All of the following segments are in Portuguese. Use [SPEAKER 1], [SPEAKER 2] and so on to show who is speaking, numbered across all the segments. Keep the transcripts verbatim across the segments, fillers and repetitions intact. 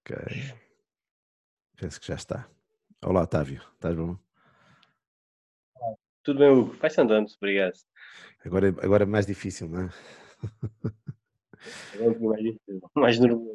[SPEAKER 1] Ok. Penso que já está. Olá, Otávio. Estás bom?
[SPEAKER 2] Tudo bem, Hugo? Vai-se andando, obrigado.
[SPEAKER 1] Agora, é- agora é mais difícil, não é?
[SPEAKER 2] Agora um pouquinho mais difícil, mais nervoso.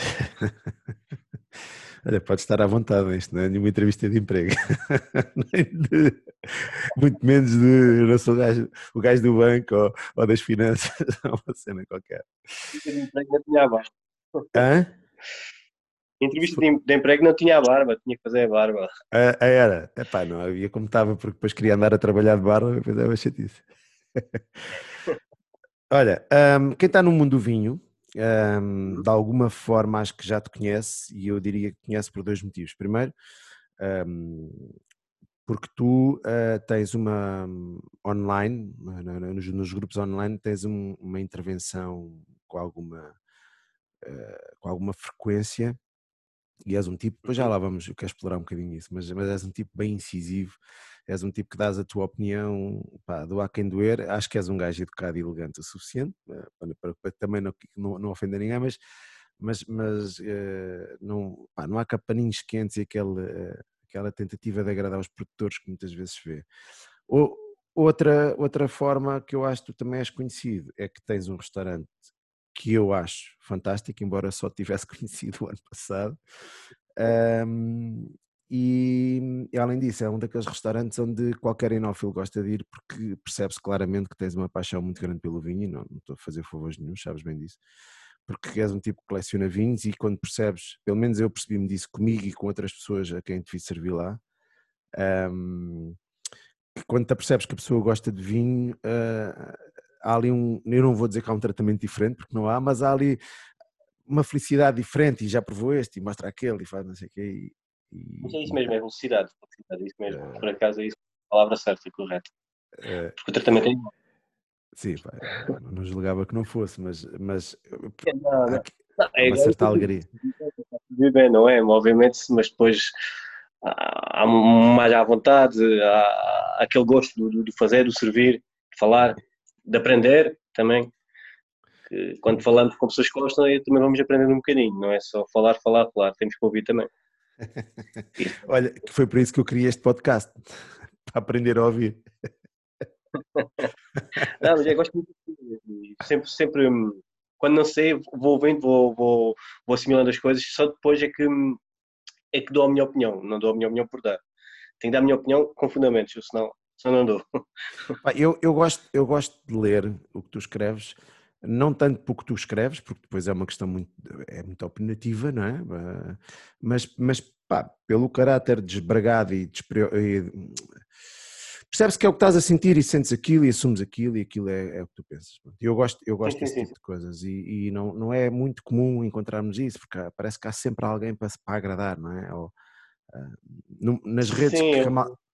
[SPEAKER 1] Olha, pode estar à vontade, isto não é nenhuma entrevista de emprego. Nem de- muito menos de, eu não sou o gajo, o gajo do banco ou, ou das finanças, é uma cena qualquer.
[SPEAKER 2] Entrevista de emprego não tinha a barba.
[SPEAKER 1] Hã? Se
[SPEAKER 2] Entrevista
[SPEAKER 1] fo-
[SPEAKER 2] de em- de emprego não tinha a barba, tinha que fazer a barba.
[SPEAKER 1] Ah, ah, era? Epá, não havia como estava, porque depois queria andar a trabalhar de barba, depois é uma chatice. Olha, hum, quem está no mundo do vinho, hum,
[SPEAKER 2] Uhum.
[SPEAKER 1] de alguma forma acho que já te conhece, e eu diria que conhece por dois motivos. Primeiro, hum, porque tu eh, tens uma hum, online, na- na- nos, nos grupos online, tens um- uma intervenção com alguma, eh, com alguma frequência e és um tipo, depois já
[SPEAKER 2] Uhum.
[SPEAKER 1] lá vamos, eu quero explorar um bocadinho isso, mas, mas és um tipo bem incisivo, és um tipo que dás a tua opinião, pá, do a quem doer, acho que és um gajo educado e elegante o suficiente, eh, para, para- para também não, não, não ofender ninguém, mas, mas, mas eh, não, pá, não há capaninhos quentes e aquele, eh, aquela tentativa de agradar os produtores que muitas vezes se vê. Ou, outra, outra forma que eu acho que tu também és conhecido é que tens um restaurante que eu acho fantástico, embora só tivesse conhecido o ano passado. Um, e, e além disso, é um daqueles restaurantes onde qualquer enófilo gosta de ir porque percebe-se claramente que tens uma paixão muito grande pelo vinho, e não, não estou a fazer favores nenhum, sabes bem disso, porque és um tipo que coleciona vinhos e quando percebes, pelo menos eu percebi-me disso comigo e com outras pessoas a quem te fiz servir lá, um, que quando te apercebes que a pessoa gosta de vinho, uh, há ali um, eu não vou dizer que há um tratamento diferente, porque não há, mas há ali uma felicidade diferente e já provou este e mostra aquele e faz não sei o quê
[SPEAKER 2] Mas
[SPEAKER 1] e,
[SPEAKER 2] é isso
[SPEAKER 1] e,
[SPEAKER 2] mesmo, é velocidade. Velocidade, é isso mesmo.
[SPEAKER 1] uh,
[SPEAKER 2] Por acaso é isso. A palavra certa e correta.
[SPEAKER 1] uh,
[SPEAKER 2] Porque o tratamento é igual.
[SPEAKER 1] sim, pá, não, não julgava que não fosse, mas, mas
[SPEAKER 2] É, Não,
[SPEAKER 1] há,
[SPEAKER 2] não.
[SPEAKER 1] aqui-
[SPEAKER 2] Não,
[SPEAKER 1] há
[SPEAKER 2] é
[SPEAKER 1] uma
[SPEAKER 2] igual
[SPEAKER 1] certa
[SPEAKER 2] para tudo.
[SPEAKER 1] alegria.
[SPEAKER 2] Viver, não é? Obviamente, mas depois há, há mais à vontade, há, há aquele gosto do, do fazer, do servir, de falar, de aprender também. Que quando falamos com pessoas que gostam, aí também vamos aprendendo um bocadinho, não é só falar, falar, falar, temos que ouvir também. Isso.
[SPEAKER 1] Olha, que foi por isso que eu criei este podcast, para aprender a ouvir.
[SPEAKER 2] Não, mas eu gosto muito de sempre, sempre, hum, quando não sei, vou ouvindo, vou, vou, vou assimilando as coisas, só depois é que, hum, é que dou a minha opinião, não dou a minha opinião por dar. Tenho que dar a minha opinião com fundamentos, senão, senão não dou.
[SPEAKER 1] Pá, Eu, eu, gosto, eu gosto de ler o que tu escreves, não tanto porque tu escreves, porque depois é uma questão muito, é muito opinativa, não é? Ah, Mas, mas pá, pelo caráter desbragado e, despre- e- percebes que é o que estás a sentir e sentes aquilo e assumes aquilo e aquilo é, é o que tu pensas. Pronto. Eu gosto, eu
[SPEAKER 2] Sim,
[SPEAKER 1] gosto
[SPEAKER 2] sim,
[SPEAKER 1] desse
[SPEAKER 2] sim,
[SPEAKER 1] tipo
[SPEAKER 2] sim.
[SPEAKER 1] de coisas e, e não, não é muito comum encontrarmos isso, porque há- parece que há sempre alguém para, para agradar, não é? Ou, ah, no- nas redes
[SPEAKER 2] Sim,
[SPEAKER 1] que rama-
[SPEAKER 2] eu-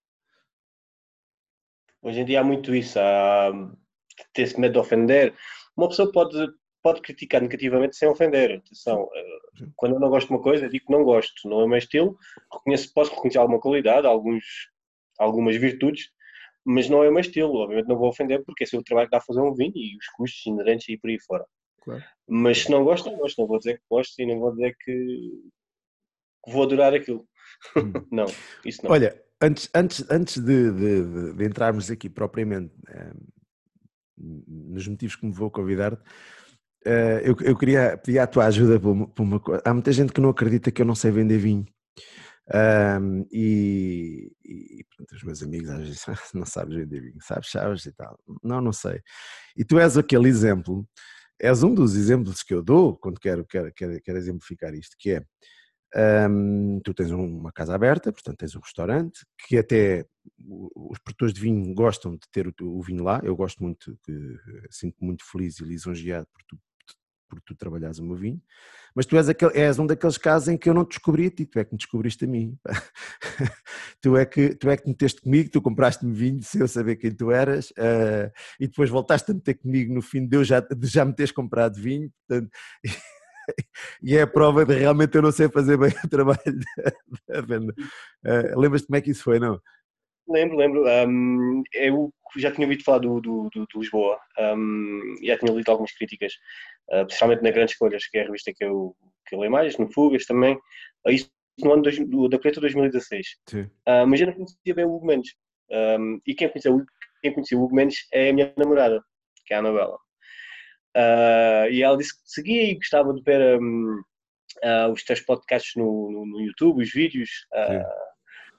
[SPEAKER 2] hoje em dia há muito isso, há ter esse medo de ofender. Uma pessoa pode, pode criticar negativamente sem ofender.
[SPEAKER 1] Sim,
[SPEAKER 2] Atenção, eh,
[SPEAKER 1] sim.
[SPEAKER 2] quando eu não gosto de uma coisa, digo que não gosto, não é o meu estilo, reconheço, posso reconhecer alguma qualidade, alguns, algumas virtudes, mas não é o meu estilo. Obviamente não vou ofender porque esse é o trabalho que dá a fazer um vinho e os custos inerentes e por aí fora.
[SPEAKER 1] Claro,
[SPEAKER 2] Mas se
[SPEAKER 1] claro.
[SPEAKER 2] não gosto, não gosto. Não vou dizer que gosto e não vou dizer que vou adorar aquilo.
[SPEAKER 1] Hum.
[SPEAKER 2] Não, isso não.
[SPEAKER 1] Olha, antes, antes, antes de, de- de- de entrarmos aqui propriamente eh, nos motivos que me vou convidar-te, eh, eu, eu queria pedir a tua ajuda por uma, por uma coisa. Há muita gente que não acredita que eu não sei vender vinho. Ahm, e, e pronto, os meus amigos às vezes não sabes vender vinho, sabes, sabes e tal. Não, não sei. E tu és aquele exemplo, és um dos exemplos que eu dou quando quero, quero, quero, quero exemplificar isto, que é Um, tu tens uma casa aberta, portanto tens um restaurante, que até os produtores de vinho gostam de ter o, o vinho lá, eu gosto muito, que, sinto-me muito feliz e lisonjeado por tu, por tu trabalhares o meu vinho, mas tu és, aquele, és um daqueles casos em que eu não te descobri a ti, tu é que me descobriste a mim. tu, é que, tu é que meteste comigo, tu compraste-me vinho sem eu saber quem tu eras, uh, e depois voltaste a meter comigo no fim de eu já, de já me teres comprado vinho, portanto... E é a prova de realmente eu não sei fazer bem o trabalho da venda. Uh, Lembras-te como é que isso foi, não?
[SPEAKER 2] Lembro, lembro. Um, eu já tinha ouvido falar do, do, do, do Lisboa, um, já tinha lido algumas críticas, uh, principalmente na Grandes Escolhas, que é a revista que eu, aquela imagem, no Fugas também, isso no ano dois, do, da colheita de dois mil e dezasseis. Uh, mas eu não conhecia bem o Hugo Mendes. Um, e quem conhecia, quem conhecia o Hugo Mendes é a minha namorada, que é a Anabela. Uh, e ela disse que seguia e gostava de ver um, uh, os teus podcasts no, no, no YouTube, os vídeos. Uh,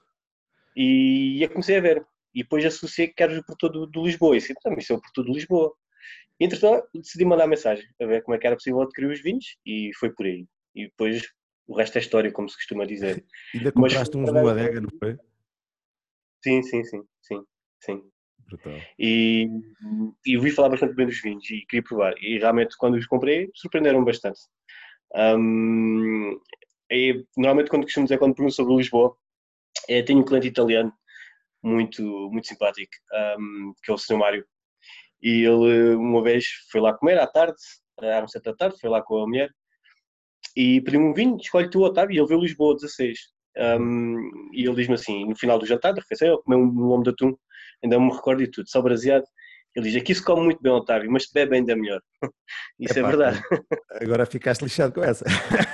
[SPEAKER 2] e eu comecei a ver. E depois associei que eras o produtor do, do Lisboa. E disse, também isso é o produtor do Lisboa. E, entretanto, decidi mandar mensagem a ver como é que era possível adquirir os vinhos e foi por aí. E depois o resto é história, como se costuma dizer.
[SPEAKER 1] Ainda compraste uns numa adega, não foi?
[SPEAKER 2] Sim, sim, sim, sim, sim.
[SPEAKER 1] Brutal.
[SPEAKER 2] E, e ouvi falar bastante bem dos vinhos e queria provar. E realmente, quando os comprei, surpreenderam bastante. Um, e, normalmente, quando costumo dizer, quando pergunto sobre Lisboa, é, tenho um cliente italiano muito, muito simpático, um, que é o senhor Mário. E ele, uma vez, foi lá comer à tarde, às sete da tarde, foi lá com a mulher, e pediu-me um vinho, escolhe tu, Otávio, e ele veio Lisboa dezasseis. Um, e ele diz-me assim, no final do jantar, da refeição, ele comeu um lombo de atum, ainda me recordo de tudo, só braseado. Ele diz, aqui se come muito bem, Otávio, mas se bebe ainda melhor. Isso
[SPEAKER 1] Epá,
[SPEAKER 2] é verdade.
[SPEAKER 1] Agora ficaste lixado com essa.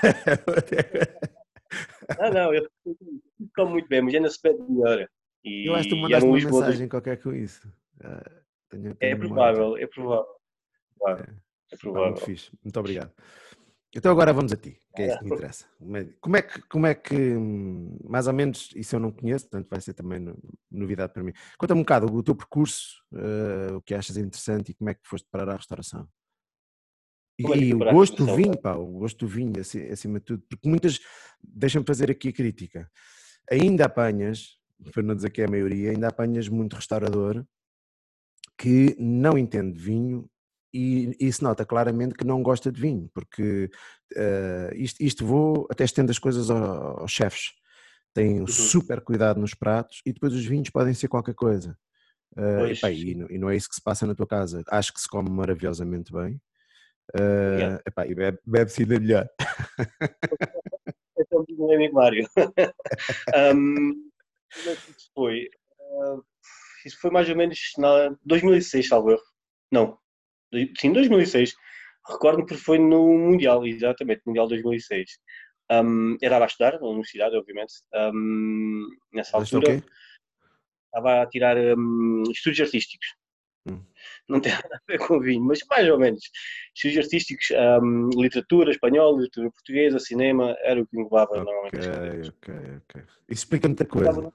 [SPEAKER 2] Ah, não, ele come muito bem, mas ainda se bebe melhor.
[SPEAKER 1] Eu acho que tu
[SPEAKER 2] E, e era
[SPEAKER 1] mandaste
[SPEAKER 2] um
[SPEAKER 1] uma
[SPEAKER 2] Lisboa dos...
[SPEAKER 1] mensagem qualquer com isso. Ah, tenho,
[SPEAKER 2] É
[SPEAKER 1] tenho memória disso.
[SPEAKER 2] provável, é provável.
[SPEAKER 1] É,
[SPEAKER 2] É
[SPEAKER 1] pá, muito
[SPEAKER 2] provável.
[SPEAKER 1] fixe. Muito obrigado. Então agora vamos a ti, que é isso que me interessa. Como é que, como é que, mais ou menos, isso eu não conheço, portanto vai ser também novidade para mim. Conta-me um bocado o teu percurso, uh, o que achas interessante e como é que foste parar à restauração.
[SPEAKER 2] Como é que
[SPEAKER 1] E, e
[SPEAKER 2] foi
[SPEAKER 1] o
[SPEAKER 2] para a
[SPEAKER 1] gosto do
[SPEAKER 2] restauração?
[SPEAKER 1] vinho, pá, o gosto do vinho, acima de tudo, porque muitas, deixa-me fazer aqui a crítica, ainda apanhas, para não dizer que é a maioria, ainda apanhas muito restaurador que não entende vinho e, e se nota claramente que não gosta de vinho, porque uh, isto, isto vou, até estendo as coisas aos, aos chefes, têm um
[SPEAKER 2] Uhum.
[SPEAKER 1] super cuidado nos pratos e depois os vinhos podem ser qualquer coisa. Uh,
[SPEAKER 2] Pois,
[SPEAKER 1] epá, e, não, e não é isso que se passa na tua casa. Acho que se come maravilhosamente bem. Uh,
[SPEAKER 2] obrigado.
[SPEAKER 1] epá, e bebe, bebe-se ainda melhor.
[SPEAKER 2] Então, digo meu amigo Mário. um, como é que isso foi? Uh, isso foi mais ou menos na dois mil e seis, salvo erro. Não, sim, dois mil e seis. Recordo-me que foi no Mundial, exatamente, Mundial dois mil e seis. Um, eu estava a estudar na universidade, obviamente. Um, nessa
[SPEAKER 1] Mas isto é o
[SPEAKER 2] altura,
[SPEAKER 1] quê?
[SPEAKER 2] estava a tirar um, estudos artísticos.
[SPEAKER 1] Hum.
[SPEAKER 2] Não tem nada a ver com vinho, mas mais ou menos. Estudos artísticos, um, literatura espanhola, literatura portuguesa, cinema, era o que me levava
[SPEAKER 1] Ok,
[SPEAKER 2] normalmente as cadeiras.
[SPEAKER 1] ok, ok. Isso explica muita coisa.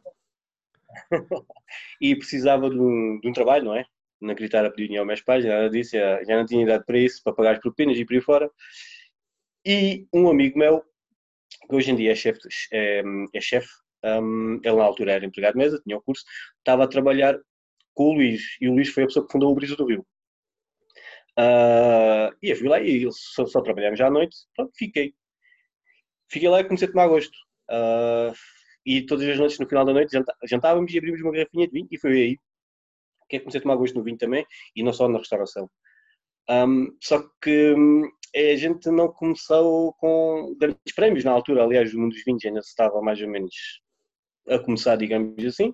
[SPEAKER 2] E precisava de um, de um trabalho, não é? Não queria estar a pedir dinheiro aos meus pais, nada disso, já, já não tinha idade para isso, para pagar as propinas e por aí fora. E um amigo meu, que hoje em dia é chefe, é, é chefe, um, ele na altura era empregado de mesa, tinha o curso, estava a trabalhar com o Luís, e o Luís foi a pessoa que fundou o Brisa do Rio. Uh, e eu fui lá e só, só trabalhamos à noite, pronto, fiquei. Fiquei lá e comecei a tomar gosto. Uh, e todas as noites, no final da noite, janta, jantávamos e abrimos uma garrafinha de vinho, e foi aí que é que comecei a tomar gosto no vinho também, e não só na restauração. Um, só que um, a gente não começou com grandes prémios na altura, aliás, o mundo dos vinhos ainda estava mais ou menos a começar, digamos assim.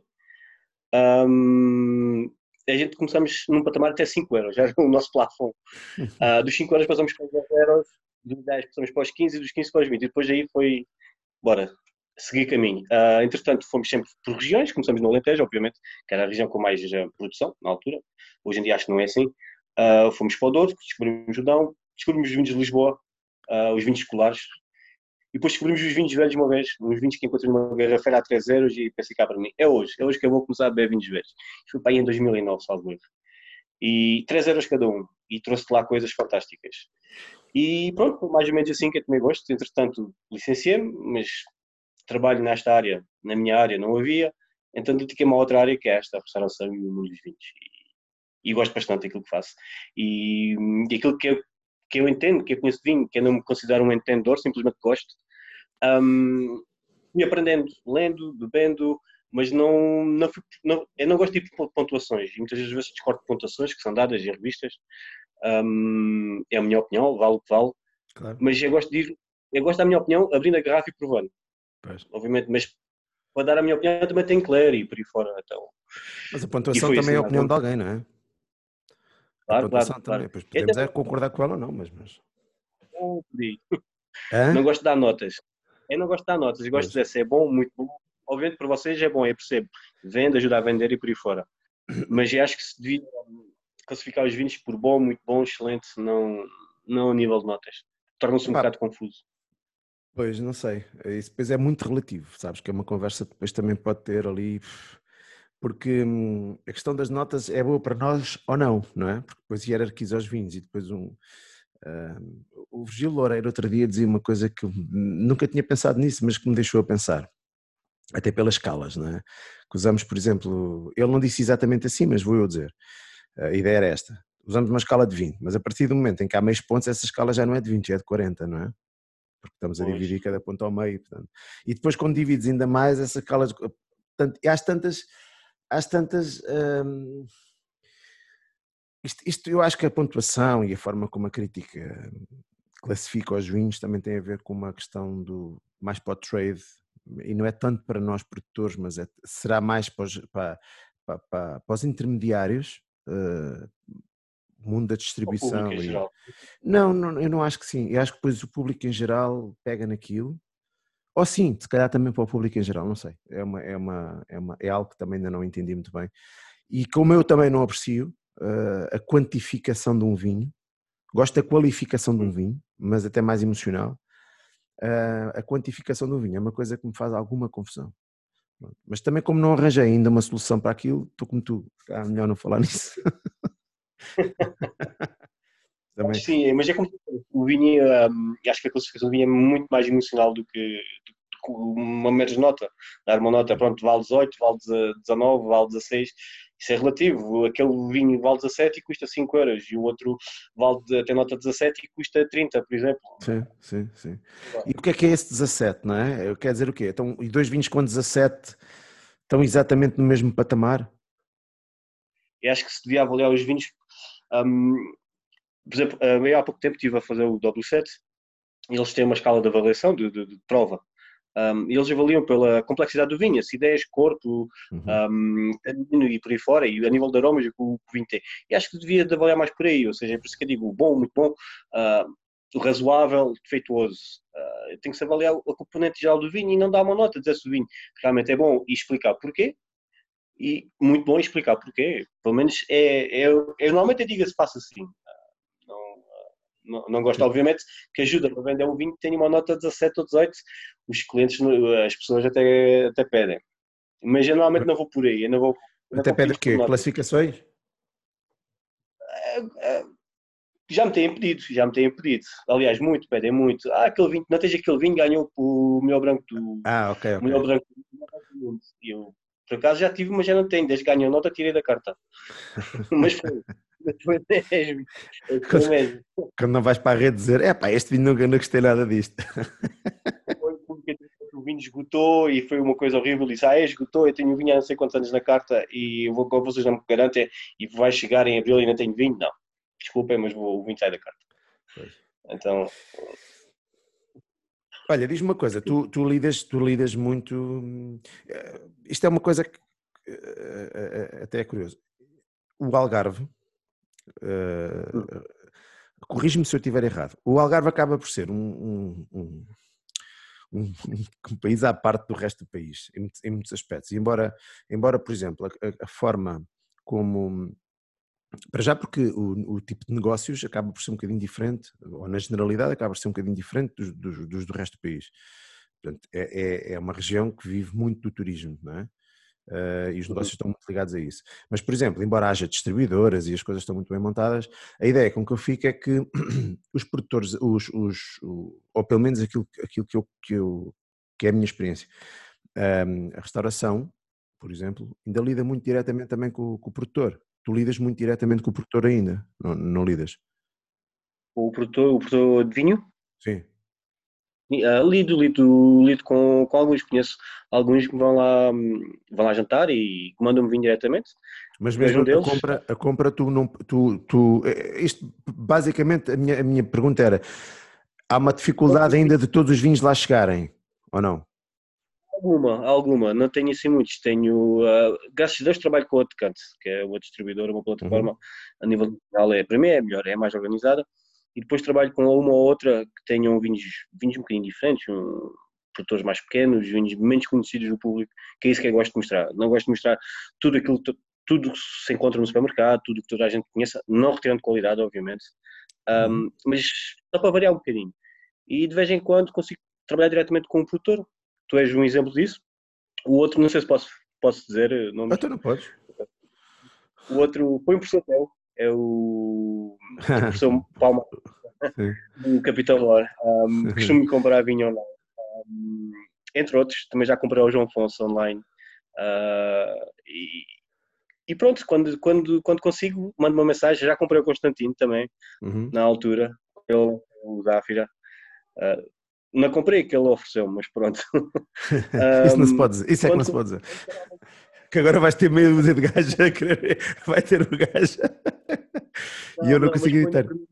[SPEAKER 2] Um, a gente começamos num patamar até cinco euros, já era o nosso plafond. Uh, dos cinco euros passamos para os dez euros, dos dez passamos para os quinze e dos quinze para os vinte. E depois aí foi, bora, seguir caminho. Uh, entretanto, fomos sempre por regiões, começamos no Alentejo, obviamente, que era a região com mais uh, produção na altura. Hoje em dia acho que não é assim. Uh, fomos para o Douro, descobrimos o Dão, descobrimos os vinhos de Lisboa, uh, os vinhos escolares. E depois descobrimos os vinhos velhos uma vez, uns vinhos que encontrei numa garrafeira a três euros e pensei cá para mim, é hoje, é hoje que eu vou começar a beber vinhos velhos. Isto foi para aí em dois mil e nove, salvo erro. E três euros cada um. E trouxe lá coisas fantásticas. E pronto, mais ou menos assim que eu tomei gosto. Entretanto, licenciei-me, mas trabalho nesta área, na minha área não havia, então dediquei-me a outra área que é esta, a restauração e o mundo dos vinhos. E, e gosto bastante daquilo que faço. E, e aquilo que eu, que eu entendo, que eu conheço de vinho, que eu não me considero um entendedor, simplesmente gosto, um, fui aprendendo, lendo, bebendo, mas não, não, fui, não, eu não gosto de ir por pontuações. E muitas vezes discordo de pontuações que são dadas em revistas. Um, é a minha opinião, vale o que vale.
[SPEAKER 1] Claro.
[SPEAKER 2] Mas eu gosto de ir, eu gosto da minha opinião abrindo a garrafa e provando.
[SPEAKER 1] Pois.
[SPEAKER 2] Obviamente, mas para dar a minha opinião também tenho que ler e por aí fora. Então.
[SPEAKER 1] Mas a
[SPEAKER 2] E
[SPEAKER 1] pontuação
[SPEAKER 2] foi
[SPEAKER 1] também
[SPEAKER 2] assim,
[SPEAKER 1] é a
[SPEAKER 2] mais
[SPEAKER 1] opinião
[SPEAKER 2] ou
[SPEAKER 1] de alguém, não é? A
[SPEAKER 2] Claro, claro,
[SPEAKER 1] pontuação
[SPEAKER 2] claro.
[SPEAKER 1] também, pois
[SPEAKER 2] Eu
[SPEAKER 1] podemos é
[SPEAKER 2] também
[SPEAKER 1] concordar com ela ou não, mas, mas...
[SPEAKER 2] não pedi.
[SPEAKER 1] Hã?
[SPEAKER 2] Não gosto de dar notas. Eu não gosto de dar notas. Eu gosto
[SPEAKER 1] Pois.
[SPEAKER 2] de dizer se é bom, muito bom. Obviamente para vocês é bom, eu percebo. Vende, ajuda a vender e por aí fora. Mas eu acho que se devia classificar os vinhos por bom, muito bom, excelente, não, não a nível de notas. Torna-se um
[SPEAKER 1] Epá,
[SPEAKER 2] bocado confuso.
[SPEAKER 1] pois, não sei. Isso depois é muito relativo, sabes? Que é uma conversa que depois também pode ter ali. Porque hum, a questão das notas é boa para nós ou não, não é? Porque depois hierarquiza os vinhos e depois um. hum, o Virgílio Loureiro outro dia dizia uma coisa que eu nunca tinha pensado nisso, mas que me deixou a pensar. Até pelas escalas, não é? Que usamos, por exemplo, ele não disse exatamente assim, mas vou eu dizer. A ideia era esta. Usamos uma escala de vinte, mas a partir do momento em que há meios pontos, essa escala já não é de vinte, é de quarenta, não é? Porque estamos a
[SPEAKER 2] Pois.
[SPEAKER 1] dividir cada ponto ao meio, portanto. E depois quando divides ainda mais, essa escala, de, portanto, e às tantas, às tantas, hum, isto, isto eu acho que a pontuação e a forma como a crítica classifica os vinhos também tem a ver com uma questão do, mais para o trade, e não é tanto para nós produtores, mas é, será mais para os, para, para, para, para os intermediários, uh, mundo da
[SPEAKER 2] Ao público em
[SPEAKER 1] distribuição e...
[SPEAKER 2] geral.
[SPEAKER 1] Não, não, eu não acho que sim, eu acho que depois o público em geral pega naquilo, ou sim, se calhar também para o público em geral, não sei, é, uma, é, uma, é, uma, é algo que também ainda não entendi muito bem, e como eu também não aprecio uh, a quantificação de um vinho, gosto da qualificação de um
[SPEAKER 2] Hum.
[SPEAKER 1] vinho, mas até mais emocional, uh, a quantificação do vinho é uma coisa que me faz alguma confusão. Mas também como não arranjei ainda uma solução para aquilo, estou como tu, é melhor não falar nisso. Também,
[SPEAKER 2] Acho sim, mas é como o vinho, hum, acho que a classificação do vinho é muito mais emocional do que, do que uma mera nota. Dar uma nota, pronto, vale dezoito, vale dezanove, vale dezasseis, isso é relativo. Aquele vinho vale dezassete e custa cinco euros, e o outro vale de, até nota dezassete e custa trinta, por exemplo.
[SPEAKER 1] sim, sim, sim. E o que é que é esse dezassete, não é? Quer dizer o quê? Então, e dois vinhos com dezassete estão exatamente no mesmo patamar?
[SPEAKER 2] E acho que se devia avaliar os vinhos. hum, por exemplo, eu há pouco tempo estive a fazer o W sete, e eles têm uma escala de avaliação, de, de, de prova. Um, e eles avaliam pela complexidade do vinho, acidez, corpo,
[SPEAKER 1] Uhum.
[SPEAKER 2] um, tanino e por aí fora, e a nível de aromas que o, que o vinho tem. E acho que devia de avaliar mais por aí, ou seja, é por isso que eu digo, o bom, muito bom, uh, o razoável, defeituoso. Uh, tem que se avaliar a componente geral do vinho e não dar uma nota, dizer se o vinho realmente é bom e explicar porquê, e muito bom explicar porquê. Pelo menos é, é, eu, eu normalmente eu digo se faça assim. Não, não, não gosto, obviamente, que ajuda para vender um vinho que tenha uma nota de dezassete ou dezoito. Os clientes, as pessoas até, até pedem. Mas eu normalmente não vou por aí, eu não vou, eu não
[SPEAKER 1] Até
[SPEAKER 2] vou
[SPEAKER 1] pede o
[SPEAKER 2] pedir por
[SPEAKER 1] quê?
[SPEAKER 2] notas.
[SPEAKER 1] Classificações?
[SPEAKER 2] Já me têm pedido, já me têm pedido. Aliás, muito, pedem muito. Ah, aquele vinho, não tens aquele vinho, ganhou o melhor branco do,
[SPEAKER 1] Ah, ok,
[SPEAKER 2] o
[SPEAKER 1] ok.
[SPEAKER 2] melhor branco do mundo. E eu, por acaso, já tive, mas já não tenho. Desde que ganhou a nota, tirei da carta. Mas foi, foi mesmo. Foi
[SPEAKER 1] Quando,
[SPEAKER 2] mesmo.
[SPEAKER 1] quando não vais para a rede dizer, é pá, este vinho nunca não gostei nada disto.
[SPEAKER 2] Foi porque o vinho esgotou e foi uma coisa horrível. Disse, ah, é, esgotou, eu tenho o vinho há não sei quantos anos na carta e eu vou, como vocês não me garantem e vai chegar em abril e não tenho vinho. Não, desculpem, mas vou, o vinho sai da carta.
[SPEAKER 1] Pois.
[SPEAKER 2] Então,
[SPEAKER 1] Olha, diz-me uma coisa, tu, tu, lidas, tu lidas muito. hum, eh, Isto é uma coisa que eh, eh, eh, até é curioso. O Algarve, eh, corrige-me se eu estiver errado, o Algarve acaba por ser um, um, um, um- um país à parte do resto do país, em, muitos em muitos aspectos. E embora, embora, por exemplo, a, a- a forma como. Para já porque o, o tipo de negócios acaba por ser um bocadinho diferente, ou na generalidade acaba por ser um bocadinho diferente dos, dos, dos do resto do país. Portanto, é, é, é uma região que vive muito do turismo, não é? Uh, e os negócios estão muito ligados a isso. Mas, por exemplo, embora haja distribuidoras e as coisas estão muito bem montadas, a ideia com que eu fico é que os produtores, os, os, o- ou pelo menos aquilo, aquilo que, eu, que, eu, que é a minha experiência, um, a restauração, por exemplo, ainda lida muito diretamente também com, com o produtor. Tu lidas muito diretamente com o produtor ainda, não, não lidas?
[SPEAKER 2] o produtor, o produtor de vinho,
[SPEAKER 1] Sim.
[SPEAKER 2] uh, lido, lido, lido com, com alguns, conheço alguns que vão lá, hum, vão lá jantar e que mandam-me vinho diretamente.
[SPEAKER 1] Mas
[SPEAKER 2] Tu és
[SPEAKER 1] mesmo
[SPEAKER 2] um
[SPEAKER 1] a
[SPEAKER 2] deles.
[SPEAKER 1] compra, a compra tu não, tu, tu, eh, isto basicamente a minha, a minha pergunta era, há uma dificuldade ainda de todos os vinhos lá chegarem, ou não?
[SPEAKER 2] Alguma, alguma, não tenho assim muitos. Tenho, uh, graças a Deus, trabalho com a Decante, que é uma distribuidora, uma
[SPEAKER 1] Uhum.
[SPEAKER 2] plataforma a nível nacional. É, para mim é melhor, é mais organizada. e depois trabalho com uma ou outra que tenham vinhos, vinhos um bocadinho diferentes, um, produtores mais pequenos, vinhos menos conhecidos do público, que é isso que eu gosto de mostrar. Não gosto de mostrar tudo aquilo, tudo que se encontra no supermercado, tudo que toda a gente conheça, não retirando qualidade, obviamente, um,
[SPEAKER 1] Uhum.
[SPEAKER 2] mas só para variar um bocadinho. E de vez em quando consigo trabalhar diretamente com um produtor. Tu és um exemplo disso. O outro, não sei se posso, posso dizer nomes.
[SPEAKER 1] Até não podes.
[SPEAKER 2] O outro foi um professor teu, é o, o professor Palma,
[SPEAKER 1] Sim.
[SPEAKER 2] do Capitão Mor. Um, costumo comprar vinho online. Um, entre outros, também já comprei ao João Afonso online. Uh, e, e pronto, quando, quando, quando consigo, mando uma mensagem. Já comprei o Constantino também,
[SPEAKER 1] Uhum.
[SPEAKER 2] na altura, ele, o Zafira. Uh, não comprei que ele ofereceu, mas pronto.
[SPEAKER 1] Isso não se
[SPEAKER 2] um,
[SPEAKER 1] pode dizer. Isso é que não
[SPEAKER 2] quando,
[SPEAKER 1] se pode dizer. Que agora vais ter meio dúzia de gajo a querer. Vai ter o gajo. E
[SPEAKER 2] não,
[SPEAKER 1] eu não
[SPEAKER 2] não, mas
[SPEAKER 1] consigo
[SPEAKER 2] foi na,
[SPEAKER 1] evitar.
[SPEAKER 2] primeira,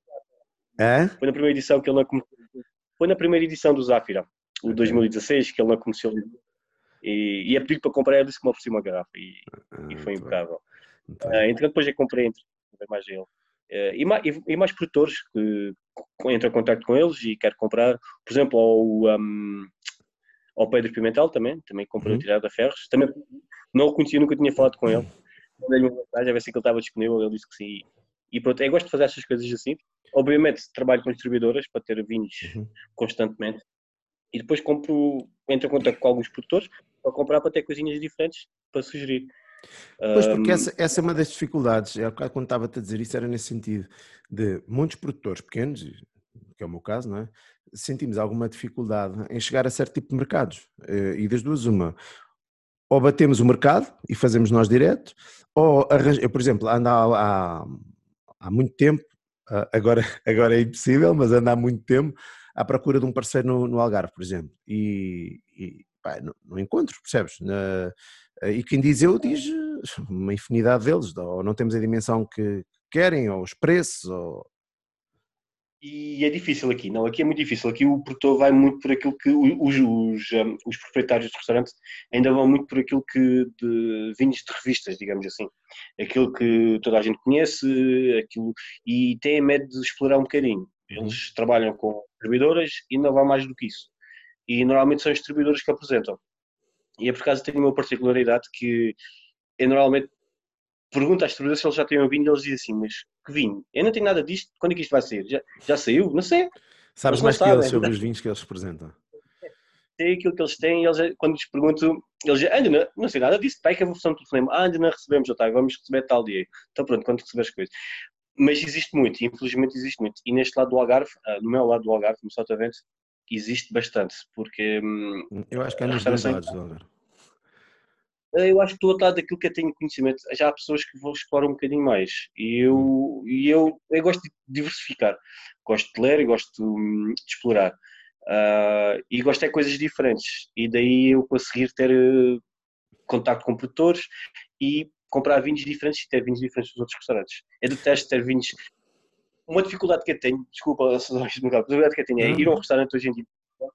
[SPEAKER 1] Hã?
[SPEAKER 2] foi na primeira edição que ele não comercializou. Foi na primeira edição do Zafira, o
[SPEAKER 1] Ok.
[SPEAKER 2] dois mil e dezasseis, que ele não comercializou. E, e a pedir para comprar, ele disse que me oferecia uma garrafa. E,
[SPEAKER 1] Ah,
[SPEAKER 2] e foi
[SPEAKER 1] muito bem.
[SPEAKER 2] impecável.
[SPEAKER 1] Muito
[SPEAKER 2] Uh,
[SPEAKER 1] bem.
[SPEAKER 2] então depois eu comprei entre mais ele. Uh, e, mais, e, e mais produtores que, que entram em contato com eles e quero comprar. Por exemplo, ao, um, ao Pedro Pimentel também, também comprei o
[SPEAKER 1] Uhum.
[SPEAKER 2] Tirado da Ferros. Também não o conhecia, nunca tinha falado com ele. Mandei-lhe uma mensagem a ver se ele estava disponível, ele disse que sim. E pronto, eu gosto de fazer essas coisas assim. Obviamente trabalho com distribuidoras para ter vinhos
[SPEAKER 1] Uhum.
[SPEAKER 2] constantemente. E depois compro, entro em contato com alguns produtores para comprar para ter coisinhas diferentes para sugerir.
[SPEAKER 1] Pois, porque
[SPEAKER 2] Um,
[SPEAKER 1] essa, essa é uma das dificuldades. Eu, quando estava-te a dizer isso, era nesse sentido de muitos produtores pequenos, que é o meu caso, não é? Sentimos alguma dificuldade em chegar a certo tipo de mercados. Eh, E das duas, uma. Ou batemos o mercado e fazemos nós direto, ou arranj... eu, por exemplo, ando há, há, há muito tempo, ah, agora, agora é impossível, mas ando há muito tempo à procura de um parceiro no, no Algarve, por exemplo, e, e pá, não, não encontro, percebes? Na, e quem diz eu diz uma infinidade deles, ou não temos a dimensão que querem, ou os preços, ou...
[SPEAKER 2] E é difícil aqui, não, aqui é muito difícil. Aqui o produtor vai muito por aquilo que os, os, um, os proprietários de restaurantes ainda vão muito por aquilo que de vinhos de revistas, digamos assim. Aquilo que toda a gente conhece, aquilo, e têm medo de explorar um bocadinho.
[SPEAKER 1] Uhum.
[SPEAKER 2] Eles trabalham com distribuidoras e não vão mais do que isso. E normalmente são os distribuidores que apresentam. E é por acaso tenho uma particularidade que eu normalmente pergunto às distribuidoras se eles já têm um vinho e eles dizem assim, mas que vinho? Eu não tenho nada disto, quando é que isto vai sair? Já, já saiu? Não sei.
[SPEAKER 1] Sabes
[SPEAKER 2] Eles não
[SPEAKER 1] mais que eles
[SPEAKER 2] sabem.
[SPEAKER 1] sobre os vinhos que eles representam.
[SPEAKER 2] Sei aquilo que eles têm, eles, quando lhes pergunto, eles dizem, ainda não, não sei nada disso, pai, que a versão do telefonema, ah, ainda não recebemos, Otávio, vamos receber tal dia. Então pronto, quando receber as coisas. Mas existe muito, infelizmente existe muito. E neste lado do Algarve, ah, no meu lado do Algarve, no Sotavento, existe bastante, porque hum,
[SPEAKER 1] Eu acho que há
[SPEAKER 2] a
[SPEAKER 1] nos dois
[SPEAKER 2] restauração,
[SPEAKER 1] lados do Algarve.
[SPEAKER 2] eu acho que do outro lado daquilo que eu tenho conhecimento, já há pessoas que vão explorar um bocadinho mais. E
[SPEAKER 1] Hum.
[SPEAKER 2] eu, e eu, eu gosto de diversificar. Gosto de ler e gosto hum, de explorar. Uh, e gosto de coisas diferentes. E daí eu conseguir ter uh, contacto com produtores e comprar vinhos diferentes e ter vinhos diferentes dos outros restaurantes. Eu detesto ter vinhos. Uma dificuldade que eu tenho, desculpa, a dificuldade que eu tenho é
[SPEAKER 1] Não,
[SPEAKER 2] ir a um
[SPEAKER 1] não.
[SPEAKER 2] restaurante hoje em dia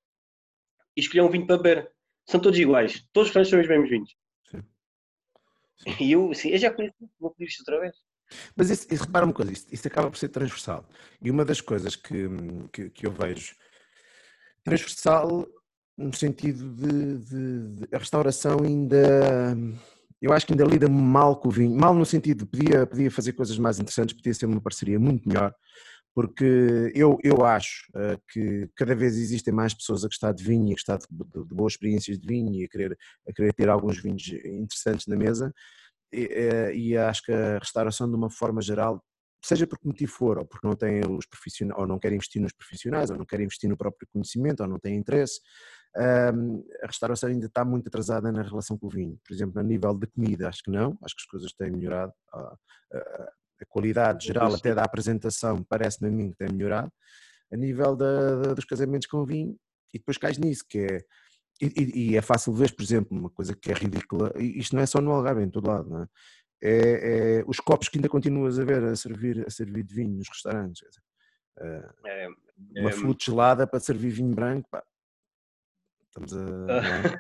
[SPEAKER 2] e escolher um vinho para beber. São todos iguais. Todos os restaurantes são os mesmos vinhos.
[SPEAKER 1] Sim, sim.
[SPEAKER 2] E eu, assim, eu já conheço, vou pedir isto outra vez.
[SPEAKER 1] Mas isso, isso, repara uma coisa, isso, isso acaba por ser transversal. E uma das coisas que, que, que eu vejo transversal no sentido de, de, de a restauração ainda, eu acho que ainda lida mal com o vinho, mal no sentido de podia, podia fazer coisas mais interessantes, podia ser uma parceria muito melhor, porque eu, eu acho uh, que cada vez existem mais pessoas a gostar de vinho e a gostar de, de, de boas experiências de vinho e a querer, a querer ter alguns vinhos interessantes na mesa. E, e acho que a restauração, de uma forma geral, seja por que motivo for, ou porque não têm os profissionais, ou não querem investir nos profissionais, ou não querem investir no próprio conhecimento, ou não têm interesse, a restauração ainda está muito atrasada na relação com o vinho. Por exemplo, a nível de comida, acho que não, acho que as coisas têm melhorado, a, a, a qualidade geral até da apresentação parece-me a mim que tem melhorado, a nível da, da, dos casamentos com vinho, e depois cais nisso, que é E, e é fácil ver, por exemplo, uma coisa que é ridícula, e isto não é só no Algarve, é em todo lado, não é? É, é os copos que ainda continuas a ver a servir, a servir de vinho nos restaurantes. Quer dizer,
[SPEAKER 2] É,
[SPEAKER 1] uma
[SPEAKER 2] é,
[SPEAKER 1] flute gelada para servir vinho branco, pá, estamos a, não é?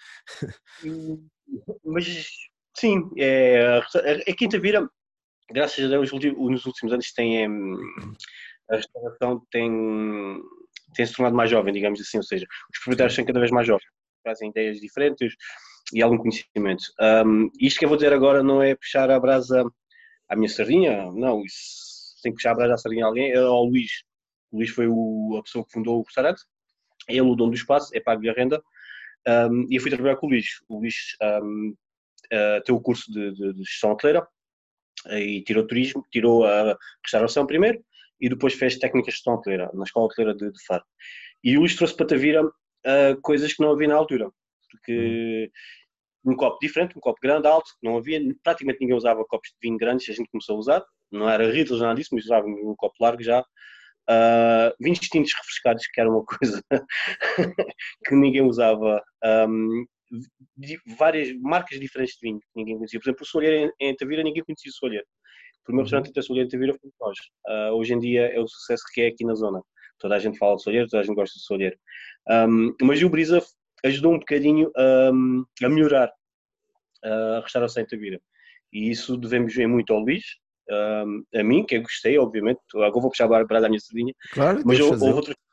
[SPEAKER 2] mas sim, é, a Quinta Vira, graças a Deus, nos últimos anos tem, a restauração tem, tem se tornado mais jovem, digamos assim, ou seja, os proprietários são cada vez mais jovens, trazem ideias diferentes e algum conhecimento. Um, isto que eu vou dizer agora não é puxar a brasa à minha sardinha, não, isso tem que puxar a brasa à sardinha a alguém, é ao Luís. O Luís foi o, a pessoa que fundou o restaurante, é ele o dono do espaço, é pago-lhe a renda, um, e eu fui trabalhar com o Luís. O Luís um, uh, tem o curso de, de, de gestão hoteleira, e tirou turismo, tirou a restauração primeiro, e depois fez técnica de gestão hoteleira, na escola hoteleira de, de Faro. E o Luís trouxe para Tavira uh, coisas que não havia na altura, porque um copo diferente, um copo grande, alto, não havia, praticamente ninguém usava copos de vinho grandes, a gente começou a usar, não era Riedel, nada disso, mas usava um copo largo já. Uh, vinhos tintos refrescados, que era uma coisa que ninguém usava. Um, várias marcas diferentes de vinho que ninguém conhecia. Por exemplo, o Soalheiro em, em Tavira, ninguém conhecia o Soalheiro. O primeiro restaurante a ter Soalheiro em Tavira foi nós. Uh, hoje em dia é o sucesso que é aqui na zona. Toda a gente fala de Soalheiro, toda a gente gosta de Soalheiro. Um, mas o Brisa ajudou um bocadinho um, a melhorar a restauração em Tavira. E isso devemos ver muito ao Luís, um, a mim, que eu gostei, obviamente. Agora vou puxar a brasa à minha sardinha.
[SPEAKER 1] Claro,
[SPEAKER 2] mas houve
[SPEAKER 1] fazer.
[SPEAKER 2] outros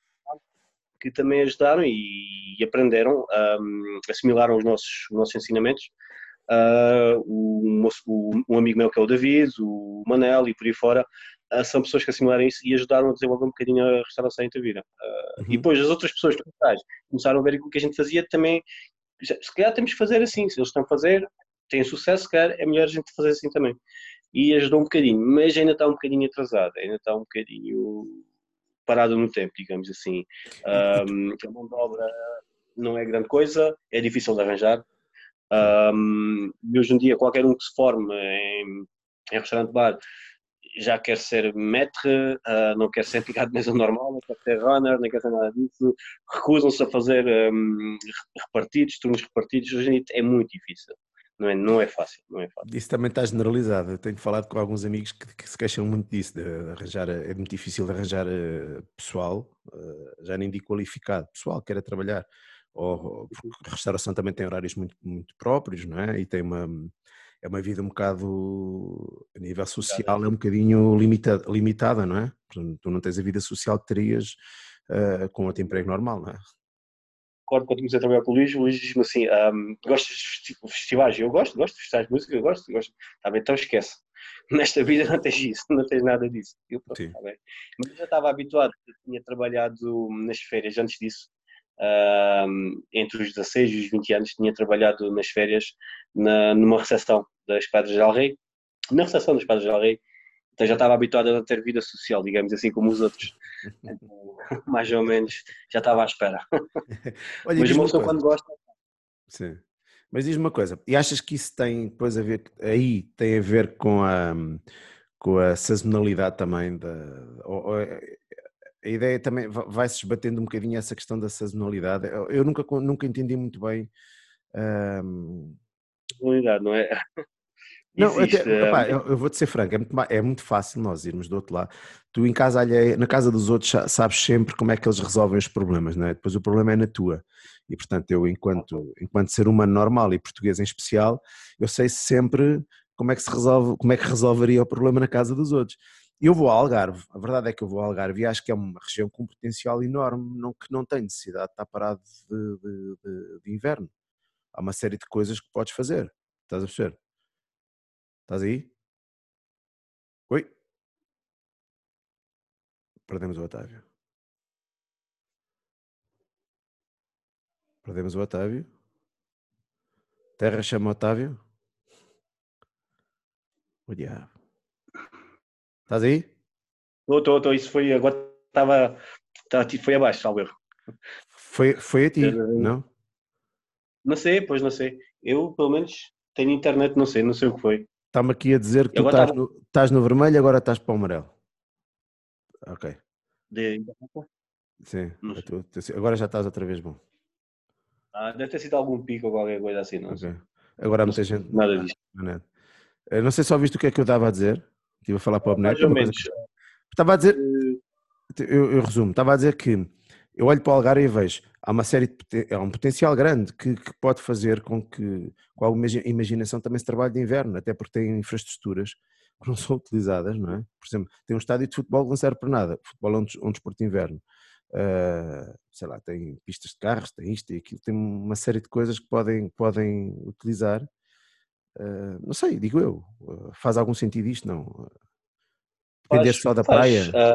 [SPEAKER 2] que também ajudaram e, e aprenderam, um, assimilaram os nossos, os nossos ensinamentos. Uh, o, o, um amigo meu que é o David, o Manel e por aí fora, uh, são pessoas que assimilaram isso e ajudaram a desenvolver um bocadinho a restauração em Tavira. Uh, uhum. E depois as outras pessoas que começaram a ver o que a gente fazia também, se calhar temos que fazer assim, se eles estão a fazer, têm sucesso, se calhar é melhor a gente fazer assim também. E ajudou um bocadinho, mas ainda está um bocadinho atrasado, ainda está um bocadinho parado no tempo, digamos assim. Um, a mão de obra não é grande coisa, é difícil de arranjar. Um, e hoje em dia, qualquer um que se forme em, em restaurante-bar já quer ser maître, uh, não quer ser empregado de mesa normal, não quer ser runner, não quer ser nada disso. Recusam-se a fazer um, repartidos, turnos repartidos. Hoje em dia é muito difícil. Não é, não é fácil, não é fácil.
[SPEAKER 1] Isso também está generalizado. Eu tenho falado com alguns amigos que, que se queixam muito disso, de arranjar, é muito difícil de arranjar pessoal, já nem digo qualificado, pessoal que queira trabalhar. Ou, porque a restauração também tem horários muito, muito próprios, não é? E tem uma, é uma vida um bocado, a nível social, é um bocadinho limitada, limitada, não é? Tu não tens a vida social que terias uh, com outro emprego normal, não é?
[SPEAKER 2] Quando comecei a trabalhar com o Luís, o Luís diz-me assim, um, gostas de festivais? Eu gosto, gosto de festivais de música, eu gosto, eu gosto. Tá bem, então esquece. Nesta vida não tens isso, não tens nada disso. Eu, pronto, tá bem. Mas eu já estava habituado, eu tinha trabalhado nas férias antes disso, um, entre os dezasseis e os vinte anos, tinha trabalhado nas férias na, numa recepção das Pedras de Alrei, na recepção das Pedras de Alrei. Então já estava habituado a ter vida social, digamos assim, como os outros. Então, mais ou menos, já estava à espera.
[SPEAKER 1] Olha,
[SPEAKER 2] mas uma pessoa quando gosta...
[SPEAKER 1] Sim. Mas diz-me uma coisa, e achas que isso tem depois a ver, aí tem a ver com a, com a sazonalidade também, da, ou, ou, a ideia também vai-se esbatendo um bocadinho essa questão da sazonalidade? Eu, eu nunca, nunca entendi muito bem... Um...
[SPEAKER 2] Sazonalidade, não é?
[SPEAKER 1] Não, até, opa, eu, eu vou-te ser franco, é muito, é muito fácil nós irmos do outro lado. Tu em casa alheia, na casa dos outros sabes sempre como é que eles resolvem os problemas, não é? Depois o problema é na tua. E portanto eu enquanto, enquanto ser humano normal e português em especial, eu sei sempre como é que se resolve, como é que resolveria o problema na casa dos outros. Eu vou ao Algarve, a verdade é que eu vou ao Algarve e acho que é uma região com um potencial enorme, não, que não tem necessidade de estar parado de, de, de, de inverno. Há uma série de coisas que podes fazer, estás a perceber? Estás aí? Oi? Perdemos o Otávio. Perdemos o Otávio. Terra chama Otávio. O diabo. Estás aí?
[SPEAKER 2] Estou, estou, estou. Isso foi, agora estava, estava, foi abaixo, salvo erro.
[SPEAKER 1] Foi, foi a ti, não?
[SPEAKER 2] Não sei, pois não sei. Eu, pelo menos, tenho internet, não sei, não sei o que foi.
[SPEAKER 1] Está-me aqui a dizer que tu estás, estava... no, estás no vermelho e agora estás para o amarelo. Ok.
[SPEAKER 2] De...
[SPEAKER 1] Sim, tô, agora já estás outra vez bom.
[SPEAKER 2] Ah, deve ter sido algum pico ou qualquer coisa assim, não
[SPEAKER 1] okay.
[SPEAKER 2] sei.
[SPEAKER 1] Agora há muita gente...
[SPEAKER 2] Nada disto.
[SPEAKER 1] Não, não, não sei se só viste o que é que eu estava a dizer. Estive a falar para o boneco.
[SPEAKER 2] Mais ou menos.
[SPEAKER 1] Que... Estava a dizer... Eu, eu resumo. Estava a dizer que eu olho para o Algarve e vejo, há uma série de, há um potencial grande que, que pode fazer com que, com alguma imaginação, também se trabalhe de inverno, até porque tem infraestruturas que não são utilizadas, não é? Por exemplo, tem um estádio de futebol que não serve para nada, o futebol é um, des- um desporto de inverno. Uh, sei lá, tem pistas de carros, tem isto e aquilo, tem uma série de coisas que podem, podem utilizar. Uh, não sei, digo eu, uh, faz algum sentido isto? Não? Uh, depender
[SPEAKER 2] Faz,
[SPEAKER 1] só da
[SPEAKER 2] faz.
[SPEAKER 1] praia?
[SPEAKER 2] ah,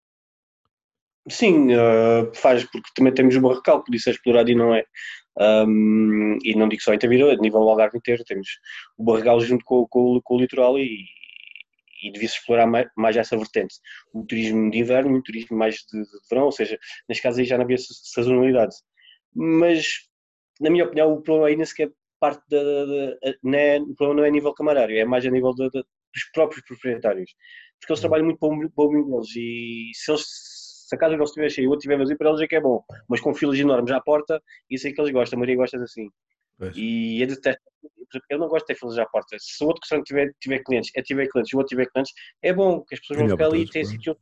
[SPEAKER 2] sim, ah, faz, porque também temos o Barrocal, por isso é explorado e não é. Ahm, e não digo só em Tavira, a nível do Algarve inteiro, temos o Barregal junto com, com, com o litoral e, e devia-se explorar mais, mais essa vertente. O turismo de inverno e o turismo mais de, de verão, ou seja, nas casas aí já não havia sazonalidade. Mas, na minha opinião, o problema aí nem sequer parte da. da- da- não é, o problema não é a nível camarário, é mais a nível da- da- dos próprios proprietários. Porque eles
[SPEAKER 1] Uhum.
[SPEAKER 2] trabalham muito para o, para o meio deles e se, eles, se a casa não estiver cheia e o outro estiver vazio, para eles é que é bom. Mas com filas enormes à porta, isso é que eles gostam. A Maria gosta assim.
[SPEAKER 1] Pois.
[SPEAKER 2] E eu detesto. Eu não gosto de ter filas à porta. Se o outro restaurante tiver, tiver clientes, é tiver clientes, e o outro tiver clientes, é bom que as pessoas
[SPEAKER 1] É
[SPEAKER 2] vão
[SPEAKER 1] melhor
[SPEAKER 2] ficar
[SPEAKER 1] para
[SPEAKER 2] ali e
[SPEAKER 1] todos,
[SPEAKER 2] têm
[SPEAKER 1] claro.
[SPEAKER 2] sítio.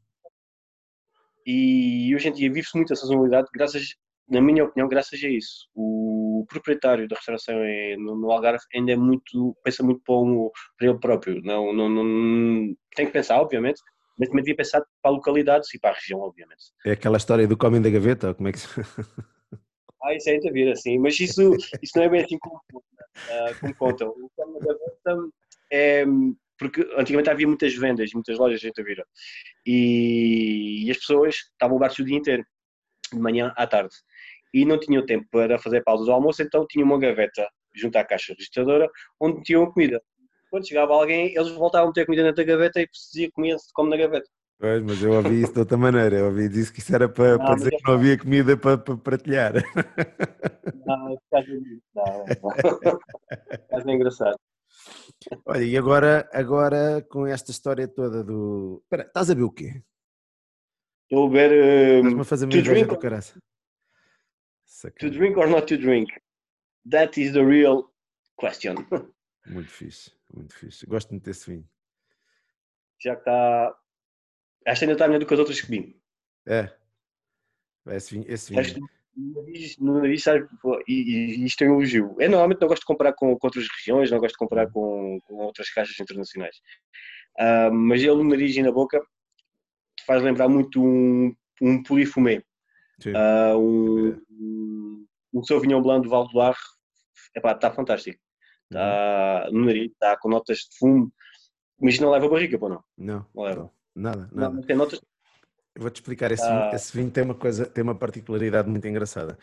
[SPEAKER 2] E hoje em dia vive-se muito a sazonalidade, graças, na minha opinião, graças a isso. O proprietário da restauração é, no, no Algarve ainda é muito, pensa muito para, o, para ele próprio. Não, não, não, tem que pensar, obviamente, mas também devia pensar para a localidade e para a região, obviamente.
[SPEAKER 1] É aquela história do comem da gaveta, ou como é que se...
[SPEAKER 2] Ah, isso é muito a ver, assim, mas isso, isso não é bem assim como, uh, como contam. O que é uma gaveta é. Porque antigamente havia muitas vendas, muitas lojas em Tavira. E, e as pessoas estavam abertas o dia inteiro, de manhã à tarde. E não tinham tempo para fazer pausa do almoço, então tinham uma gaveta junto à caixa registradora onde metiam a comida. Quando chegava alguém, eles voltavam a meter a comida dentro da gaveta e se dizia comia se come na gaveta.
[SPEAKER 1] Pois, mas eu ouvi isso de outra maneira, eu ouvi dizer que isso era para, para
[SPEAKER 2] Não, mas
[SPEAKER 1] dizer
[SPEAKER 2] é
[SPEAKER 1] que não havia comida para, para partilhar.
[SPEAKER 2] não, por causa disso. Não, não. Mas é engraçado.
[SPEAKER 1] Olha, e agora, agora com esta história toda do... Espera, estás a ver o quê?
[SPEAKER 2] Estou a ver
[SPEAKER 1] Estás-me
[SPEAKER 2] um,
[SPEAKER 1] a fazer uma
[SPEAKER 2] to
[SPEAKER 1] inveja
[SPEAKER 2] drink
[SPEAKER 1] do
[SPEAKER 2] or,
[SPEAKER 1] caraça.
[SPEAKER 2] to
[SPEAKER 1] Sacana.
[SPEAKER 2] drink or not to drink. That is the real question.
[SPEAKER 1] Muito fixe, muito fixe. Gosto muito desse vinho.
[SPEAKER 2] Já que está. Esta ainda está melhor do que as outras que vi.
[SPEAKER 1] É, esse vinho. Esse vinho.
[SPEAKER 2] Esta no nariz, no nariz sabe, e, e isto é um elogio. Eu normalmente não gosto de comparar com, com outras regiões, não gosto de comparar
[SPEAKER 1] Hum,
[SPEAKER 2] com, com outras caixas internacionais. Ah, mas ele no nariz e na boca te faz lembrar muito um, um Pouilly-Fumé,
[SPEAKER 1] sim,
[SPEAKER 2] ah,
[SPEAKER 1] sem
[SPEAKER 2] um,
[SPEAKER 1] dúvida.
[SPEAKER 2] um, um Sauvignon Blanc do Val do Arre. Epá, está fantástico.
[SPEAKER 1] Uhum.
[SPEAKER 2] Está no nariz, está com notas de fumo, mas não leva barriga, pô, não.
[SPEAKER 1] Não,
[SPEAKER 2] Não
[SPEAKER 1] não,
[SPEAKER 2] leva.
[SPEAKER 1] nada,
[SPEAKER 2] Não,
[SPEAKER 1] nada.
[SPEAKER 2] mas tem notas.
[SPEAKER 1] Eu vou-te explicar, esse vinho,
[SPEAKER 2] Está.
[SPEAKER 1] esse vinho tem uma coisa, tem uma particularidade muito engraçada.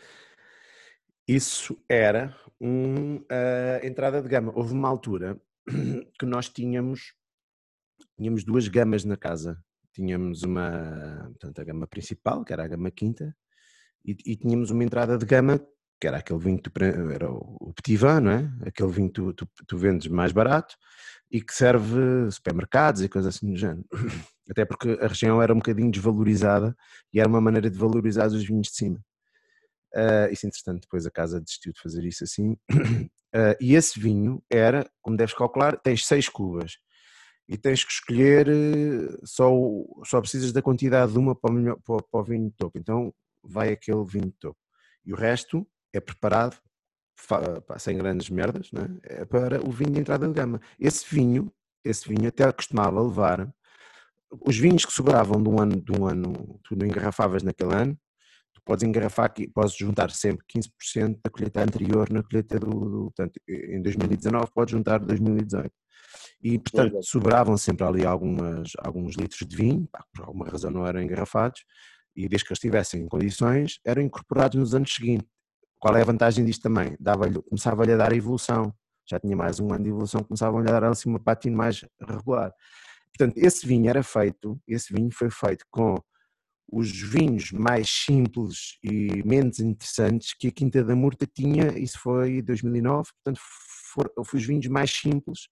[SPEAKER 1] Isso era uma entrada de gama. Houve uma altura que nós tínhamos, tínhamos duas gamas na casa. Tínhamos uma, portanto, a gama principal, que era a gama quinta, e, e tínhamos uma entrada de gama, que era aquele vinho que tu, pre- era o, o Petit Vin, não é? Aquele vinho que tu, tu, tu vendes mais barato e que serve supermercados e coisas assim do género. Até porque a região era um bocadinho desvalorizada e era uma maneira de valorizar os vinhos de cima. Uh, isso, entretanto, depois a casa desistiu de fazer isso assim. Uh, e esse vinho era, como deves calcular, tens seis cubas e tens que escolher, uh, só, só precisas da quantidade de uma para o, melhor, para, para o vinho de topo. Então vai aquele vinho de topo. E o resto é preparado, fa- pá, sem grandes merdas, não é? É para o vinho de entrada de gama. Esse vinho, esse vinho até costumava levar os vinhos que sobravam de um ano, de um ano, tu não engarrafavas naquele ano, tu podes engarrafar, aqui, podes juntar sempre quinze por cento da colheita anterior na colheita do, do portanto, em dois mil e dezanove podes juntar dois mil e dezoito. E, portanto, sobravam sempre ali algumas, alguns litros de vinho, pá, por alguma razão não eram engarrafados, e desde que eles estivessem em condições, eram incorporados nos anos seguintes. Qual é a vantagem disto também? Dava-lhe, começava-lhe a dar a evolução, já tinha mais um ano de evolução, começavam-lhe a dar assim uma patina mais regular. Portanto, esse vinho era feito, esse vinho foi feito com os vinhos mais simples e menos interessantes que a Quinta da Murta tinha, isso foi em dois mil e nove, portanto foram, foi os vinhos mais simples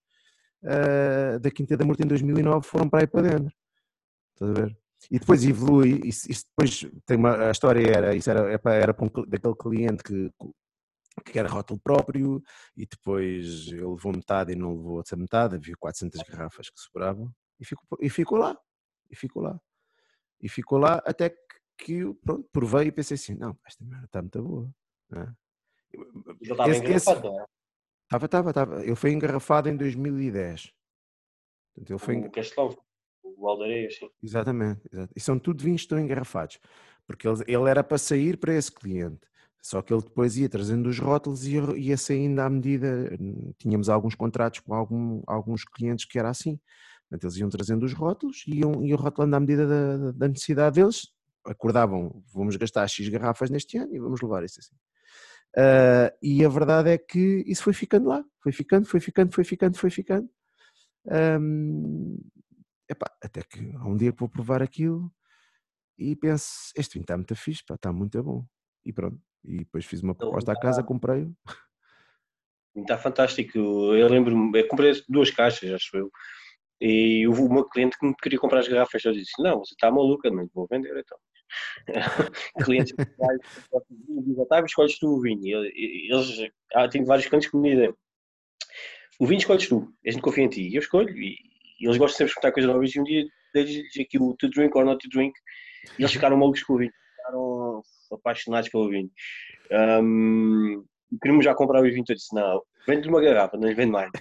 [SPEAKER 1] uh, da Quinta da Murta em dois mil e nove foram para aí para dentro, estás a ver? E depois evolui, isso, isso depois tem uma, a história era, isso era, era para um, daquele cliente que, que era rótulo próprio e depois ele levou metade e não levou outra metade, havia quatrocentas garrafas que sobravam e ficou, e ficou lá, e ficou lá. E ficou lá até que, que pronto, provei e pensei assim, não, esta merda está muito boa. Não é?
[SPEAKER 2] Ele estava
[SPEAKER 1] Esse, esse,
[SPEAKER 2] engarrafado, não é?
[SPEAKER 1] estava, estava, estava. Ele foi engarrafado em dois mil e dez. Portanto, ele foi...
[SPEAKER 2] O Castelão, o Aldareia, sim.
[SPEAKER 1] Exatamente, exatamente. E são tudo vinhos que estão engarrafados, porque ele, ele era para sair para esse cliente, só que ele depois ia trazendo os rótulos e ia, ia saindo à medida. Tínhamos alguns contratos com algum, alguns clientes que era assim, portanto, eles iam trazendo os rótulos e iam, iam rotulando à medida da, da necessidade deles, acordavam, vamos gastar X garrafas neste ano e vamos levar isso assim. Uh, e a verdade é que isso foi ficando lá, foi ficando, foi ficando, foi ficando, foi ficando. Um, epá, até que há um dia que vou provar aquilo e penso, este vinho está muito fixe, pá, está muito bom. E pronto, e depois fiz uma proposta à casa, comprei-o.
[SPEAKER 2] Está fantástico. Eu lembro-me, eu comprei duas caixas, acho eu. E houve uma cliente que me queria comprar as garrafas. Eu disse: Não, você está maluca, não vou vender então. Clientes que dizem: Tá, escolhes tu o vinho. Eles, ah, tenho vários clientes que me dizem: O vinho escolhes tu, a gente confia em ti. E eu escolho. E, e eles gostam sempre de escutar coisas novas. E um dia dei-lhes aqui o to drink or not to drink. E eles ficaram malucos com o vinho. Ficaram apaixonados pelo vinho. Um, queríamos já comprar o vinho. Eu disse: Não, vende uma garrafa, não vende mais.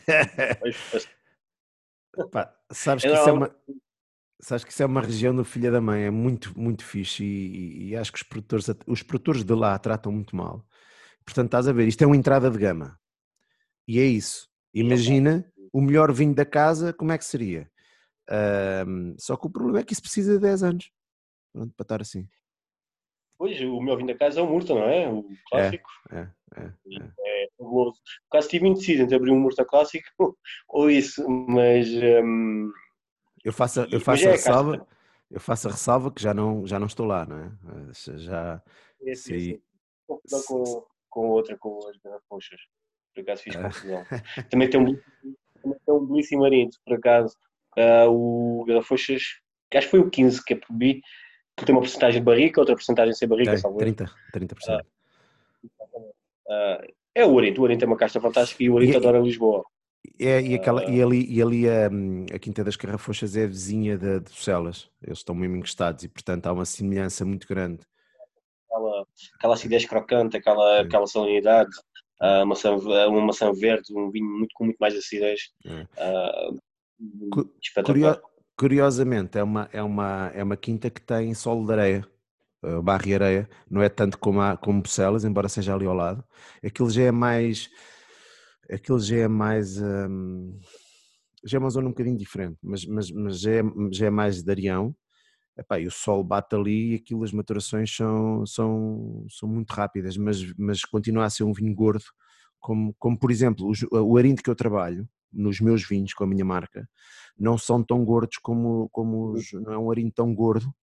[SPEAKER 1] Pá, sabes, que isso é uma, sabes que isso é uma região do filho da mãe, é muito, muito fixe e, e acho que os produtores, os produtores de lá tratam muito mal. Portanto, estás a ver, isto é uma entrada de gama e é isso. Imagina o melhor vinho da casa, como é que seria? Um, só que o problema é que isso precisa de dez anos. Pronto, para estar assim.
[SPEAKER 2] Pois, o melhor vinho da casa é o Murta, não é? O clássico.
[SPEAKER 1] É, é, é. é.
[SPEAKER 2] É fabuloso. Quase tive indeciso entre abrir um Murta clássico ou isso, mas. Um,
[SPEAKER 1] eu faço, eu faço a ressalva, eu faço a ressalva que já não, já não estou lá, não é? Já.
[SPEAKER 2] É, sim, sim. Confusão com, com outra, com as garrafas. Por acaso fiz confusão. Também tem um, também tem um belíssimo arinto, por acaso. Uh, o Garrafoxas, que acho que foi o quinze que eu bebi, que tem uma porcentagem de barrica, outra porcentagem sem barrica,
[SPEAKER 1] tem, trinta, trinta por cento.
[SPEAKER 2] Uh, uh, é o Arinto, o Arinto é uma casta fantástica e o Arinto e, adora Lisboa.
[SPEAKER 1] É, e, aquela, uh, e ali, e ali a, a Quinta das Carrafoxas é vizinha de, de Bucelas, eles estão mesmo encostados e portanto há uma semelhança muito grande.
[SPEAKER 2] Aquela, aquela acidez crocante, aquela, aquela salinidade, uh, maçã, uma maçã verde, um vinho muito, com muito mais acidez. É. Uh,
[SPEAKER 1] Curio, curiosamente, é uma, é, uma, é uma quinta que tem solo de areia, barro e areia, não é tanto como, a, como Bucelas, embora seja ali ao lado. Aquilo já é mais, aquilo já é mais, hum, já é uma zona um bocadinho diferente, mas, mas, mas já, é, já é mais de Arião. Epá, e o sol bate ali e aquilo, as maturações são, são, são muito rápidas, mas, mas continua a ser um vinho gordo, como, como por exemplo os, o arinto que eu trabalho nos meus vinhos com a minha marca, não são tão gordos como, como os, não é um arinto tão gordo.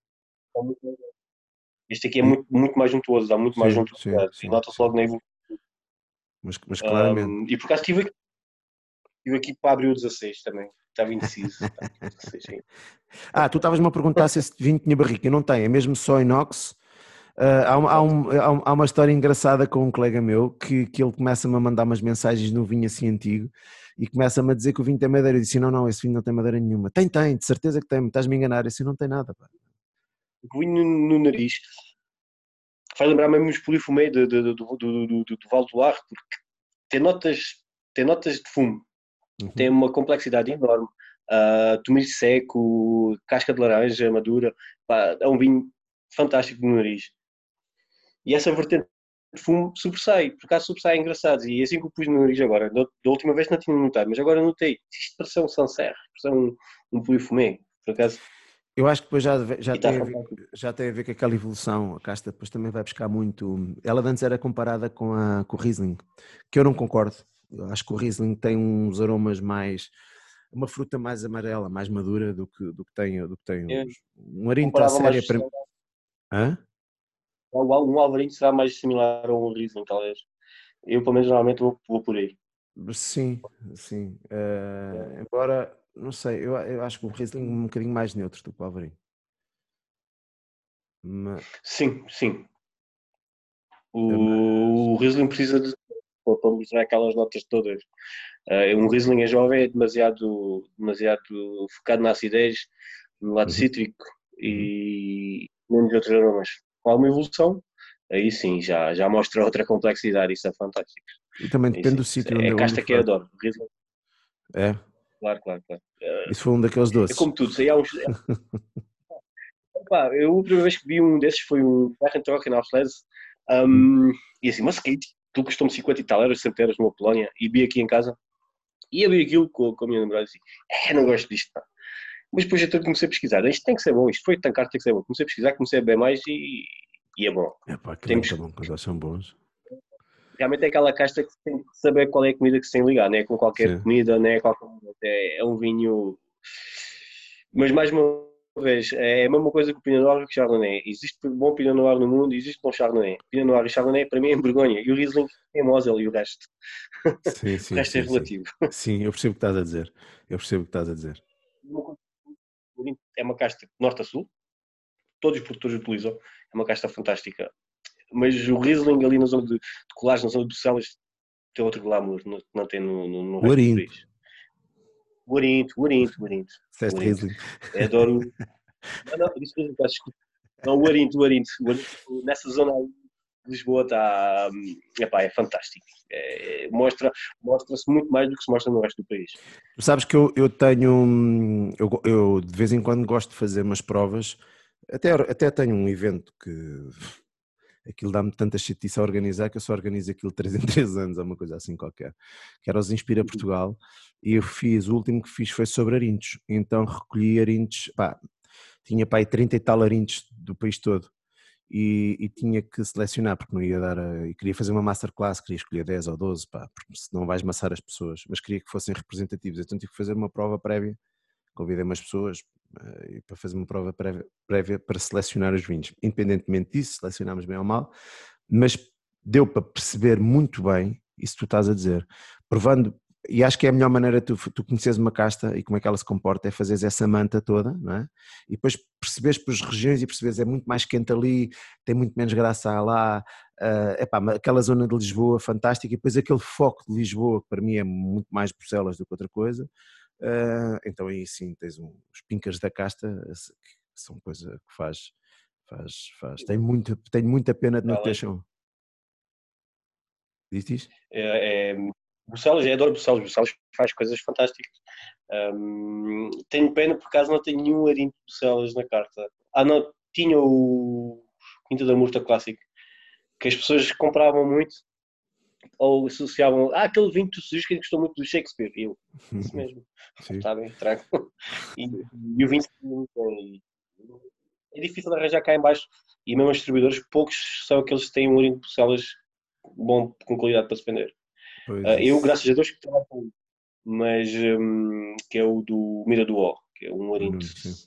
[SPEAKER 2] Este aqui é muito, muito mais juntuoso, dá muito sim, mais juntuosidade, e nota-se logo na evolução.
[SPEAKER 1] Mas, mas claramente.
[SPEAKER 2] Um, e por acaso estive aqui, estive aqui para abrir o dezasseis também. Estava indeciso. dezasseis,
[SPEAKER 1] ah, tu estavas-me a perguntar se esse vinho tinha barrica. Não tem, é mesmo só inox. Uh, há, há, um, há uma história engraçada com um colega meu que, que ele começa-me a mandar umas mensagens no vinho assim antigo e começa-me a dizer que o vinho tem madeira. Eu disse: não, não, esse vinho não tem madeira nenhuma. Tem, tem, de certeza que tem, estás-me a enganar. Esse não tem nada. Pá.
[SPEAKER 2] O vinho no, no nariz faz lembrar mesmo os polifumé do, do, do, do, do, do, do Val do Arro, porque tem notas, tem notas de fumo, uhum. Tem uma complexidade enorme. Uh, tomilho seco, casca de laranja madura, pá, é um vinho fantástico no nariz. E essa vertente de fumo sobressai, por acaso sobressai engraçados. E assim que eu pus no nariz agora, da última vez não tinha notado, mas agora notei. Isto parece um Sancerre, parece um, um polifumé, por acaso.
[SPEAKER 1] Eu acho que depois já, já, tem a ver, já tem a ver com aquela evolução. A casta depois também vai buscar muito. Ela antes era comparada com, a, com o Riesling, que eu não concordo. Eu acho que o Riesling tem uns aromas mais. Uma fruta mais amarela, mais madura do que, do que tem, do que tem os, um arinto à séria. Para... Hã?
[SPEAKER 2] Um alvarinho será mais similar a um Riesling, talvez. Eu, pelo menos, normalmente vou, vou por aí.
[SPEAKER 1] Sim, sim. Uh, é. Embora, não sei, eu, eu acho que o Riesling é um bocadinho mais neutro do que o alvarinho.
[SPEAKER 2] Mas... Sim, sim. O, o Riesling precisa de para mostrar aquelas notas todas. Uh, um Riesling é jovem, é demasiado, demasiado focado na acidez, no lado uhum. cítrico e menos outros aromas. Com alguma evolução, aí sim, já, já mostra outra complexidade, isso é fantástico.
[SPEAKER 1] E também depende do sítio onde
[SPEAKER 2] é. É casta que eu adoro. Riesling.
[SPEAKER 1] É?
[SPEAKER 2] claro, claro, claro.
[SPEAKER 1] Isso foi um daqueles
[SPEAKER 2] É
[SPEAKER 1] doces.
[SPEAKER 2] como tudo, sei, há uns. Pá, eu a primeira vez que vi um desses foi um Berrentrocken na Auslese.
[SPEAKER 1] Hum.
[SPEAKER 2] Um, e assim, mas que tu custou-me cinquenta e tal euros, sessenta euros numa Polónia, e vi aqui em casa, e eu vi aquilo com, com a minha namorada e assim, é, não gosto disto, pá. Mas depois eu comecei a pesquisar, isto tem que ser bom, isto foi tão caro, tem que ser bom. Comecei a pesquisar, comecei a beber mais e, e é bom.
[SPEAKER 1] Epá, aquilo é
[SPEAKER 2] Temos,
[SPEAKER 1] muito bom quando eles são bons.
[SPEAKER 2] realmente é aquela casta que tem que saber qual é a comida que se tem que ligar, não é com qualquer
[SPEAKER 1] Sim.
[SPEAKER 2] comida, não é qualquer. É, é um vinho. Mas mais uma vez, é a mesma coisa que o Pinot Noir e o Chardonnay. Existe bom Pinot Noir no mundo, existe bom Chardonnay. Pinot Noir e Chardonnay para mim é vergonha. E o Riesling é Mosel e o resto.
[SPEAKER 1] Sim,
[SPEAKER 2] O
[SPEAKER 1] sim,
[SPEAKER 2] resto é
[SPEAKER 1] sim, sim.
[SPEAKER 2] relativo.
[SPEAKER 1] Sim, eu percebo o que estás a dizer. Eu percebo o que estás a dizer.
[SPEAKER 2] É uma casta de norte a sul, todos os produtores utilizam. É uma casta fantástica. Mas o Riesling ali na zona de, de Colares, na zona de Bucelas, tem outro glamour, não, não tem no, no, no
[SPEAKER 1] O
[SPEAKER 2] resto do
[SPEAKER 1] Arinto,
[SPEAKER 2] país. O Arinto, o Arinto, o Arinto. O
[SPEAKER 1] disseste
[SPEAKER 2] Arinto.
[SPEAKER 1] Riesling.
[SPEAKER 2] Eu adoro. Não, não, disse Riesling, peço desculpa. Não, o Arinto, o Arinto. O Arinto nessa zona aí de Lisboa está. Epá, é fantástico. É, mostra, mostra-se muito mais do que se mostra no resto do país.
[SPEAKER 1] Tu sabes que eu, eu tenho, hum, eu, go- eu de vez em quando gosto de fazer umas provas, até, até tenho um evento que aquilo dá-me tanta chatice a organizar que eu só organizo aquilo três em três anos, ou uma coisa assim qualquer, que era os Inspira Portugal, e eu fiz, o último que fiz foi sobre arintos, então recolhi arintos, pá, tinha pá aí trinta e tal arintos do país todo, e, e tinha que selecionar, porque não ia dar, a, e queria fazer uma masterclass, queria escolher dez ou doze, pá, porque senão vais maçar as pessoas, mas queria que fossem representativos, então tive que fazer uma prova prévia, convidei umas pessoas uh, para fazer uma prova prévia, prévia para selecionar os vinhos. Independentemente disso, selecionámos bem ou mal, mas deu para perceber muito bem isso que tu estás a dizer, provando, e acho que é a melhor maneira de tu, tu conheceres uma casta e como é que ela se comporta, é fazeres essa manta toda, não é? E depois perceberes por regiões e perceberes é muito mais quente ali, tem muito menos graça lá, uh, epá, aquela zona de Lisboa fantástica, e depois aquele foco de Lisboa, que para mim é muito mais Bruxelas do que outra coisa. Uh, então aí sim tens um, os pincas da casta, que são coisa que faz, faz, faz. Tenho muita, tenho muita pena de não ter chão. Diz, diz?
[SPEAKER 2] É, é, Bucelas, eu adoro Bucelas, Bucelas faz coisas fantásticas. Um, tenho pena por acaso não tenho nenhum arinto de Bucelas na carta. Ah, não, tinha o Quinta da Murta clássico, que as pessoas compravam muito ou associavam. Ah, aquele vinho que tu sugeres que gostou muito do Shakespeare. E eu, isso mesmo,
[SPEAKER 1] Sim.
[SPEAKER 2] está bem, trago. E, e o vinho é difícil de arranjar cá em baixo. E mesmo os distribuidores, poucos são aqueles que têm um arinto de Bucelas bom, com qualidade para se vender.
[SPEAKER 1] Pois
[SPEAKER 2] Uh, eu,
[SPEAKER 1] isso.
[SPEAKER 2] graças a Deus, que trabalho com um, mas um, que é o do Mira do O, que é um
[SPEAKER 1] O
[SPEAKER 2] arinto.
[SPEAKER 1] Nuno, sim.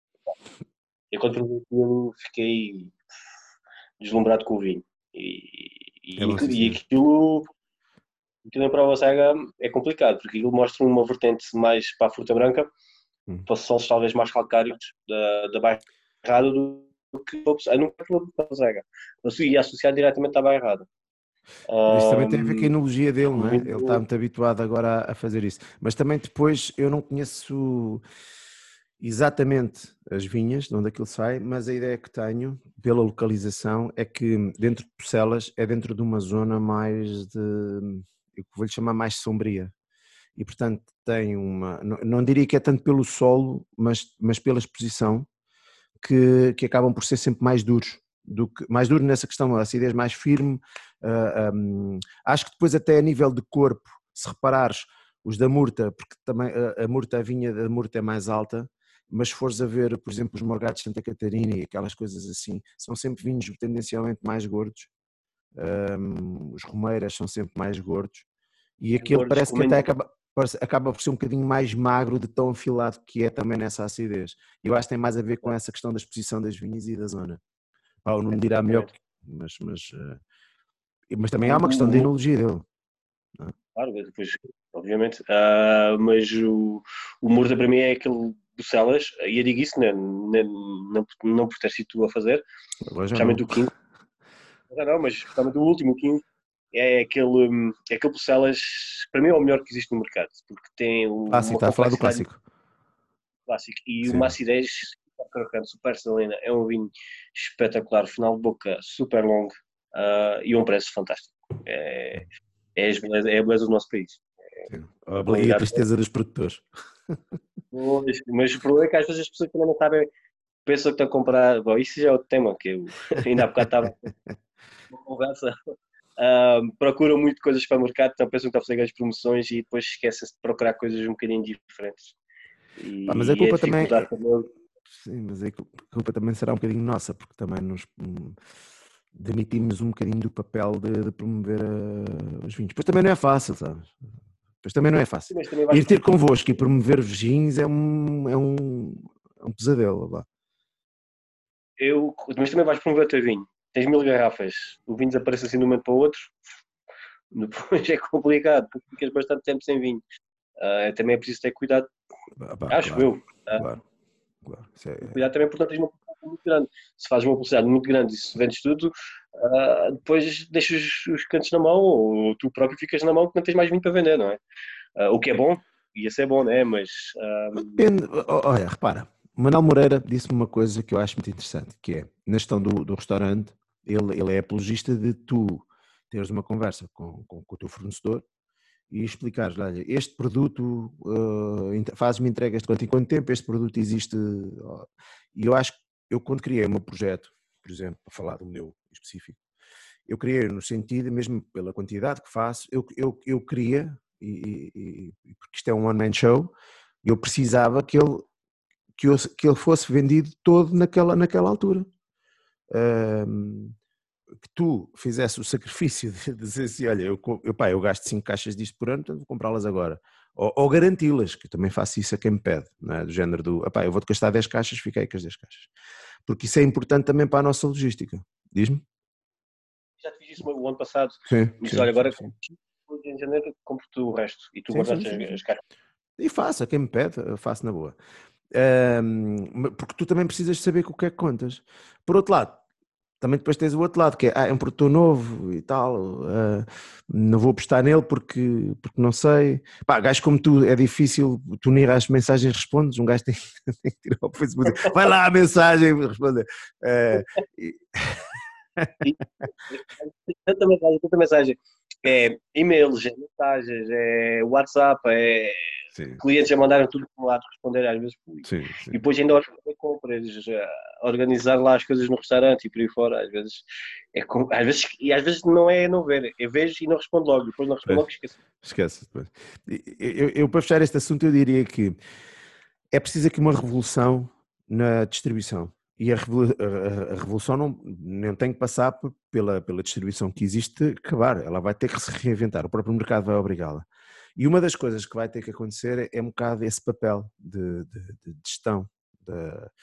[SPEAKER 2] Eu quando provei aquilo fiquei deslumbrado com o vinho. E,
[SPEAKER 1] É
[SPEAKER 2] e,
[SPEAKER 1] bom, sim,
[SPEAKER 2] e
[SPEAKER 1] senhor.
[SPEAKER 2] aquilo, aquilo em prova cega é complicado, porque aquilo mostra uma vertente mais para a fruta branca,
[SPEAKER 1] Hum.
[SPEAKER 2] para solos talvez mais calcários da, da bairrada do que eu nunca aquilo de prova cega. Eu ia associar diretamente à bairrada.
[SPEAKER 1] Mas isso também tem a ver com a
[SPEAKER 2] Um,
[SPEAKER 1] enologia dele,
[SPEAKER 2] o
[SPEAKER 1] não é? Ele está
[SPEAKER 2] vinho,
[SPEAKER 1] muito habituado agora a, a fazer isso. Mas também depois eu não conheço exatamente as vinhas de onde aquilo sai, mas a ideia que tenho, pela localização, é que dentro de Bucelas é dentro de uma zona mais de, eu vou-lhe chamar mais sombria. E portanto tem uma, não, não diria que é tanto pelo solo, mas, mas pela exposição, que, que acabam por ser sempre mais duros, do que, mais duro nessa questão, a acidez mais firme. Uh, um, acho que depois até a nível de corpo, se reparares, os da Murta, porque também a, a Murta, a vinha da Murta é mais alta, mas se fores a ver, por exemplo, os Morgados de Santa Catarina e aquelas coisas assim, são sempre vinhos tendencialmente mais gordos, um, os Romeiras são sempre mais gordos, e aquele
[SPEAKER 2] gordos,
[SPEAKER 1] parece que
[SPEAKER 2] comendo
[SPEAKER 1] até acaba, acaba por ser um bocadinho mais magro de tão afilado que é também nessa acidez. E eu acho que tem mais a ver com essa questão da exposição das vinhas e da zona. Pá, o Nuno dirá melhor,
[SPEAKER 2] exatamente.
[SPEAKER 1] mas, mas, uh, mas também há uma questão de
[SPEAKER 2] O, o,
[SPEAKER 1] enologia dele. Não é?
[SPEAKER 2] claro, depois, obviamente. Ah, mas o, o Murta para mim é aquele Bucelas, e eu digo isso né, né, não, não por ter sido tu a fazer,
[SPEAKER 1] Agora já não.
[SPEAKER 2] especialmente o quinze, não, não, mas especialmente o último, o quinze, é aquele, hum, é aquele Bucelas, para mim é o melhor que existe no mercado, porque tem
[SPEAKER 1] Clássico,
[SPEAKER 2] uma
[SPEAKER 1] está a falar do
[SPEAKER 2] complexidade
[SPEAKER 1] clássico.
[SPEAKER 2] clássica e uma
[SPEAKER 1] Sim.
[SPEAKER 2] acidez super crocante, super salina. É um vinho espetacular, final de boca super longo uh, e um preço fantástico. É, é, a beleza, é a beleza do nosso país.
[SPEAKER 1] Sim. E a tristeza dos produtores.
[SPEAKER 2] Pois, mas o problema é que às vezes as pessoas também não sabem, pensam que estão a comprar. Bom, isso já é outro tema, que eu ainda há bocado estava numa conversa. Uh, procuram muito coisas para o mercado, então pensam que estão a fazer grandes promoções e depois esquecem-se de procurar coisas um bocadinho diferentes.
[SPEAKER 1] Pá, mas a
[SPEAKER 2] E, e a
[SPEAKER 1] culpa também.
[SPEAKER 2] dificuldade também.
[SPEAKER 1] Sim, mas a culpa também será um bocadinho nossa, porque também nos hum, demitimos um bocadinho do papel de, de promover uh, os vinhos. Pois também não é fácil, sabes? Pois também não é fácil.
[SPEAKER 2] Mas também vais
[SPEAKER 1] Ir ter convosco e promover os vinhos é um, é um, é um pesadelo. Lá.
[SPEAKER 2] eu, mas também vais promover o teu vinho. Tens mil garrafas, o vinho desaparece assim de um momento para o outro, depois é complicado, porque ficas bastante tempo sem vinho. Uh, também é preciso ter cuidado,
[SPEAKER 1] Bah, bah,
[SPEAKER 2] acho
[SPEAKER 1] claro,
[SPEAKER 2] eu. Uh,
[SPEAKER 1] claro, claro. Isso é,
[SPEAKER 2] cuidado também, portanto, tens uma publicidade muito grande. Se fazes uma publicidade muito grande e se vendes tudo, uh, depois deixas os cantos na mão, ou tu próprio ficas na mão que não tens mais vinho para vender, não é? Uh, o que é bom, ia ser bom, né? Mas. Uh,
[SPEAKER 1] depende. Olha, repara, o Manuel Moreira disse-me uma coisa que eu acho muito interessante, que é, na gestão do, do restaurante, ele, ele é apologista de tu teres uma conversa com, com, com o teu fornecedor e explicares, olha, este produto uh, fazes-me entregas de quanto em quanto tempo, este produto existe. Uh, e eu acho que eu quando criei o meu projeto, por exemplo, para falar do meu específico, eu criei no sentido, mesmo pela quantidade que faço, eu, eu, eu queria, e, e, e porque isto é um one-man show, eu precisava que ele, que, eu, que ele fosse vendido todo naquela, naquela altura. Um, que tu fizesse o sacrifício de dizer assim, olha, eu, eu, pá, eu gasto cinco caixas disto por ano, portanto vou comprá-las agora. Ou, ou garanti-las, que eu também faço isso a quem me pede, não é? Do género do, pá, eu vou-te gastar dez caixas, fiquei com as dez caixas. Porque isso é importante também para a nossa logística. Diz-me?
[SPEAKER 2] já te fiz isso o ano passado.
[SPEAKER 1] Sim,
[SPEAKER 2] Disse,
[SPEAKER 1] sim,
[SPEAKER 2] olha,
[SPEAKER 1] sim,
[SPEAKER 2] agora
[SPEAKER 1] sim.
[SPEAKER 2] em janeiro compro-te o resto e tu
[SPEAKER 1] Sim, sim,
[SPEAKER 2] guardaste
[SPEAKER 1] sim,
[SPEAKER 2] as,
[SPEAKER 1] sim.
[SPEAKER 2] as caixas.
[SPEAKER 1] E faço, a quem me pede, eu faço na boa. Um, porque tu também precisas saber com o que é que contas. Por outro lado, também depois tens o outro lado, que é, ah, é um produtor novo e tal, uh, não vou apostar nele porque, porque não sei. Pá, gajo como tu, é difícil, tu nem às mensagens respondes, um gajo tem, tem que tirar o Facebook, vai lá a mensagem e responder. Uh, e...
[SPEAKER 2] E, tanta mensagem, tanta mensagem. É e-mails, é mensagens, é WhatsApp, é
[SPEAKER 1] Sim,
[SPEAKER 2] clientes a mandarem tudo para o lado, responder às vezes.
[SPEAKER 1] sim,
[SPEAKER 2] E
[SPEAKER 1] sim.
[SPEAKER 2] depois ainda hora de compras, organizar lá as coisas no restaurante e por aí fora, às vezes, é com, às vezes e às vezes não é não ver, eu vejo e não respondo logo, depois não respondo
[SPEAKER 1] Pois,
[SPEAKER 2] logo e esqueço.
[SPEAKER 1] esquece depois. Eu, eu, eu, para fechar este assunto, eu diria que é preciso aqui uma revolução na distribuição. E a, a, a revolução não, não tem que passar pela, pela distribuição que existe, acabar. Ela vai ter que se reinventar. O próprio mercado vai obrigá-la. E uma das coisas que vai ter que acontecer é um bocado esse papel de, de, de gestão, de,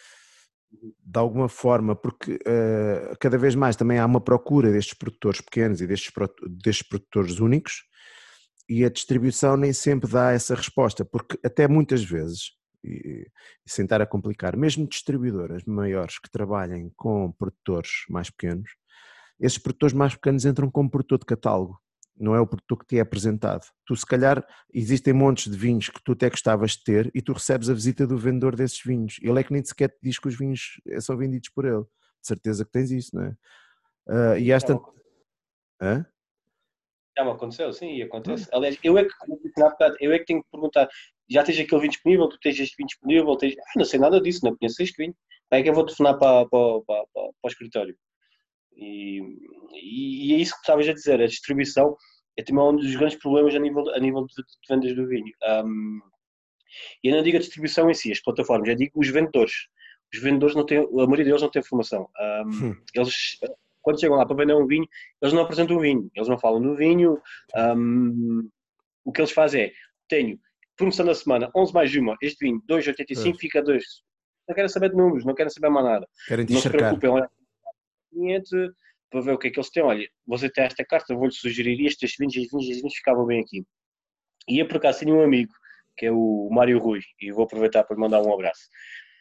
[SPEAKER 1] de alguma forma, porque uh, cada vez mais também há uma procura destes produtores pequenos e destes, destes produtores únicos, e a distribuição nem sempre dá essa resposta, porque até muitas vezes, e, e sem estar a complicar, mesmo distribuidoras maiores que trabalhem com produtores mais pequenos, esses produtores mais pequenos entram como produtor de catálogo, não é o produtor que te é apresentado. Tu, se calhar, existem montes de vinhos que tu até gostavas de ter e tu recebes a visita do vendedor desses vinhos. Ele é que nem sequer te diz que os vinhos são vendidos por ele. De certeza que tens isso, não é? Uh, e
[SPEAKER 2] Já
[SPEAKER 1] esta...
[SPEAKER 2] me,
[SPEAKER 1] Hã?
[SPEAKER 2] já me aconteceu, sim, e acontece.
[SPEAKER 1] Hum,
[SPEAKER 2] Aliás, eu é que, como disse há bocado, eu é que tenho que perguntar, já tens aquele vinho disponível, tu tens este vinho disponível, tens... Ah, não sei nada disso, não conheço este vinho. Aí é que eu vou telefonar para, para, para, para, para o escritório. E, e, e é isso que estavas a dizer, a distribuição é também um dos grandes problemas a nível, a nível de, de vendas do vinho. Um, e eu não digo a distribuição em si, as plataformas, eu digo os vendedores. Os vendedores não têm, a maioria deles não tem formação. Um,
[SPEAKER 1] hum,
[SPEAKER 2] eles, quando chegam lá para vender um vinho, eles não apresentam o vinho, eles não falam do vinho. Um, o que eles fazem é, tenho promoção da semana, onze mais uma, este vinho, dois vírgula oitenta e cinco, fica dois. Não querem saber de números, não querem saber mais nada.
[SPEAKER 1] querem te
[SPEAKER 2] Não se
[SPEAKER 1] encharcar.
[SPEAKER 2] preocupem, olha, cliente para ver o que é que eles têm. Olha, você tem esta carta, vou-lhe sugerir isto, estes vinhos, estes vinhos, estes vinhos ficavam bem aqui. E eu por acaso tenho um amigo, que é o Mário Rui, e vou aproveitar para lhe mandar um abraço.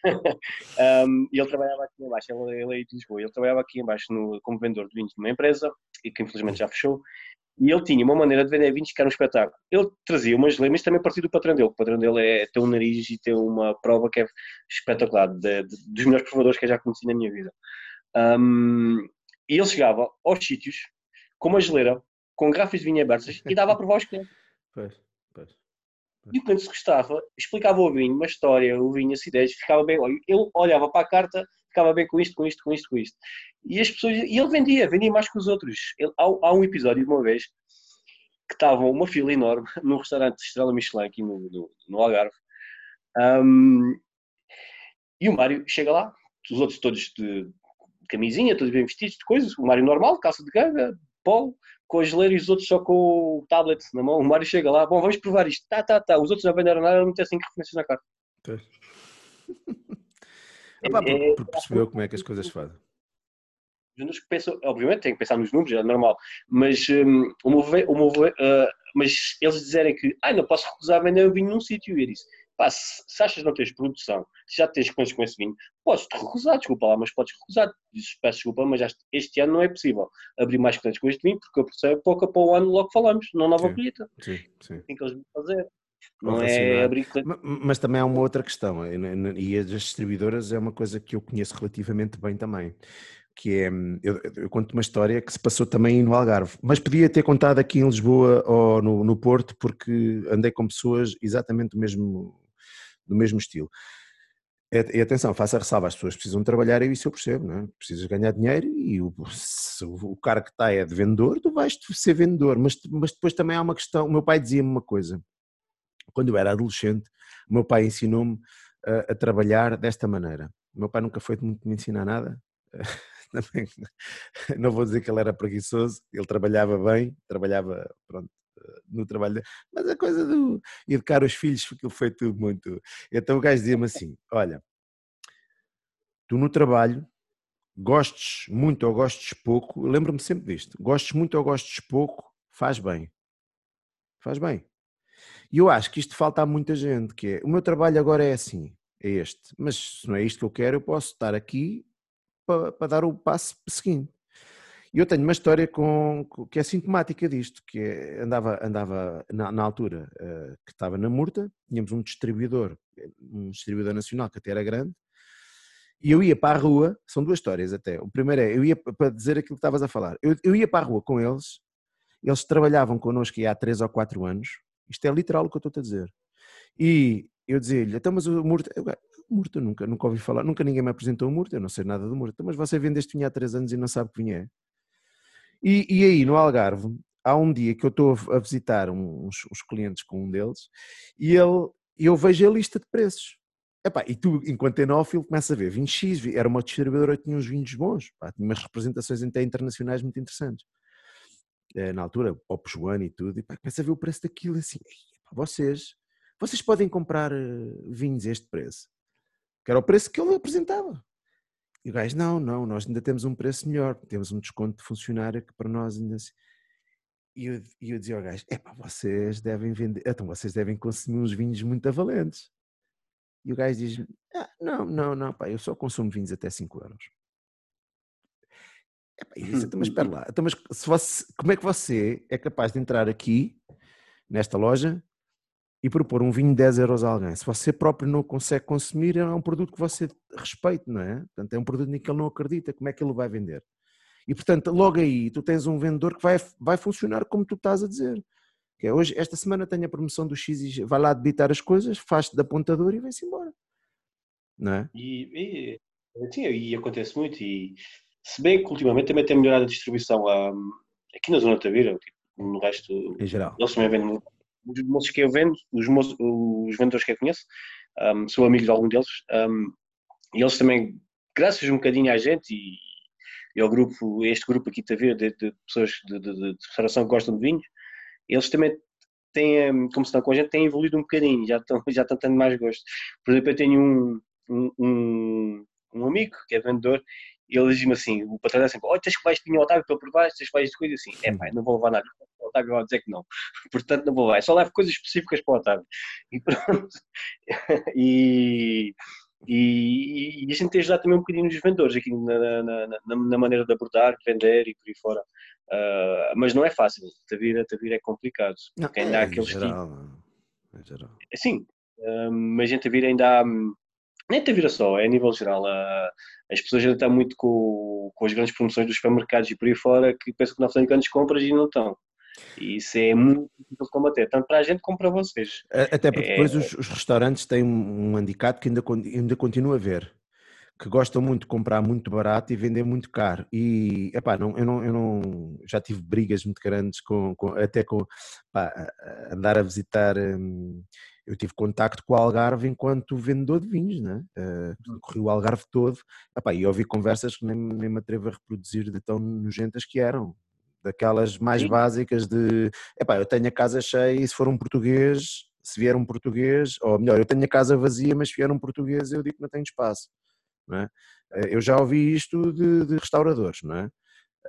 [SPEAKER 2] um, e ele trabalhava aqui em baixo, ele, ele é de Lisboa, ele trabalhava aqui em baixo no, como vendedor de vinhos numa empresa, e que infelizmente já fechou, e ele tinha uma maneira de vender vinhos que era um espetáculo. Ele trazia umas leis, mas também partia do patrão dele. O patrão dele é ter um nariz e ter uma prova que é espetacular, de, de, dos melhores provadores que eu já conheci na minha vida. Um, e ele chegava aos sítios com uma geleira, com garrafas de vinho abertas e dava a provar aos clientes.
[SPEAKER 1] Pois, Pois.
[SPEAKER 2] E o cliente se gostava, explicava o vinho, uma história, o vinho, as ideias, ficava bem. Ele olhava para a carta, ficava bem com isto, com isto, com isto, com isto. E as pessoas, e ele vendia, vendia mais que os outros. Ele, há, há um episódio de uma vez que estava uma fila enorme num restaurante de Estrela Michelin aqui no, no, no Algarve. Um, e o Mário chega lá, os outros todos de camisinha, todos bem vestidos, de coisas. O Mário normal, calça de ganga, polo, com a geleira e os outros só com o tablet na mão. O Mário chega lá, bom, vamos provar isto. Tá, tá, tá. Os outros não venderam nada, não tem cinco referências na carta.
[SPEAKER 1] Pois.
[SPEAKER 2] É,
[SPEAKER 1] Epá, porque,
[SPEAKER 2] é,
[SPEAKER 1] porque percebeu como é que as coisas se fazem.
[SPEAKER 2] Os que pensam, obviamente, tem que pensar nos números, é normal, mas um, o mover, o mover, uh, mas eles dizerem que ah, não posso recusar vender o vinho num sítio, e eu disse, pá, se, se achas que não tens produção, se já tens clientes com esse vinho, podes-te recusar, desculpa lá, mas podes recusar. Dizes, peço desculpa, mas este, este ano não é possível abrir mais clientes com este vinho, porque eu percebo pouco para o ano logo falamos, não nova
[SPEAKER 1] Sim,
[SPEAKER 2] colheita.
[SPEAKER 1] sim, sim.
[SPEAKER 2] Tem que eles vão fazer.
[SPEAKER 1] Ou
[SPEAKER 2] Não é
[SPEAKER 1] racionar.
[SPEAKER 2] abrir clientes.
[SPEAKER 1] Mas também há uma outra questão, e as distribuidoras é uma coisa que eu conheço relativamente bem também, que é, eu, eu conto uma história que se passou também no Algarve, mas podia ter contado aqui em Lisboa ou no, no Porto, porque andei com pessoas exatamente do mesmo, do mesmo estilo. E, e atenção, faça a ressalva, as pessoas precisam trabalhar e isso eu percebo, não é? Precisas ganhar dinheiro e o, se o cara que está é de vendedor, tu vais ser vendedor, mas, mas depois também há uma questão, o meu pai dizia-me uma coisa, quando eu era adolescente, o meu pai ensinou-me a, a trabalhar desta maneira. O meu pai nunca foi muito me ensinar nada. Também, não vou dizer que ele era preguiçoso, ele trabalhava bem, trabalhava, pronto, no trabalho, mas a coisa do educar os filhos, aquilo foi tudo muito. Então o gajo dizia-me assim: olha, tu no trabalho, gostes muito ou gostes pouco, eu lembro-me sempre disto, gostes muito ou gostes pouco, faz bem, faz bem. E eu acho que isto falta a muita gente, que é, o meu trabalho agora é assim, é este, mas se não é isto que eu quero, eu posso estar aqui para, para dar o passo seguinte. E eu tenho uma história com, que é sintomática disto, que é, andava, andava na, na altura uh, que estava na Murta, tínhamos um distribuidor, um distribuidor nacional que até era grande, e eu ia para a rua, são duas histórias até, o primeiro é, eu ia para dizer aquilo que estavas a falar, eu, eu ia para a rua com eles, eles trabalhavam connosco há três ou quatro anos, isto é literal o que eu estou a dizer, e eu dizia-lhe, então mas o Murta, eu, o Murta nunca, nunca ouvi falar, nunca ninguém me apresentou o Murta, eu não sei nada do Murta, mas você vende este vinho há três anos e não sabe que vinho é. E, e aí no Algarve, há um dia que eu estou a visitar uns, uns clientes com um deles e ele, eu vejo a lista de preços. Epá, e tu, enquanto enófilo, começas a ver vinho X, era uma distribuidora que tinha uns vinhos bons, pá, tinha umas representações até internacionais muito interessantes. É, na altura, Opus One e tudo, e pá, começa a ver o preço daquilo assim, pá, vocês, vocês podem comprar uh, vinhos a este preço, que era o preço que ele apresentava. E o gajo, não, não, nós ainda temos um preço melhor, temos um desconto de funcionário que para nós ainda assim. E eu, e eu dizia ao gajo, é pá, vocês devem vender, então vocês devem consumir uns vinhos muito avalentes. E o gajo diz, ah, não, não, não, pá, eu só consumo vinhos até cinco euros. Epá, eu disse, então, mas espera lá, então, mas se você, como é que você é capaz de entrar aqui, nesta loja, e propor um vinho de dez euros a alguém? Se você próprio não consegue consumir, é um produto que você respeita, não é? Portanto, é um produto em que ele não acredita, como é que ele vai vender? E, portanto, logo aí, tu tens um vendedor que vai, vai funcionar como tu estás a dizer. Que é, hoje, esta semana tenho a promoção do X e vai lá debitar as coisas, faz-te de apontador e vai-se embora. Não é?
[SPEAKER 2] E, e, sim, e acontece muito. E se bem que ultimamente também tem melhorado a distribuição um, aqui na zona de Tavira, tipo, no resto,
[SPEAKER 1] Em geral.
[SPEAKER 2] eles também vendem. Os moços que eu vendo, os, moços, os vendedores que eu conheço, um, sou amigo de algum deles, um, e eles também, graças um bocadinho à gente e, e ao grupo, este grupo aqui de Tavira, de, de pessoas de, de, de restauração que gostam de vinhos, eles também têm, como estão com a gente, têm evoluído um bocadinho, já estão, já estão tendo mais gosto. Por exemplo, eu tenho um, um, um, um amigo que é vendedor e ele diz-me assim, o patrão é sempre, olha, tens que levar este vinho ao Otávio para provar, tens que levar isto coisa assim, é pá, não vou levar nada, o Otávio vai dizer que não, portanto não vou levar, só levo coisas específicas para o Otávio. E pronto, e, e, e a gente tem ajudado também um bocadinho os vendedores aqui na, na, na, na maneira de abordar, vender e por aí fora. Uh, mas não é fácil, a vida, a vida é complicado,
[SPEAKER 1] Não,
[SPEAKER 2] porque ainda há
[SPEAKER 1] é em
[SPEAKER 2] aqueles que,
[SPEAKER 1] geral. Em geral.
[SPEAKER 2] assim, uh, mas a gente a vida ainda há, nem a vida só, é a nível geral, uh, as pessoas ainda estão muito com, com as grandes promoções dos supermercados e por aí fora, que pensam que não fazem grandes compras e não estão. E isso é muito difícil de combater, tanto para a gente como para vocês.
[SPEAKER 1] Até porque
[SPEAKER 2] É,
[SPEAKER 1] depois os, os restaurantes têm um handicap que ainda, con- ainda continua a ver, que gostam muito de comprar muito barato e vender muito caro. E epá, não, eu, não, eu não já tive brigas muito grandes com, com- até com pá, a- a andar a visitar. hum, Eu tive contacto com o Algarve enquanto vendedor de vinhos, né? Uh, corri o Algarve todo, epá, e ouvi conversas que nem, nem me atrevo a reproduzir de tão nojentas que eram. Daquelas mais
[SPEAKER 2] sim,
[SPEAKER 1] básicas de, epá, eu tenho a casa cheia e se for um português, se vier um português, ou melhor, eu tenho a casa vazia, mas se vier um português eu digo que não tenho espaço, não é? Eh, Eu já ouvi isto de, de restauradores, não é?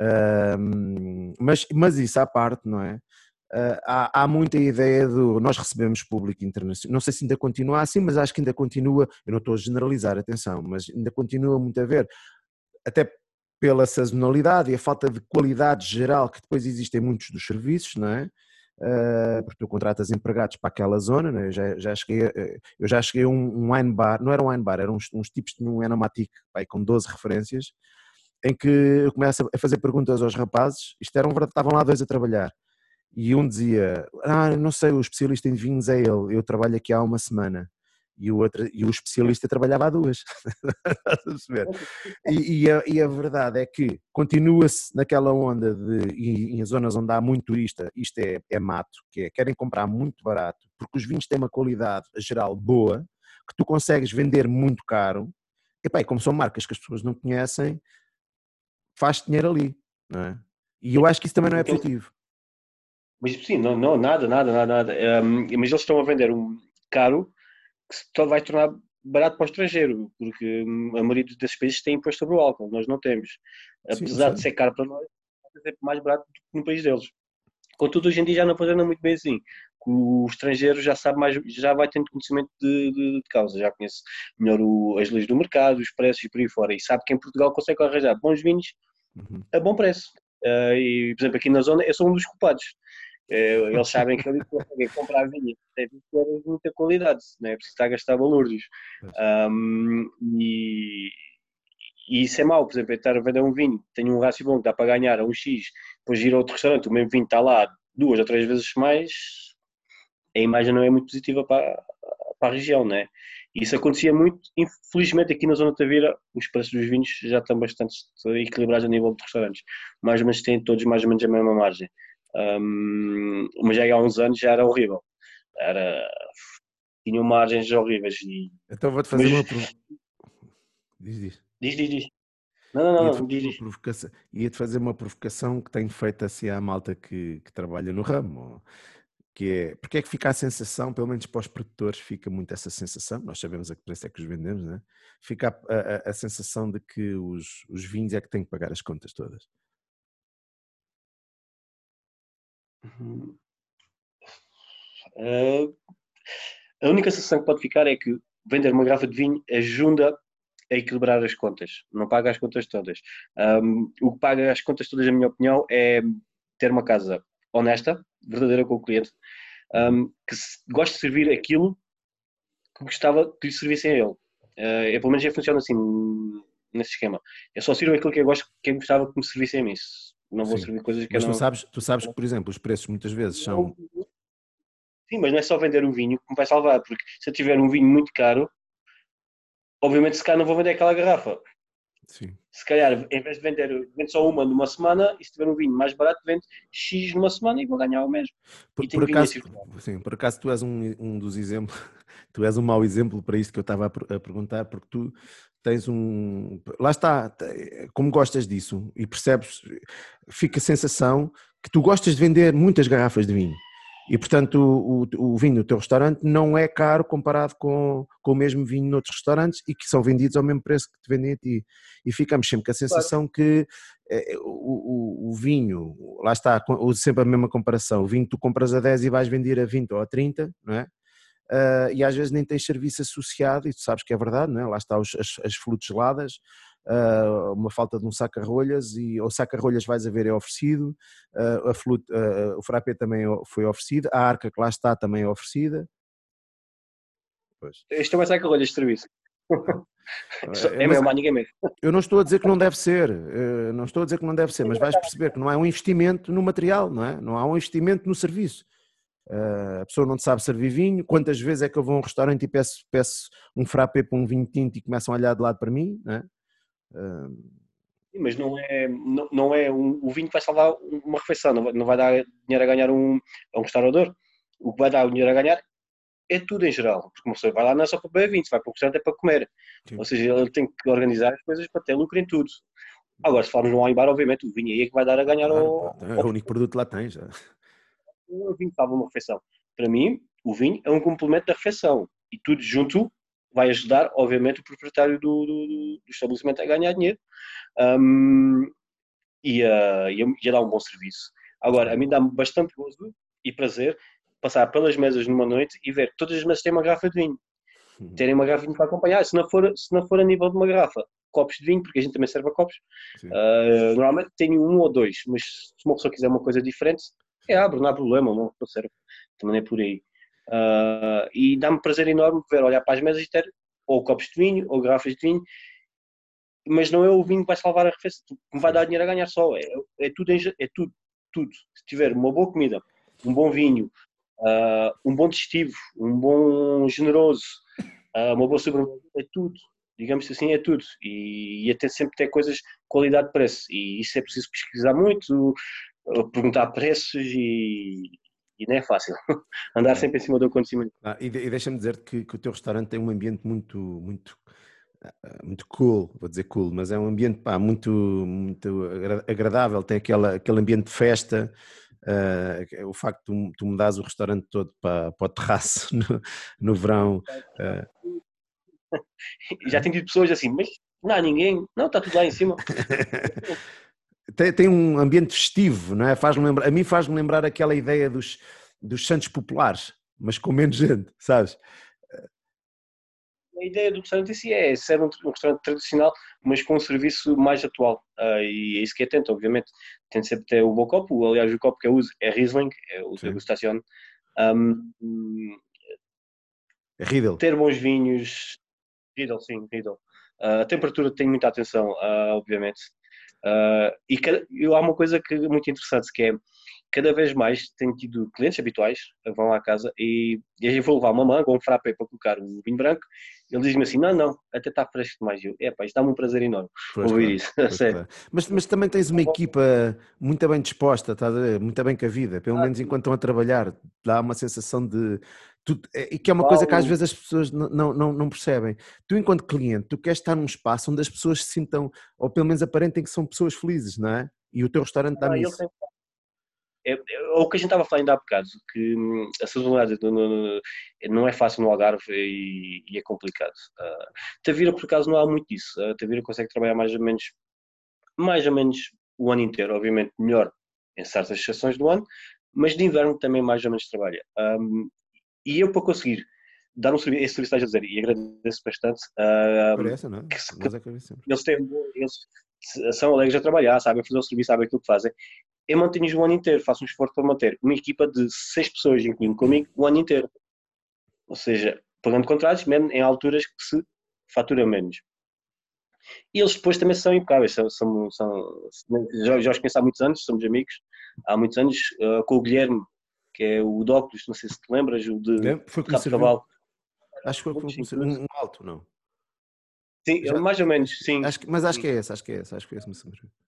[SPEAKER 1] Ahm, mas, mas isso à parte, não é? Ah, há, há muita ideia do nós recebemos público internacional, não sei se ainda continua assim, mas acho que ainda continua, eu não estou a generalizar, atenção, mas ainda continua muito a ver, até pela sazonalidade e a falta de qualidade geral que depois existe em muitos dos serviços, não é? Uh, porque tu contratas empregados para aquela zona, né? eu, já, já cheguei a, eu já cheguei a um, um wine bar, não era um wine bar, eram uns, uns tipos de um Enomatic com doze referências, em que eu começo a fazer perguntas aos rapazes, isto eram, estavam lá dois a trabalhar, e um dizia, ah, não sei, o especialista em vinhos é ele, eu trabalho aqui há uma semana, e o, outro, e o especialista trabalhava há duas. Estás a perceber? E, e, a, e a verdade é que continua-se naquela onda de, e em zonas onde há muito turista, isto é, é mato, que é, querem comprar muito barato, porque os vinhos têm uma qualidade geral boa, que tu consegues vender muito caro, e, pá, e como são marcas que as pessoas não conhecem, faz dinheiro ali, não é? E eu acho que isso também não é
[SPEAKER 2] então,
[SPEAKER 1] positivo.
[SPEAKER 2] mas sim, não, não, nada, nada, nada, nada. Um, mas eles estão a vender um caro que se to- vai tornar barato para o estrangeiro, porque hum, a maioria desses países tem imposto sobre o álcool, nós não temos.
[SPEAKER 1] Sim, eu
[SPEAKER 2] Apesar de
[SPEAKER 1] sei.
[SPEAKER 2] ser caro para nós, é sempre mais barato do que no país deles. Contudo, hoje em dia já não funciona muito bem assim. O estrangeiro já sabe mais, já vai tendo conhecimento de, de, de causa, já conhece melhor o, as leis do mercado, os preços e por aí fora, e sabe que em Portugal consegue arranjar bons vinhos
[SPEAKER 1] Uhum.
[SPEAKER 2] a bom preço. Uh, e, por exemplo, aqui na zona, eu sou um dos culpados. Uh, eles sabem que ali conseguem comprar vinho, tem vinho de muita qualidade, não é preciso estar a gastar valores.
[SPEAKER 1] Pois.
[SPEAKER 2] Um, e, e isso é mau, por exemplo, eu estar a vender um vinho, tenho um rácio bom que dá para ganhar a um X, depois ir a outro restaurante, o mesmo vinho está lá duas ou três vezes mais, a imagem não é muito positiva para, para a região, né? Isso acontecia muito, infelizmente aqui na zona de Tavira os preços dos vinhos já estão bastante equilibrados a nível de restaurantes, mais ou menos têm todos mais ou menos a mesma margem. Um, mas já há uns anos já era horrível, era, tinham margens horríveis. E,
[SPEAKER 1] Então vou-te fazer
[SPEAKER 2] mas
[SPEAKER 1] uma provo... diz, diz.
[SPEAKER 2] diz, diz, diz. Não, não, não,
[SPEAKER 1] Ia-te
[SPEAKER 2] não,
[SPEAKER 1] fazer
[SPEAKER 2] diz,
[SPEAKER 1] uma
[SPEAKER 2] diz.
[SPEAKER 1] provocação, ia-te fazer uma provocação que tenho feito assim à malta que, que trabalha no ramo, que é, porque é que fica a sensação, pelo menos para os produtores, fica muito essa sensação, nós sabemos a que preço é que os vendemos, né? Fica a, a, a sensação de que os, os vinhos é que têm que pagar as contas todas.
[SPEAKER 2] Uh, a única sensação que pode ficar é que vender uma garrafa de vinho ajuda a equilibrar as contas, não paga as contas todas. Um, o que paga as contas todas, na minha opinião, é ter uma casa honesta, verdadeira com o cliente,
[SPEAKER 1] Uhum.
[SPEAKER 2] um, que se, goste de servir aquilo que gostava que lhe servissem a ele. Uh, eu, pelo menos, já funciona assim, nesse esquema. Eu só sirvo aquilo que eu gosto, que eu gostava que me servissem a mim. Não vou
[SPEAKER 1] Sim,
[SPEAKER 2] servir coisas que eu
[SPEAKER 1] mas tu
[SPEAKER 2] não.
[SPEAKER 1] sabes, tu sabes que, por exemplo, os preços muitas vezes são,
[SPEAKER 2] Sim, mas não é só vender o vinho que me vai salvar, porque se eu tiver um vinho muito caro, obviamente se calhar não vou vender aquela garrafa.
[SPEAKER 1] sim,
[SPEAKER 2] Se calhar, em vez de vender, vendo só uma numa semana, e se tiver um vinho mais barato, vende X numa semana e vou ganhar o mesmo.
[SPEAKER 1] por,
[SPEAKER 2] E
[SPEAKER 1] por
[SPEAKER 2] tenho vinho a
[SPEAKER 1] acaso,
[SPEAKER 2] circular.
[SPEAKER 1] sim, por acaso tu és um, um dos exemplos, tu és um mau exemplo para isto que eu estava a, per- a perguntar, porque tu tens um, lá está, te- como gostas disso e percebes, fica a sensação que tu gostas de vender muitas garrafas de vinho. E, portanto, o, o, o vinho no teu restaurante não é caro comparado com, com o mesmo vinho noutros restaurantes e que são vendidos ao mesmo preço que te vendem a ti. E ficamos sempre com a
[SPEAKER 2] Claro.
[SPEAKER 1] sensação que eh, o, o, o vinho, lá está, com- sempre a mesma comparação, o vinho tu compras a dez e vais vender a vinte ou a trinta, não é? Uh, e às vezes nem tens serviço associado, e tu sabes que é verdade, não é? Lá está os, as, as flutes-geladas, uh, uma falta de um saca-rolhas, e o saca-rolhas vais a ver é oferecido, uh, a flute, uh, o frappé também foi oferecido, a arca que lá está também é oferecida. Pois.
[SPEAKER 2] Isto é uma saca-rolhas de serviço. É
[SPEAKER 1] Mas
[SPEAKER 2] meu, mais ninguém mesmo.
[SPEAKER 1] eu não estou a dizer que não deve ser, não estou a dizer que não deve ser, mas vais perceber que não há um investimento no material, não é? Não há um investimento no serviço. A pessoa não sabe servir vinho. Quantas vezes é que eu vou a um restaurante e peço, peço um frappé para um vinho tinto e começam a olhar de lado para mim, não é?
[SPEAKER 2] Mas não é, não, não é um, o vinho que vai salvar uma refeição, não vai, não vai dar dinheiro a ganhar um, a um restaurador. O que vai dar o dinheiro a ganhar é tudo em geral, porque uma pessoa vai lá não é só para beber vinho, se vai para o restaurante é para comer.
[SPEAKER 1] Sim.
[SPEAKER 2] Ou seja, ele tem que organizar as coisas para ter lucro em tudo. Agora, se falarmos no wine bar, obviamente o vinho aí é que vai dar a ganhar
[SPEAKER 1] Claro,
[SPEAKER 2] ao,
[SPEAKER 1] é o único produto que lá tens.
[SPEAKER 2] o vinho salva uma refeição. Para mim, o vinho é um complemento da refeição e tudo junto vai ajudar, obviamente, o proprietário do, do, do estabelecimento a ganhar dinheiro um, e, a, e, a, e a dar um bom serviço. Agora, a mim dá-me bastante gozo e prazer passar pelas mesas numa noite e ver que todas as mesas têm uma garrafa de vinho. Terem uma garrafa de vinho para acompanhar. Se não for, se não for a nível de uma garrafa, copos de vinho, porque a gente também serve a copos. Uh, normalmente tenho um ou dois, mas se uma pessoa quiser uma coisa diferente, é abro, não há problema, não, não serve. Também é por aí. Uh, e dá-me prazer enorme ver, olhar para as mesas e ter ou copos de vinho ou garrafas de vinho, mas não é o vinho que vai salvar a refeição, que me vai dar dinheiro a ganhar só. É, é tudo, é tudo, tudo. Se tiver uma boa comida, um bom vinho, uh, um bom digestivo, um bom generoso, uh, uma boa sobremesa, é tudo. Digamos assim, é tudo. E, e até sempre ter coisas qualidade de preço. E isso é preciso pesquisar muito, perguntar preços e, e não é fácil. Andar sempre em cima do acontecimento.
[SPEAKER 1] Ah, e de, e deixa-me dizer que, que o teu restaurante tem um ambiente muito, muito, muito cool, vou dizer cool, mas é um ambiente pá, muito, muito agradável, tem aquela, aquele ambiente de festa. Uh, o facto de tu, tu mudares o restaurante todo para, para o terraço no, no verão. Uh,
[SPEAKER 2] Já tenho tido pessoas assim, mas não há ninguém, não, está tudo lá em cima.
[SPEAKER 1] tem, tem um ambiente festivo, não é? Faz-me lembrar, a mim faz-me lembrar aquela ideia dos, dos Santos Populares, mas com menos gente, sabes?
[SPEAKER 2] A ideia do restaurante em si é ser um, um restaurante tradicional, mas com um serviço mais atual. Uh, e é isso que é tento, obviamente. Tento sempre ter o bom copo. Aliás, o copo que eu uso é Riesling, é o Degustación. Um,
[SPEAKER 1] é Riedel.
[SPEAKER 2] Ter bons vinhos. Riedel, sim, Riedel. Uh, a temperatura tem muita atenção, uh, obviamente. Uh, e cada, eu, há uma coisa que é muito interessante, que é cada vez mais tenho tido clientes habituais que vão à casa e, e eu vou levar uma manga ou um frappé para colocar o vinho branco. Ele diz-me assim: não, não, até está fresco demais. Eu, epá, isto dá-me um prazer enorme
[SPEAKER 1] pois
[SPEAKER 2] ouvir
[SPEAKER 1] claro,
[SPEAKER 2] isso.
[SPEAKER 1] pois
[SPEAKER 2] Sério.
[SPEAKER 1] Claro. Mas, mas também tens uma equipa muito bem disposta, tá, muito bem com a vida, pelo menos enquanto estão a trabalhar, dá uma sensação de. Tu, e que é uma coisa que às vezes as pessoas não, não, não percebem. Tu, enquanto cliente, tu queres estar num espaço onde as pessoas se sintam, ou pelo menos aparentem que são pessoas felizes, não é? E o teu restaurante dá-me isso.
[SPEAKER 2] Tem... É, é, o que a gente estava a falar ainda há bocado, que hum, a sazonalidade não, não é fácil no Algarve e, e é complicado. Uh, Tavira, por acaso, não há muito disso. Uh, Tavira consegue trabalhar mais ou menos, mais ou menos o ano inteiro, obviamente melhor em certas estações do ano, mas de inverno também mais ou menos trabalha. Um, e eu, para conseguir dar um serviço, esse serviço estás a dizer, e agradeço bastante. Uh,
[SPEAKER 1] Parece, não é?
[SPEAKER 2] Que,
[SPEAKER 1] Nós agradecemos.
[SPEAKER 2] Eles, têm, eles são alegres a trabalhar, sabem fazer o serviço, sabem aquilo que fazem. Eu mantenho-os o ano inteiro, faço um esforço para manter uma equipa de seis pessoas, incluindo comigo, o ano inteiro. Ou seja, pagando contratos, mesmo em alturas que se fatura menos. E eles depois também são impecáveis, são, são, são, já, já os conheço há muitos anos, somos amigos, há muitos anos, uh, com o Guilherme, que é o Doctus, não sei se te lembras, o de
[SPEAKER 1] foi como
[SPEAKER 2] Rabo Cavalo.
[SPEAKER 1] Acho que foi como um, um alto, não?
[SPEAKER 2] Sim, já, mais ou menos, sim.
[SPEAKER 1] Acho que, mas acho que é esse, acho que é esse, acho que é esse.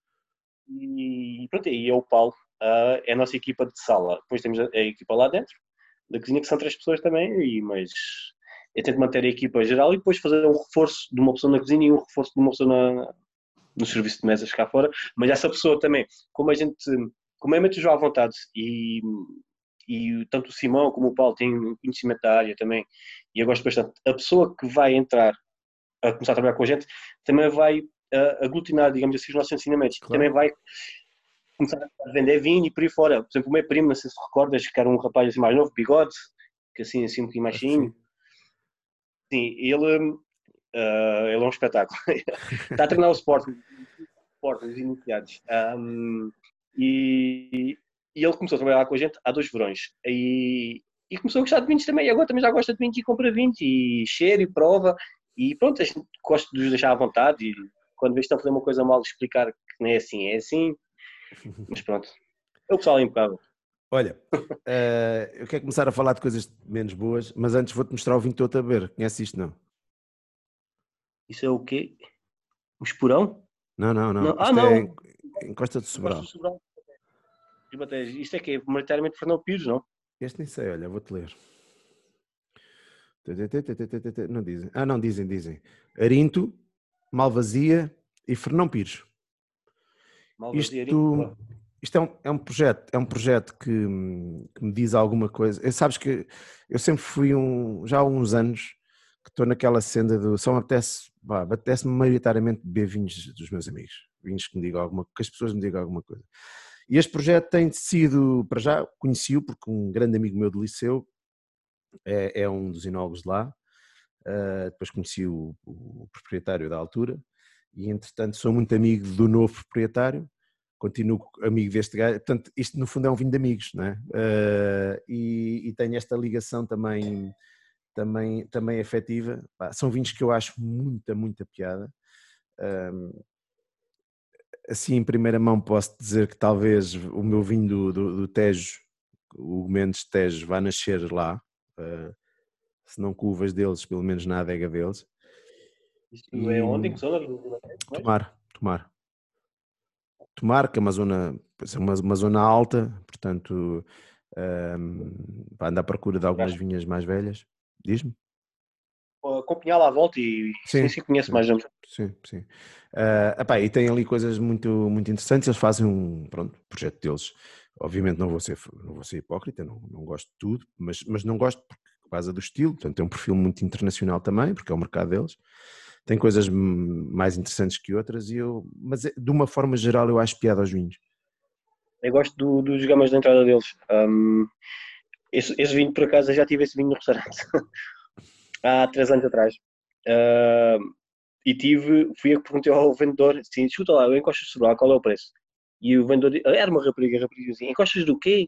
[SPEAKER 2] E pronto, e é o Paulo, uh, é a nossa equipa de sala. Depois temos a, a equipa lá dentro, da cozinha, que são três pessoas também, e, mas eu tento manter a equipa geral e depois fazer um reforço de uma pessoa na cozinha e um reforço de uma pessoa na, no serviço de mesas cá fora. Mas essa pessoa também, como a gente, como é muito já à vontade e, e tanto o Simão como o Paulo têm conhecimento da área também, e eu gosto bastante, a pessoa que vai entrar a começar a trabalhar com a gente também vai uh, aglutinar, digamos assim, os nossos ensinamentos. Claro. Também vai começar a vender vinho e por aí fora. Por exemplo, o meu primo, não sei se recordas, que era um rapaz assim mais novo, bigode, que assim, assim um pouquinho mais fininho. Sim, ele, uh, ele é um espetáculo. Está a treinar o Sporting, os iniciados. Um, e, e ele começou a trabalhar com a gente há dois verões. E, e começou a gostar de vinhos também. E agora também já gosta de vinhos e compra vinhos e cheira e prova. E pronto, a gente gosto de os deixar à vontade e quando vês que estão a fazer uma coisa mal, explicar que não é assim, é assim. Mas pronto, é o pessoal é impecável.
[SPEAKER 1] Olha, uh, eu quero começar a falar de coisas menos boas, mas antes vou-te mostrar o vinho que estou a beber. Conhece isto, não?
[SPEAKER 2] Isso é o quê? Um esporão?
[SPEAKER 1] Não, não, não.
[SPEAKER 2] Não. Ah,
[SPEAKER 1] Isto é
[SPEAKER 2] não!
[SPEAKER 1] em- Encosta de
[SPEAKER 2] Gosto
[SPEAKER 1] Sobral.
[SPEAKER 2] do Sobral. Isto é que é maioritariamente Fernão Pires, não?
[SPEAKER 1] Este nem sei, olha, vou-te ler. Não dizem. Ah, não, dizem, dizem. Arinto, Malvasia e Fernão Pires. Isto, isto é, um, é um projeto, é um projeto que, que me diz alguma coisa. Eu, sabes que eu sempre fui um, já há uns anos que estou naquela senda do só me apetece, pá, apetece-me maioritariamente beber vinhos dos meus amigos, vinhos que me digam alguma, que as pessoas me digam alguma coisa. E este projeto tem sido, para já, conheci-o porque um grande amigo meu do liceu é, é um dos enólogos de lá. Uh, depois conheci o, o proprietário da altura e entretanto sou muito amigo do novo proprietário, continuo amigo deste gajo, portanto isto no fundo é um vinho de amigos, não é? Uh, e, e tenho esta ligação também, também, também afetiva. Pá, são vinhos que eu acho muita, muita piada. Um, assim em primeira mão posso dizer que talvez o meu vinho do, do, do Tejo, o Mendes Tejo, vai nascer lá, uh, se não com uvas deles, pelo menos na adega deles.
[SPEAKER 2] Isto é onde? Em que zona?
[SPEAKER 1] Tomar, tomar. Tomar, que é uma zona, uma, uma zona alta, portanto, um, vai andar à procura de algumas vinhas mais velhas. Diz-me?
[SPEAKER 2] Com Pinhal à volta e sim, sim conheço
[SPEAKER 1] sim,
[SPEAKER 2] mais ou menos.
[SPEAKER 1] sim, sim. Uh, epá, e tem ali coisas muito, muito interessantes, eles fazem um pronto, projeto deles. Obviamente não vou ser, não vou ser hipócrita, não, não gosto de tudo, mas, mas não gosto por causa do estilo, portanto tem um perfil muito internacional também, porque é o mercado deles. Tem coisas mais interessantes que outras, e eu, mas de uma forma geral eu acho piada aos vinhos.
[SPEAKER 2] Eu gosto do, dos gamas de entrada deles. Um, esse, esse vinho, por acaso, eu já tive esse vinho no restaurante há três anos atrás. Uh, e tive, fui eu que perguntei ao vendedor assim, escuta lá, eu encostas de Sobral, qual é o preço? E o vendedor, era uma rapariga, a rapariga assim, encostas do quê?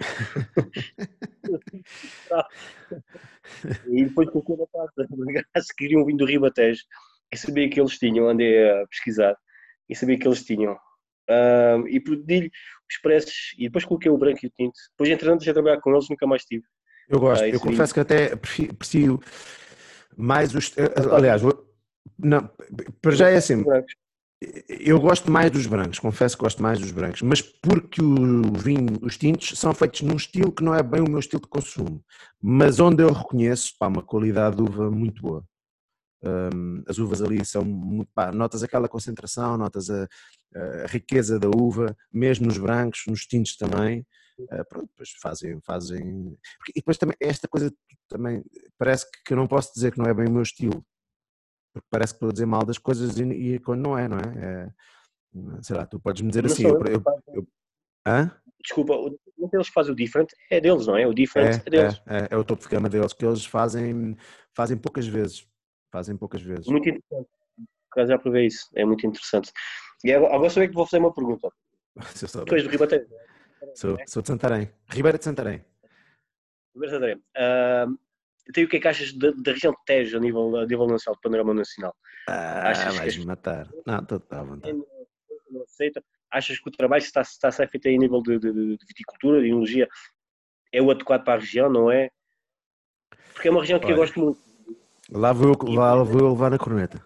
[SPEAKER 2] E depois colocou na pasta, se queriam um vinho do Ribatejo. Eu sabia que eles tinham, andei a pesquisar, e sabia que eles tinham. Um, e pedi-lhe os preços, e depois coloquei o branco e o tinto. Depois, entretanto, já trabalhar com eles, nunca mais tive.
[SPEAKER 1] Eu gosto,
[SPEAKER 2] Uh,
[SPEAKER 1] eu
[SPEAKER 2] esse
[SPEAKER 1] confesso
[SPEAKER 2] vinho.
[SPEAKER 1] que até aprecio mais os. Aliás, não, para já é assim. Eu gosto mais dos brancos, confesso que gosto mais dos brancos, mas porque o vinho, os tintos são feitos num estilo que não é bem o meu estilo de consumo, mas onde eu reconheço, pá, uma qualidade de uva muito boa. Um, as uvas ali são, pá, notas aquela concentração, notas a, a riqueza da uva, mesmo nos brancos, nos tintos também. Uh, pronto, depois fazem, fazem. E depois também esta coisa também parece que eu não posso dizer que não é bem o meu estilo, porque parece que estou a dizer mal das coisas e, e quando não é, não é? É, sei lá, tu podes me dizer
[SPEAKER 2] Não
[SPEAKER 1] assim,
[SPEAKER 2] sou
[SPEAKER 1] eu,
[SPEAKER 2] eu.
[SPEAKER 1] eu, eu hã?
[SPEAKER 2] Desculpa, o eles que fazem o different é deles, não é? O
[SPEAKER 1] É,
[SPEAKER 2] different é
[SPEAKER 1] é,
[SPEAKER 2] deles.
[SPEAKER 1] é, é o topo de gama deles, que eles fazem, fazem poucas vezes, fazem poucas vezes.
[SPEAKER 2] Muito interessante. Por acaso já provei isso. É muito interessante. E agora, agora sou eu que vou fazer uma pergunta.
[SPEAKER 1] Se eu
[SPEAKER 2] Tu és
[SPEAKER 1] soubesse.
[SPEAKER 2] do Ribatejo,
[SPEAKER 1] Sou,
[SPEAKER 2] não é?
[SPEAKER 1] sou de Santarém, Ribeira de Santarém.
[SPEAKER 2] Verdadeiro. Uh, então, o que é que achas da, da região de Tejo a nível, a nível nacional, de panorama nacional?
[SPEAKER 1] Ah,
[SPEAKER 2] Achas que as
[SPEAKER 1] vais-me matar. Não, estou à vontade.
[SPEAKER 2] não aceita? Achas que o trabalho que está, está a ser feito aí a nível de, de, de viticultura, de enologia, é o adequado para a região, não é? Porque é uma região que eu
[SPEAKER 1] Olha,
[SPEAKER 2] gosto muito.
[SPEAKER 1] lá vou eu,
[SPEAKER 2] E,
[SPEAKER 1] lá vou eu levar na corneta.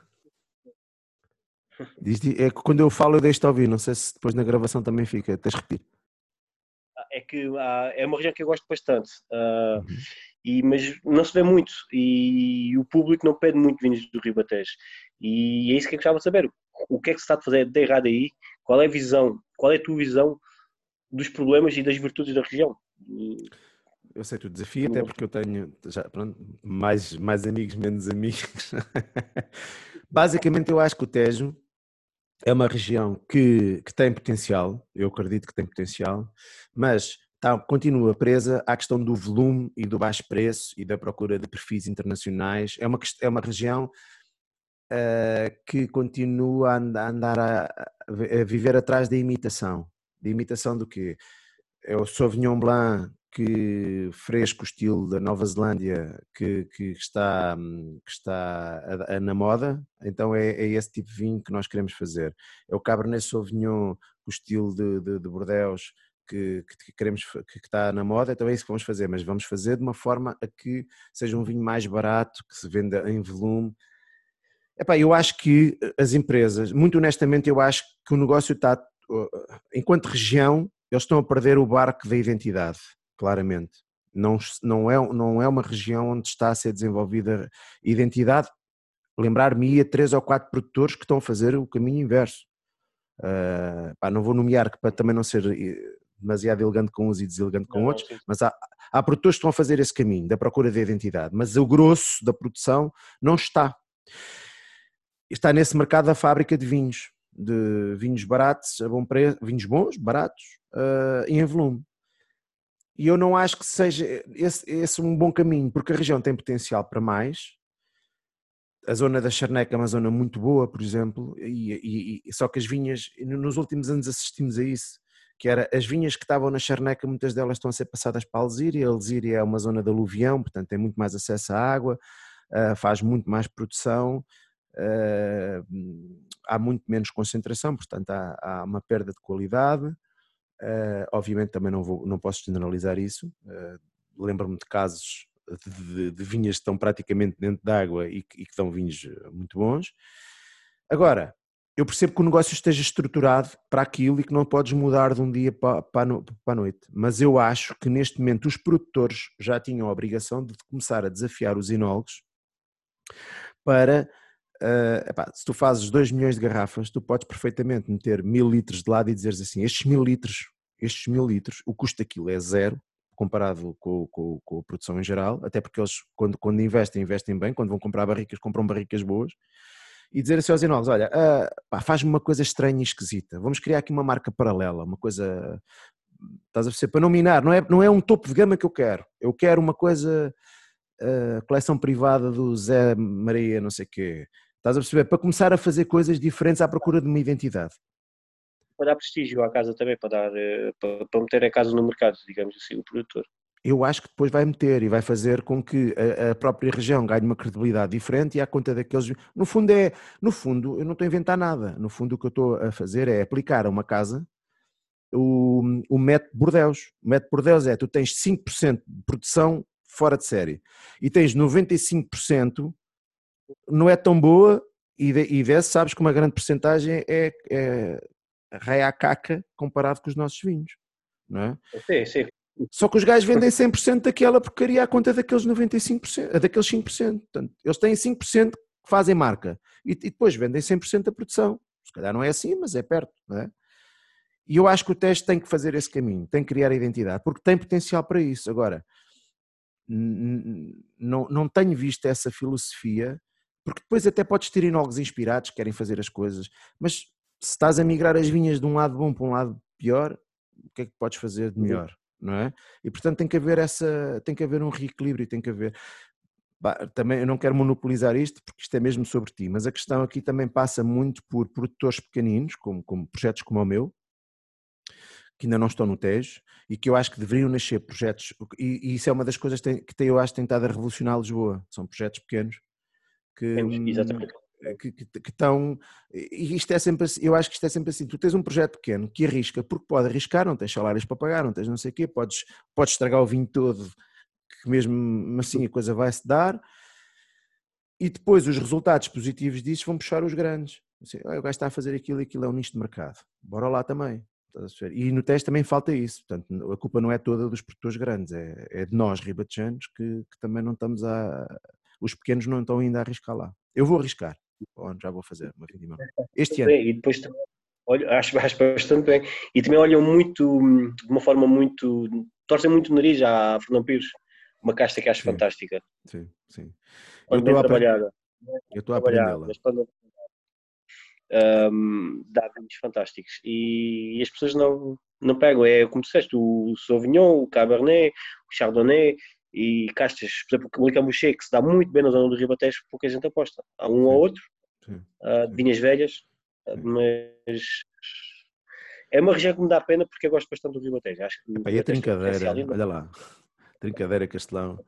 [SPEAKER 1] Diz, é que quando eu falo eu deixo-te ouvir, não sei se depois na gravação também fica, tens de repetir.
[SPEAKER 2] é que ah, é uma região que eu gosto bastante. Uh,
[SPEAKER 1] Uhum.
[SPEAKER 2] E, mas não se vê muito e o público não pede muito vinhos do Ribatejo. E é isso que eu gostava de saber. O que é que se está a fazer de errado aí? Qual é a visão? Qual é a tua visão dos problemas e das virtudes da região?
[SPEAKER 1] Eu sei o desafio, até porque eu tenho já, pronto, mais, mais amigos, menos amigos. Basicamente, eu acho que o Tejo é uma região que, que tem potencial, eu acredito que tem potencial, mas tá, continua presa à questão do volume e do baixo preço e da procura de perfis internacionais. É uma, é uma região uh, que continua a andar a, a viver atrás da imitação. De imitação do quê? É o Sauvignon Blanc whisky fresco, estilo da Nova Zelândia, que, que está, que está a, a, na moda, então é, é esse tipo de vinho que nós queremos fazer. É o Cabernet Sauvignon, o estilo de, de, de Bordeaux, que, que queremos, que está na moda, então é isso que vamos fazer, mas vamos fazer de uma forma a que seja um vinho mais barato, que se venda em volume. Epá, eu acho que as empresas, muito honestamente, eu acho que o negócio está, enquanto região, eles estão a perder o barco da identidade, claramente. Não, não, é, não é uma região onde está a ser desenvolvida identidade. Lembrar-me a três ou quatro produtores que estão a fazer o caminho inverso. Uh, pá, não vou nomear, que para também não ser demasiado elegante com uns e deselegante com não, outros, não, mas há, há produtores que estão a fazer esse caminho da procura da identidade, mas o grosso da produção não está. Está nesse mercado da fábrica de vinhos, de vinhos baratos, a bom preço, vinhos bons, baratos, uh, e em volume. E eu não acho que seja esse, esse um bom caminho, porque a região tem potencial para mais. A zona da Charneca é uma zona muito boa, por exemplo, e, e, só que as vinhas, nos últimos anos assistimos a isso, que era as vinhas que estavam na Charneca, muitas delas estão a ser passadas para a Alzíria. A Alzíria é uma zona de aluvião, portanto tem muito mais acesso à água, uh, faz muito mais produção. Uh, há muito menos concentração, portanto há, há uma perda de qualidade. Uh, obviamente também não, vou, não posso generalizar isso. Uh, lembro-me de casos de, de, de vinhas que estão praticamente dentro de água e que, e que dão vinhos muito bons. Agora, eu percebo que o negócio esteja estruturado para aquilo e que não podes mudar de um dia para, para, a, no, para a noite, mas eu acho que neste momento os produtores já tinham a obrigação de começar a desafiar os enólogos para Uh, epá, se tu fazes dois milhões de garrafas, tu podes perfeitamente meter mil litros de lado e dizeres assim, estes mil litros, estes mil litros, o custo daquilo é zero, comparado com, com, com a produção em geral, até porque eles quando, quando investem, investem bem, quando vão comprar barricas, compram barricas boas, e dizer assim aos enólogos, olha, uh, faz-me uma coisa estranha e esquisita, vamos criar aqui uma marca paralela, uma coisa, estás a perceber, para não minar, não é, não é um topo de gama que eu quero, eu quero uma coisa, uh, coleção privada do Zé Maria, não sei o quê. Estás a perceber? Para começar a fazer coisas diferentes à procura de uma identidade.
[SPEAKER 2] Para dar prestígio à casa também, para, dar, para, para meter a casa no mercado, digamos assim, o produtor.
[SPEAKER 1] Eu acho que depois vai meter e vai fazer com que a, a própria região ganhe uma credibilidade diferente e à conta daqueles... No fundo, é, no fundo, eu não estou a inventar nada. No fundo, o que eu estou a fazer é aplicar a uma casa o, o método Bordeaux. O método Bordeaux é, tu tens cinco por cento de produção fora de série e tens noventa e cinco por cento não é tão boa e, de, e desse sabes que uma grande porcentagem é, é rei à caca comparado com os nossos vinhos, não é?
[SPEAKER 2] Sim, sim.
[SPEAKER 1] Só que os gajos vendem cem por cento daquela porcaria à conta daqueles noventa e cinco por cento, daqueles cinco por cento. Portanto, eles têm cinco por cento que fazem marca e, e depois vendem cem por cento da produção. Se calhar não é assim, mas é perto, não é? E eu acho que o teste tem que fazer esse caminho, tem que criar identidade, porque tem potencial para isso. Agora, não, não tenho visto essa filosofia, porque depois até podes ter enólogos inspirados que querem fazer as coisas, mas se estás a migrar as vinhas de um lado bom para um lado pior, o que é que podes fazer de melhor, não é? E portanto tem que haver essa, tem que haver um reequilíbrio, tem que haver... Bah, também eu não quero monopolizar isto porque isto é mesmo sobre ti, mas a questão aqui também passa muito por produtores pequeninos, como, como projetos como o meu, que ainda não estão no Tejo e que eu acho que deveriam nascer projetos, e, e isso é uma das coisas que, tem, que eu acho que tem estado a revolucionar Lisboa, são projetos pequenos que,
[SPEAKER 2] Exatamente.
[SPEAKER 1] que, que, que estão, e isto é sempre assim, eu acho que isto é sempre assim, tu tens um projeto pequeno que arrisca, porque pode arriscar, não tens salários para pagar, não tens não sei o quê, podes, podes estragar o vinho todo, que mesmo assim a coisa vai-se dar, e depois os resultados positivos disso vão puxar os grandes, assim, oh, o gajo está a fazer aquilo e aquilo é um nicho de mercado, bora lá também. E no teste também falta isso, portanto a culpa não é toda dos produtores grandes, é, é de nós ribatejanos que, que também não estamos a... Os pequenos não estão ainda a arriscar lá. Eu vou arriscar, já vou fazer uma vindima este ano.
[SPEAKER 2] E depois olho, acho, acho bastante bem. E também olham muito, de uma forma muito... torcem muito o nariz à Fernão Pires, uma casta que acho
[SPEAKER 1] sim,
[SPEAKER 2] fantástica.
[SPEAKER 1] Sim, sim.
[SPEAKER 2] Eu estou a trabalhada.
[SPEAKER 1] Eu estou a aprendê-la.
[SPEAKER 2] Um, dá vinhos fantásticos e, e as pessoas não, não pegam, é como disseste, o Sauvignon, o Cabernet, o Chardonnay e castas, por exemplo, o Cambuchê, que se dá muito bem na zona do Ribatejo, pouca gente aposta, há um sim, ou outro sim, uh, sim. vinhas velhas, sim. mas É uma região que me dá pena porque eu gosto bastante do Ribatejo. Acho que o
[SPEAKER 1] Epá, e a
[SPEAKER 2] Ribatejo tem potencial
[SPEAKER 1] Trincadeira,
[SPEAKER 2] enorme.
[SPEAKER 1] olha lá, Trincadeira Castelão.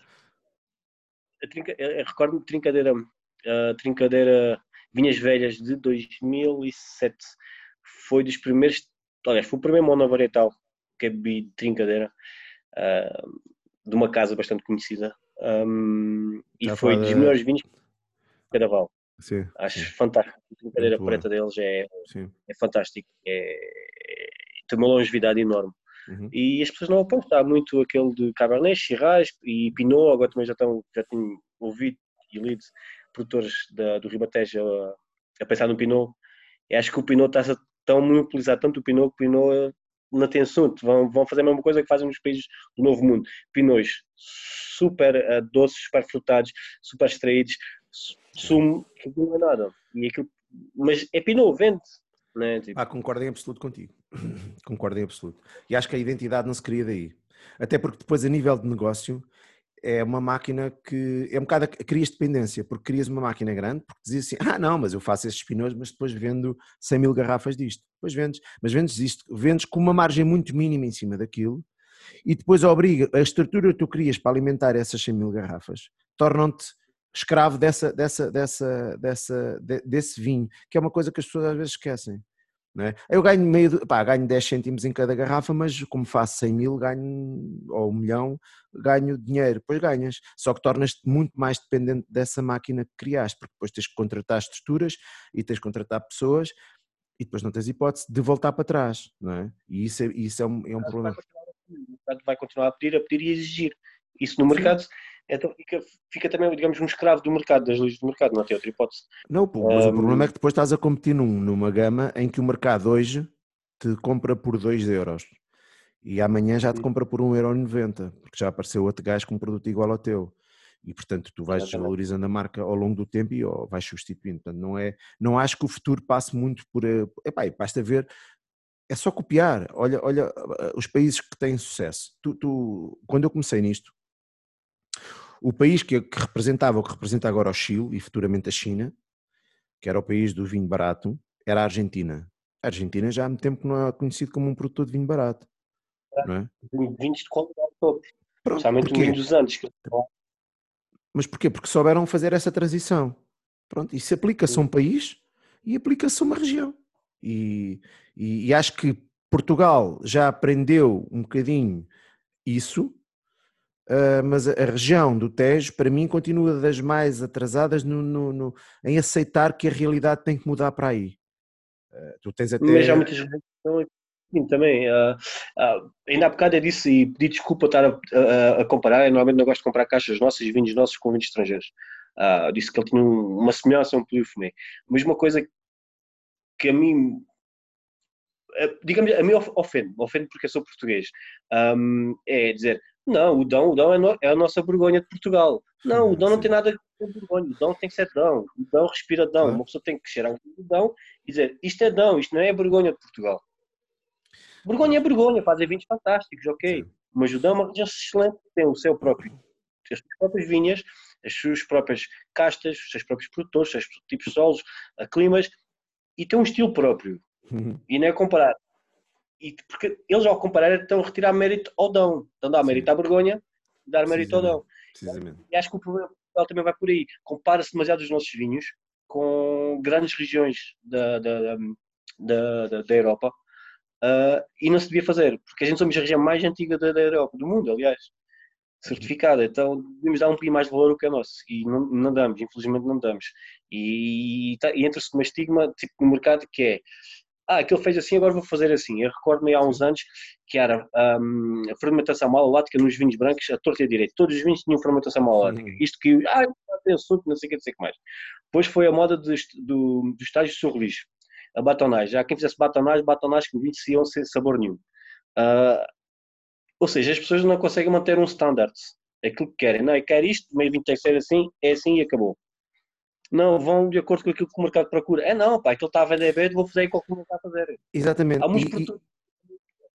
[SPEAKER 2] A trinca, eu recordo-me de Trincadeira, a Trincadeira Vinhas Velhas de dois mil e sete. Foi dos primeiros, aliás, foi o primeiro monovarietal que eu bebi de Trincadeira, uh, de uma casa bastante conhecida. Um, e
[SPEAKER 1] Está a
[SPEAKER 2] foi
[SPEAKER 1] falar
[SPEAKER 2] dos
[SPEAKER 1] da...
[SPEAKER 2] melhores vinhos de Cadaval.
[SPEAKER 1] Sim, sim,
[SPEAKER 2] Acho fantástico. A
[SPEAKER 1] muito
[SPEAKER 2] Trincadeira
[SPEAKER 1] boa,
[SPEAKER 2] preta deles é,
[SPEAKER 1] sim.
[SPEAKER 2] é fantástico. É, é, tem uma longevidade enorme.
[SPEAKER 1] Uhum.
[SPEAKER 2] E as pessoas não apontam. Está muito aquele de Cabernet, Shiraz e Pinot. Agora também já, estão, já tenho ouvido e lido produtores da, do Ribatejo a, a pensar no Pinot. E acho que o Pinot está tão a monopolizar tanto o Pinot que o Pinot não tem assunto. Vão, vão fazer a mesma coisa que fazem nos países do Novo Mundo. Pinots super uh, doces, super frutados, super extraídos, sumo, que não é nada. E aquilo, mas é Pinot, vende. Né? Tipo,
[SPEAKER 1] Ah, concordo em absoluto contigo. Concordo em absoluto. E acho que a identidade não se cria daí. Até porque depois, a nível de negócio, é uma máquina que é um bocado, crias dependência, porque crias uma máquina grande, porque dizes assim, ah não, mas eu faço esses pinôs, mas depois vendo cem mil garrafas disto. Depois vendes, mas vendes isto, vendes com uma margem muito mínima em cima daquilo, e depois obriga, a estrutura que tu crias para alimentar essas cem mil garrafas, tornam-te escravo dessa, dessa, dessa, dessa, desse vinho, que é uma coisa que as pessoas às vezes esquecem. Não é? Eu ganho, meio, pá, ganho dez cêntimos em cada garrafa, mas como faço cem mil, ganho, ou um milhão, ganho dinheiro, depois ganhas. Só que tornas-te muito mais dependente dessa máquina que criaste, porque depois tens que contratar estruturas e tens que contratar pessoas e depois não tens hipótese de voltar para trás, não é? E isso é, isso é, um, é um
[SPEAKER 2] vai
[SPEAKER 1] problema.
[SPEAKER 2] continuar a pedir, o mercado vai continuar a pedir, a pedir e a exigir. Isso no
[SPEAKER 1] Sim.
[SPEAKER 2] mercado, então fica, fica também, digamos, um escravo do mercado, das leis do mercado, não tem outra hipótese.
[SPEAKER 1] Não, mas o problema é que depois estás a competir num, numa gama em que o mercado hoje te compra por dois euros. E amanhã já te compra por um euro e noventa, porque já apareceu outro gajo com um produto igual ao teu. E, portanto, tu vais
[SPEAKER 2] Exatamente.
[SPEAKER 1] desvalorizando a marca ao longo do tempo e oh, vais substituindo. Portanto, não, é, não acho que o futuro passe muito por... Epá, basta ver, é só copiar. Olha, olha os países que têm sucesso. Tu, tu, quando eu comecei nisto, o país que, que representava, o que representa agora o Chile e futuramente a China, que era o país do vinho barato, era a Argentina. A Argentina já há muito tempo que não é conhecido como um produtor de vinho barato. Não é?
[SPEAKER 2] Vinhos de qualidade top.
[SPEAKER 1] Pronto,
[SPEAKER 2] Especialmente o vinho
[SPEAKER 1] porquê?
[SPEAKER 2] dos Andes. Que...
[SPEAKER 1] Mas porquê? Porque souberam fazer essa transição. Pronto, isso aplica-se a um país e aplica-se a uma região. E, e, e acho que Portugal já aprendeu um bocadinho isso, uh, mas a, a região do Tejo, para mim, continua das mais atrasadas no, no, no, em aceitar que a realidade tem que mudar para aí. Uh, tu tens
[SPEAKER 2] Mas há
[SPEAKER 1] até...
[SPEAKER 2] muitas regiões que estão aqui também. Uh, uh, ainda há bocado eu disse e pedi desculpa estar a, a, a comparar. Eu normalmente não gosto de comprar caixas nossas e vinhos nossos com vinhos estrangeiros. Uh, disse que ele tinha um, uma semelhança a um Pouilly Fumé. Mas uma coisa que a mim, digamos, a mim ofende, ofende porque eu sou português, um, é dizer, não, o Dão, o Dão é, no, é a nossa vergonha de Portugal. Não, o Dão não tem
[SPEAKER 1] Sim,
[SPEAKER 2] nada a ver com vergonha, o Dão tem que ser Dão, o Dão respira Dão,
[SPEAKER 1] claro.
[SPEAKER 2] uma pessoa tem que cheirar o Dão e dizer, isto é Dão, isto não é a vergonha de Portugal. Vergonha é vergonha, fazem vinhos fantásticos, ok,
[SPEAKER 1] Sim.
[SPEAKER 2] mas o Dão é uma região excelente, tem o seu próprio, as suas próprias vinhas, as suas próprias castas, os seus próprios produtores, os seus tipos de solos, climas, e tem um estilo próprio. E não é comparar. E porque eles, ao comparar, estão a retirar mérito ao Dão. Estão a dar mérito
[SPEAKER 1] Sim,
[SPEAKER 2] à vergonha e dar mérito ao
[SPEAKER 1] precisamente,
[SPEAKER 2] Dão.
[SPEAKER 1] precisamente.
[SPEAKER 2] E acho que o problema também vai por aí. Compara-se demasiado os nossos vinhos com grandes regiões da, da, da, da, da Europa uh, e não se devia fazer, porque a gente somos a região mais antiga da, da Europa, do mundo, aliás, certificada. Então devemos dar um pouquinho mais de valor ao que é nosso. E não, não damos, infelizmente não damos. E, tá, e entra-se numa estigma tipo, no mercado que é ah, aquilo fez assim, agora vou fazer assim. Eu recordo-me há uns
[SPEAKER 1] Sim.
[SPEAKER 2] anos que era um, a fermentação malolática nos vinhos brancos, a torta e a direito. Todos os vinhos tinham fermentação malolática.
[SPEAKER 1] Uhum.
[SPEAKER 2] Isto que, ah, tem assunto, não sei o que, não sei o que mais. Depois foi a moda de, do, do estágio de sorriso, a batonagem. Já quem fizesse batonagem, batonagem que vinhos iam sem sabor nenhum. Uh, ou seja, as pessoas não conseguem manter um standard. Aquilo que querem. Não, eu quero isto, meio vinho tem que ser assim, é assim e acabou. Não, vão de acordo com aquilo que o mercado procura. É não, pá, aquilo está a vender bem, vou fazer igual que o mercado está a fazer.
[SPEAKER 1] Exatamente.
[SPEAKER 2] Há muitos
[SPEAKER 1] E,
[SPEAKER 2] produtores.
[SPEAKER 1] e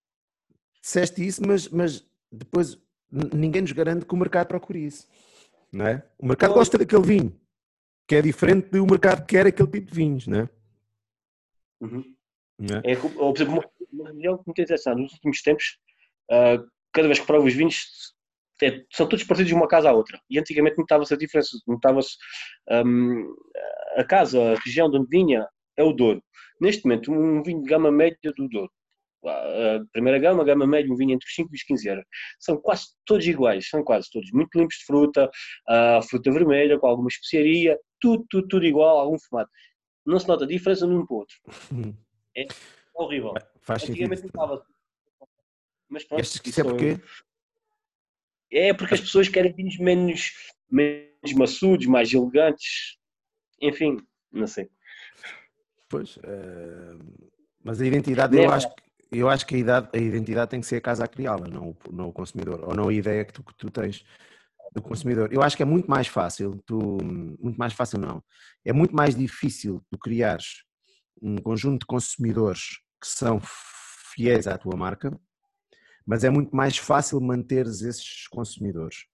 [SPEAKER 1] disseste isso, mas, mas depois ninguém nos garante que o mercado procure isso. Não é? O mercado
[SPEAKER 2] Pois,
[SPEAKER 1] gosta daquele vinho, que é diferente do mercado que quer aquele tipo de vinhos, não é?
[SPEAKER 2] uhum.
[SPEAKER 1] Não é?
[SPEAKER 2] É, ou, por exemplo, uma, uma região que me tem interessado nos últimos tempos, uh, cada vez que provo os vinhos, é, são todos parecidos de uma casa à outra. E antigamente notava-se a diferença, notava-se um, a casa, a região de onde vinha é o Douro. Neste momento, um vinho de gama média do Douro. A primeira gama, a gama média, um vinho entre os cinco e os quinze euros. São quase todos iguais, são quase todos muito limpos de fruta, a fruta vermelha, com alguma especiaria, tudo, tudo, tudo igual, algum formato. Não se nota diferença num para o outro. É horrível.
[SPEAKER 1] Faz sentido.
[SPEAKER 2] Antigamente não estava, mas
[SPEAKER 1] E
[SPEAKER 2] pronto,
[SPEAKER 1] achas que isso é
[SPEAKER 2] isso
[SPEAKER 1] porquê?
[SPEAKER 2] é porque as pessoas querem vinhos menos, menos maçudos, mais elegantes, enfim, não sei.
[SPEAKER 1] Pois, eh, mas a identidade, eu acho,
[SPEAKER 2] Nesta,
[SPEAKER 1] que- eu acho que a, idade- a identidade tem que ser a casa a criá-la, não, o- não o consumidor, ou não a ideia que tu, que tu tens do consumidor. Eu acho que é muito mais fácil, tu, muito mais fácil não, é muito mais difícil tu criares um conjunto de consumidores que são fiéis à tua marca, mas é muito mais fácil manteres esses consumidores.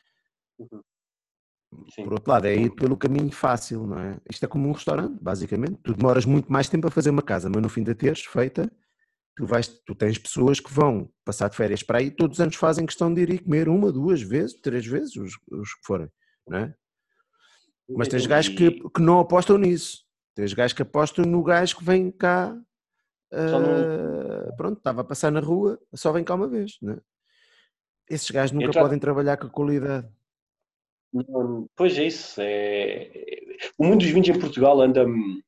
[SPEAKER 1] Por
[SPEAKER 2] sim,
[SPEAKER 1] outro lado, é ir pelo caminho fácil, não é? Isto é como um restaurante, basicamente. Tu demoras muito mais tempo a fazer uma casa, mas no fim da teres feita, tu, vais, tu tens pessoas que vão passar de férias para aí, todos os anos fazem questão de ir e comer uma, duas vezes, três vezes, os, os que forem, não é? Mas tens gajos que,
[SPEAKER 2] e
[SPEAKER 1] que não apostam nisso. Tens gajos que apostam no gajo que vem cá,
[SPEAKER 2] só não.
[SPEAKER 1] uh, pronto, estava a passar na rua, só vem cá uma vez, não é? Esses gajos
[SPEAKER 2] Eu
[SPEAKER 1] nunca
[SPEAKER 2] trato,
[SPEAKER 1] podem trabalhar com a qualidade.
[SPEAKER 2] não, pois é isso. É, o mundo dos vinhos em Portugal anda.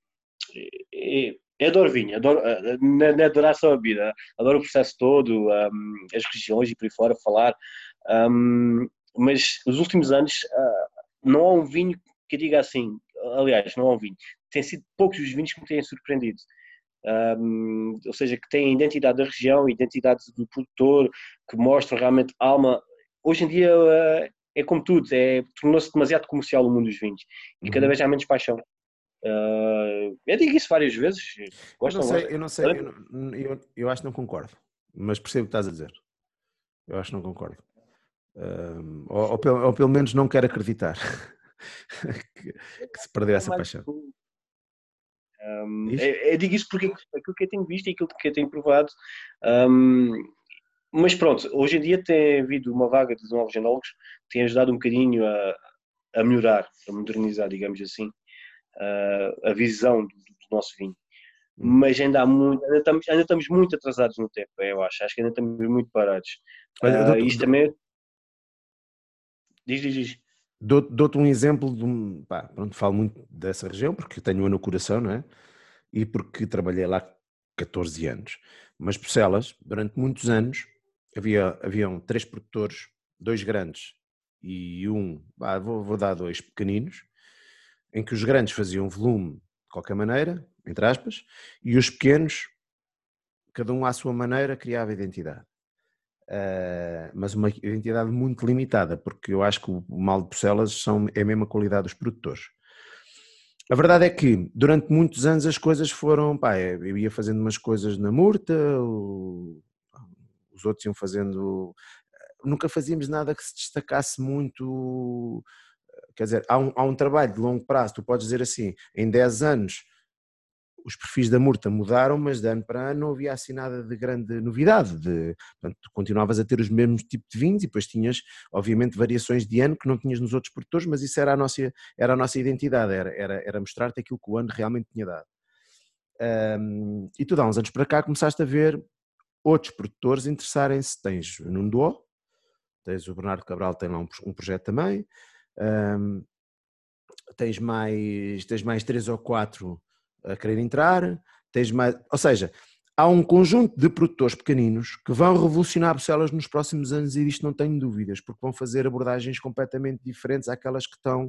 [SPEAKER 2] É, é, adoro vinho, adoro, eh, não é não é adorar só a vida, adoro o processo todo, um, as regiões e por aí fora falar. Um, mas os últimos anos uh, não há um vinho que eu diga assim, aliás, não há um vinho. Tem sido poucos os vinhos que me têm surpreendido. Um, ou seja, que têm a identidade da região, a identidade do produtor, que mostram realmente alma. Hoje em dia uh, é como tudo, é, tornou-se demasiado comercial o mundo dos vinhos e cada
[SPEAKER 1] Uhum.
[SPEAKER 2] vez há menos paixão. Uh, eu digo isso várias vezes.
[SPEAKER 1] Eu não
[SPEAKER 2] Gostam,
[SPEAKER 1] sei,
[SPEAKER 2] gostam.
[SPEAKER 1] eu não sei, eu, não- eu, eu acho que não concordo, mas percebo o que estás a dizer. Eu acho que não concordo. Um, ou, ou, pelo, ou pelo menos não quero acreditar que, que se perdeu
[SPEAKER 2] É
[SPEAKER 1] essa
[SPEAKER 2] mais,
[SPEAKER 1] paixão.
[SPEAKER 2] um,
[SPEAKER 1] Diz?
[SPEAKER 2] é, é, digo isso porque aquilo que eu tenho visto e aquilo que eu tenho provado. Um, mas pronto, hoje em dia tem havido uma vaga de novos enólogos que tem ajudado um bocadinho a, a melhorar, a modernizar, digamos assim, uh, a visão do, do nosso vinho.
[SPEAKER 1] Hum.
[SPEAKER 2] Mas ainda há muito, ainda estamos, ainda estamos muito atrasados no tempo, eu acho. Acho que ainda estamos muito parados.
[SPEAKER 1] Olha, eu
[SPEAKER 2] Uh,
[SPEAKER 1] dou-te
[SPEAKER 2] isto
[SPEAKER 1] dou-
[SPEAKER 2] também. Diz, diz, diz.
[SPEAKER 1] dou- dou-te um exemplo de um. Pá, pronto, falo muito dessa região porque tenho-a no coração, não é? E porque trabalhei lá catorze anos. Mas Bucelas, durante muitos anos, havia, haviam três produtores, dois grandes e um, bah, vou, vou dar dois pequeninos, em que os grandes faziam volume de qualquer maneira, entre aspas, e os pequenos, cada um à sua maneira, criava identidade. Uh, mas uma identidade muito limitada, porque eu acho que o mal de Bucelas são, é a mesma qualidade dos produtores. A verdade é que durante muitos anos as coisas foram, pá, eu ia fazendo umas coisas na Murta, o, os outros iam fazendo, nunca fazíamos nada que se destacasse muito, quer dizer, há um, há um trabalho de longo prazo, tu podes dizer assim, em dez anos os perfis da Murta mudaram, mas de ano para ano não havia assim nada de grande novidade. De, portanto, tu continuavas a ter os mesmos tipos de vinhos e depois tinhas, obviamente, variações de ano que não tinhas nos outros produtores, mas isso era a nossa, era a nossa identidade, era, era, era mostrar-te aquilo que o ano realmente tinha dado. Um, e tu, há uns anos para cá, começaste a ver outros produtores interessarem-se. Tens o Nuno Duó, tens o Bernardo Cabral, tem lá um, um projeto também, um, tens mais, tens mais três ou quatro a querer entrar, tens mais, ou seja, há um conjunto de produtores pequeninos que vão revolucionar Bruxelas nos próximos anos e disto não tenho dúvidas, porque vão fazer abordagens completamente diferentes àquelas que estão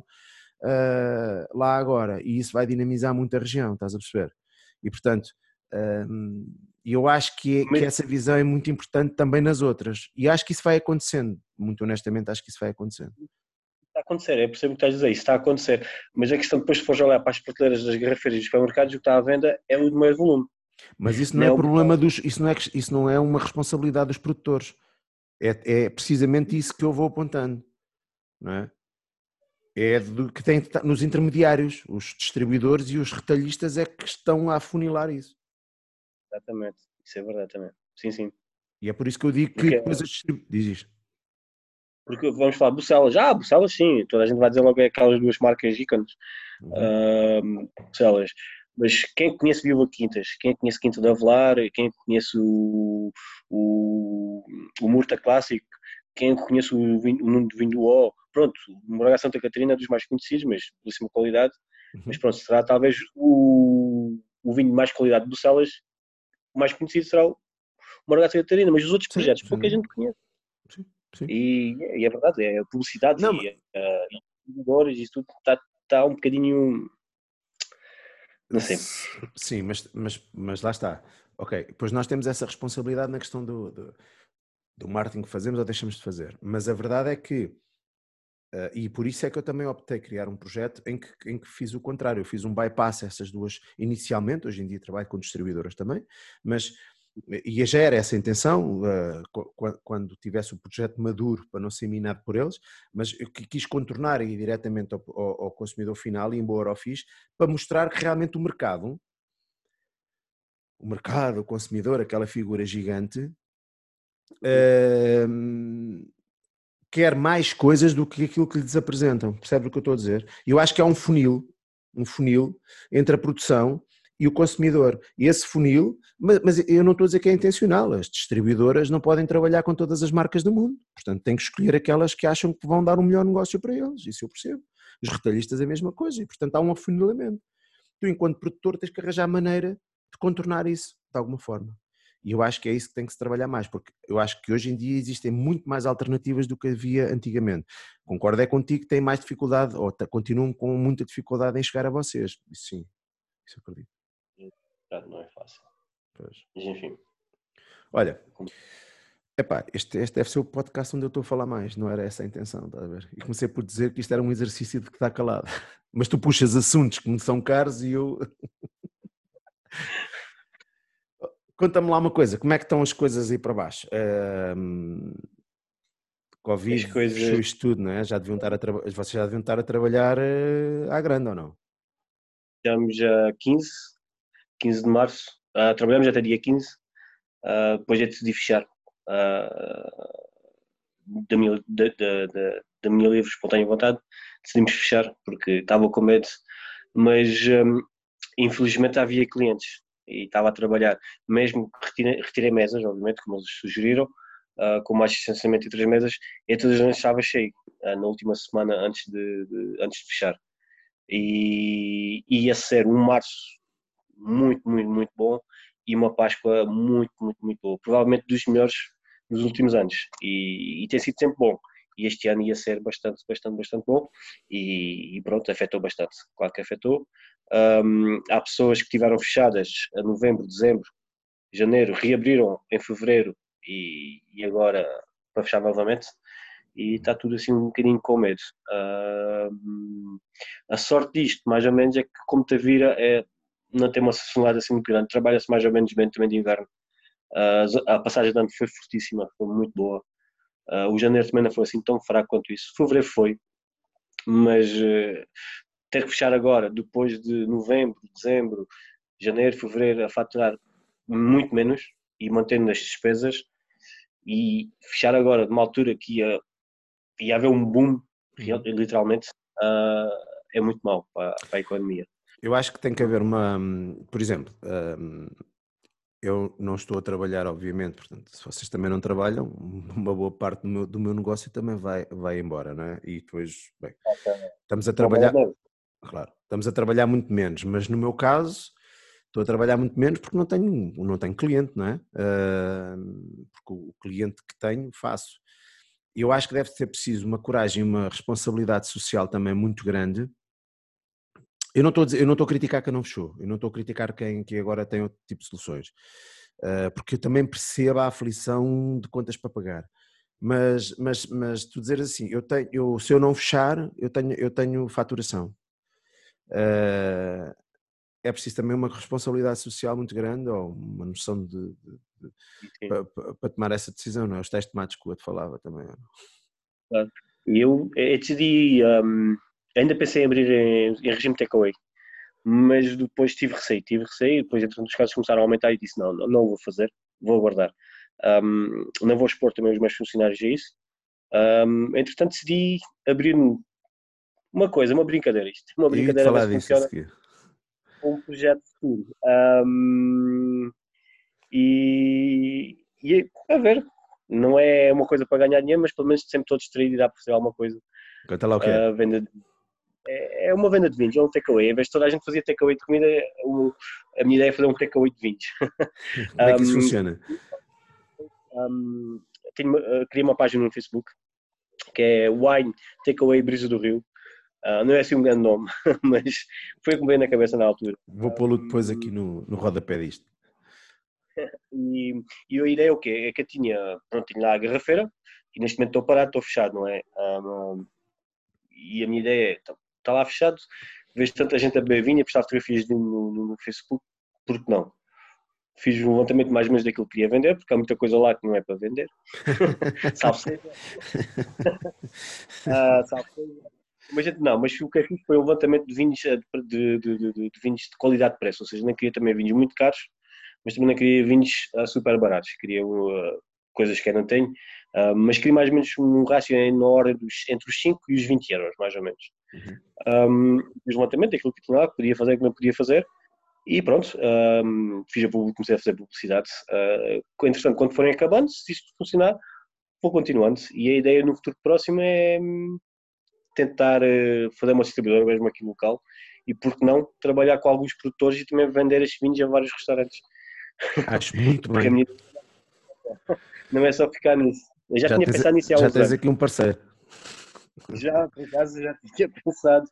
[SPEAKER 1] uh, lá agora e isso vai dinamizar muito a região, estás a perceber? E portanto, uh, eu acho que, é, que
[SPEAKER 2] Mas
[SPEAKER 1] essa visão é muito importante também nas outras e acho que isso vai acontecendo, muito honestamente acho que isso vai acontecendo.
[SPEAKER 2] está a acontecer, é percebo o que estás a dizer, isso está a acontecer. Mas a questão depois, se fores olhar para as prateleiras das garrafeiras dos supermercados, o que está à venda é o de maior volume.
[SPEAKER 1] Mas isso não
[SPEAKER 2] Não
[SPEAKER 1] é
[SPEAKER 2] é o
[SPEAKER 1] problema dos, isso não é, isso não é uma responsabilidade dos produtores. É, é precisamente isso que eu vou apontando, não é? É do que tem nos intermediários, os distribuidores e os retalhistas é que estão a afunilar isso.
[SPEAKER 2] Exatamente, isso é verdade também. Sim, sim.
[SPEAKER 1] E é por isso que eu digo que
[SPEAKER 2] Porque,
[SPEAKER 1] depois as distribu- diz isto.
[SPEAKER 2] porque vamos falar de Bucelas. Ah, Bucelas sim, toda a gente vai dizer logo é aquelas duas marcas ícones.
[SPEAKER 1] Uhum.
[SPEAKER 2] Uh, Bucelas. Mas quem conhece Viúva Quintas, quem conhece Quinta de Avelar, quem conhece o, o, o Murta Clássico, quem conhece o, vinho, o Nuno de Vinho do O, pronto, o Moraga Santa Catarina é dos mais conhecidos, mas de belíssima qualidade. Mas
[SPEAKER 1] Uhum.
[SPEAKER 2] pronto, será talvez o, o vinho de mais qualidade de Bucelas, o mais conhecido será o Moraga Santa Catarina, mas os outros
[SPEAKER 1] Sim,
[SPEAKER 2] projetos
[SPEAKER 1] sem
[SPEAKER 2] pouca
[SPEAKER 1] dúvida.
[SPEAKER 2] gente conhece.
[SPEAKER 1] Sim, sim.
[SPEAKER 2] E, e é verdade, é publicidade
[SPEAKER 1] Não,
[SPEAKER 2] e, uh, e seguidores, isso tudo está tá um bocadinho, não sei.
[SPEAKER 1] S- sim, mas, mas, mas lá está. Ok, pois nós temos essa responsabilidade na questão do, do, do marketing que fazemos ou deixamos de fazer. Mas a verdade é que, eh, e por isso é que eu também optei criar um projeto em que, em que fiz o contrário. Eu fiz um bypass a essas duas inicialmente, hoje em dia trabalho com distribuidoras também, mas e já era essa a intenção, uh, qu- quando tivesse o projeto maduro para não ser minado por eles, mas eu quis contornar e ir diretamente ao, ao, ao consumidor final, e embora o fiz, para mostrar que realmente o mercado, o mercado, o consumidor, aquela figura gigante, uh, quer mais coisas do que aquilo que lhes apresentam, percebe o que eu estou a dizer? Eu acho que há um funil, um funil entre a produção e o consumidor. E esse funil, mas, mas eu não estou a dizer que é intencional, as distribuidoras não podem trabalhar com todas as marcas do mundo, portanto têm que escolher aquelas que acham que vão dar um melhor negócio para eles, isso eu percebo. Os retalhistas é a mesma coisa, e portanto há um afunilamento. Tu, enquanto produtor, tens que arranjar maneira de contornar isso, de alguma forma. E eu acho que é isso que tem que se trabalhar mais, porque eu acho que hoje em dia existem muito mais alternativas do que havia antigamente. Concordo é contigo que têm mais dificuldade, ou continuam com muita dificuldade em chegar a vocês. Isso sim, isso eu acredito.
[SPEAKER 2] Não é fácil.
[SPEAKER 1] Pois.
[SPEAKER 2] Mas enfim.
[SPEAKER 1] Olha, epá, este, este deve ser o podcast onde eu estou a falar mais, não era essa a intenção, estás a ver? E comecei por dizer que isto era um exercício de que está calado. Mas tu puxas assuntos que me são caros e eu... Conta-me lá uma coisa, como é que estão as coisas aí para baixo? Um,
[SPEAKER 2] As
[SPEAKER 1] Covid fechou
[SPEAKER 2] coisas.
[SPEAKER 1] isto tudo, não é? Já deviam estar a traba- Vocês já deviam estar a trabalhar uh, à grande, ou não?
[SPEAKER 2] Estamos a quinze, quinze de março. Uh, trabalhamos até dia quinze. Uh, depois é decidi fechar. Uh, da, minha, da, da, da, da minha livre espontânea vontade, decidimos fechar porque estava com medo. Mas um, infelizmente havia clientes e estava a trabalhar. Mesmo que retirei, retirei mesas, obviamente, como eles sugeriram, uh, com mais distanciamento entre as mesas, e todas as vezes estava cheio uh, na última semana antes de, de, antes de fechar. E ia ser um março muito, muito, muito bom e uma Páscoa muito, muito, muito boa. Provavelmente dos melhores dos últimos anos. E, e tem sido sempre bom. E este ano ia ser bastante, bastante, bastante bom. E, e pronto, afetou bastante. Claro que afetou. Um, há pessoas que tiveram fechadas a novembro, dezembro, janeiro, reabriram em fevereiro e, e agora para fechar novamente. E está tudo assim um bocadinho com medo. Uh, a sorte disto, mais ou menos, é que como te vira, é, não tem uma sazonalidade assim muito grande. Trabalha-se mais ou menos bem também de inverno. Uh, a passagem de ano foi fortíssima, foi muito boa. Uh, o janeiro também não foi assim tão fraco quanto isso. Fevereiro foi, mas uh, ter que fechar agora, depois de novembro, dezembro, janeiro, fevereiro, a faturar muito menos e mantendo as despesas e fechar agora de uma altura que ia, ia haver um boom,
[SPEAKER 1] Uhum.
[SPEAKER 2] literalmente, uh, é muito mau para, para a economia.
[SPEAKER 1] Eu acho que tem que haver uma, por exemplo, um, eu não estou a trabalhar, obviamente, portanto, se vocês também não trabalham, uma boa parte do meu, do meu negócio também vai, vai embora, não é? E depois, bem, estamos a
[SPEAKER 2] Uma bola de
[SPEAKER 1] trabalhar,
[SPEAKER 2] neve.
[SPEAKER 1] claro, estamos a trabalhar muito menos, mas no meu caso estou a trabalhar muito menos porque não tenho, não tenho cliente, não é? Uh, porque o cliente que tenho faço. Eu acho que deve ser preciso uma coragem e uma responsabilidade social também muito grande. Eu não estou a dizer, eu não estou a criticar quem não fechou, eu não estou a criticar quem, quem agora tem outro tipo de soluções, uh, porque eu também percebo a aflição de contas para pagar. Mas, mas, mas tu dizer assim, eu tenho, eu, se eu não fechar, eu tenho, eu tenho faturação. Uh, é preciso também uma responsabilidade social muito grande ou uma noção de, de, de para, para tomar essa decisão, não é? Os testes de tomates que o outro falava também.
[SPEAKER 2] E eu, eu decidi, um, ainda pensei em abrir em, em regime takeaway, mas depois tive receio, tive receio, e depois entre os casos começaram a aumentar e disse, não, não, não vou fazer, vou aguardar. Um, não vou expor também os meus funcionários a isso. Um, entretanto decidi abrir uma coisa, uma brincadeira, isto, uma
[SPEAKER 1] Eu ia te
[SPEAKER 2] brincadeira a ver
[SPEAKER 1] falar
[SPEAKER 2] se
[SPEAKER 1] disso a
[SPEAKER 2] funciona,
[SPEAKER 1] seguir.
[SPEAKER 2] um projeto futuro. Um, e, e a ver, não é uma coisa para ganhar dinheiro, mas pelo menos sempre estou distraído e dá para fazer alguma coisa.
[SPEAKER 1] Conta lá o que é.
[SPEAKER 2] Uh, venda de, é, é uma venda de vinhos, é um takeaway. Em vez de toda a gente fazia takeaway de comida, o, a minha ideia é fazer um takeaway de vinhos.
[SPEAKER 1] Como é que isso
[SPEAKER 2] um,
[SPEAKER 1] funciona?
[SPEAKER 2] um, tenho, uh, criei uma página no Facebook que é Wine Takeaway Brisa do Rio. Uh, não é assim um grande nome, mas foi o que me veio na cabeça na altura.
[SPEAKER 1] Vou pô-lo depois aqui no, no rodapé disto.
[SPEAKER 2] E, e a ideia é o quê? É que eu tinha, pronto, tinha lá a garrafeira e neste momento estou parado, estou fechado, não é? Um, e a minha ideia é, está tá lá fechado, vejo tanta gente a beber vinho, a postar fotografias no, no, no Facebook, por que não? Fiz um levantamento mais ou menos daquilo que queria vender, porque há muita coisa lá que não é para vender. Salve seja. uh, salve seja. Mas, não, mas o que eu fiz foi um levantamento de vinhos de, de, de, de, de vinhos de qualidade de preço, ou seja, não queria também vinhos muito caros, mas também não queria vinhos uh, super baratos, queria uh, coisas que eu não tenho, uh, mas queria mais ou menos um rácio na ordem dos, entre os cinco e os vinte euros, mais ou menos. Uhum. Um, fiz um levantamento daquilo que tinha lá, que podia fazer, que não podia fazer, e pronto, um, fiz a, comecei a fazer publicidade. Uh, entretanto, quando forem acabando, se isto funcionar, vou continuando. E a ideia no futuro próximo é tentar uh, fazer uma distribuidora mesmo aqui local e, por que não, trabalhar com alguns produtores e também vender estes vinhos a vários restaurantes.
[SPEAKER 1] Acho muito
[SPEAKER 2] Porque
[SPEAKER 1] bem.
[SPEAKER 2] a minha... não é só ficar nisso. Eu já, já tinha
[SPEAKER 1] tens,
[SPEAKER 2] pensado nisso há
[SPEAKER 1] já
[SPEAKER 2] uns
[SPEAKER 1] tens
[SPEAKER 2] anos.
[SPEAKER 1] aqui um parceiro.
[SPEAKER 2] Já, por acaso, já tinha pensado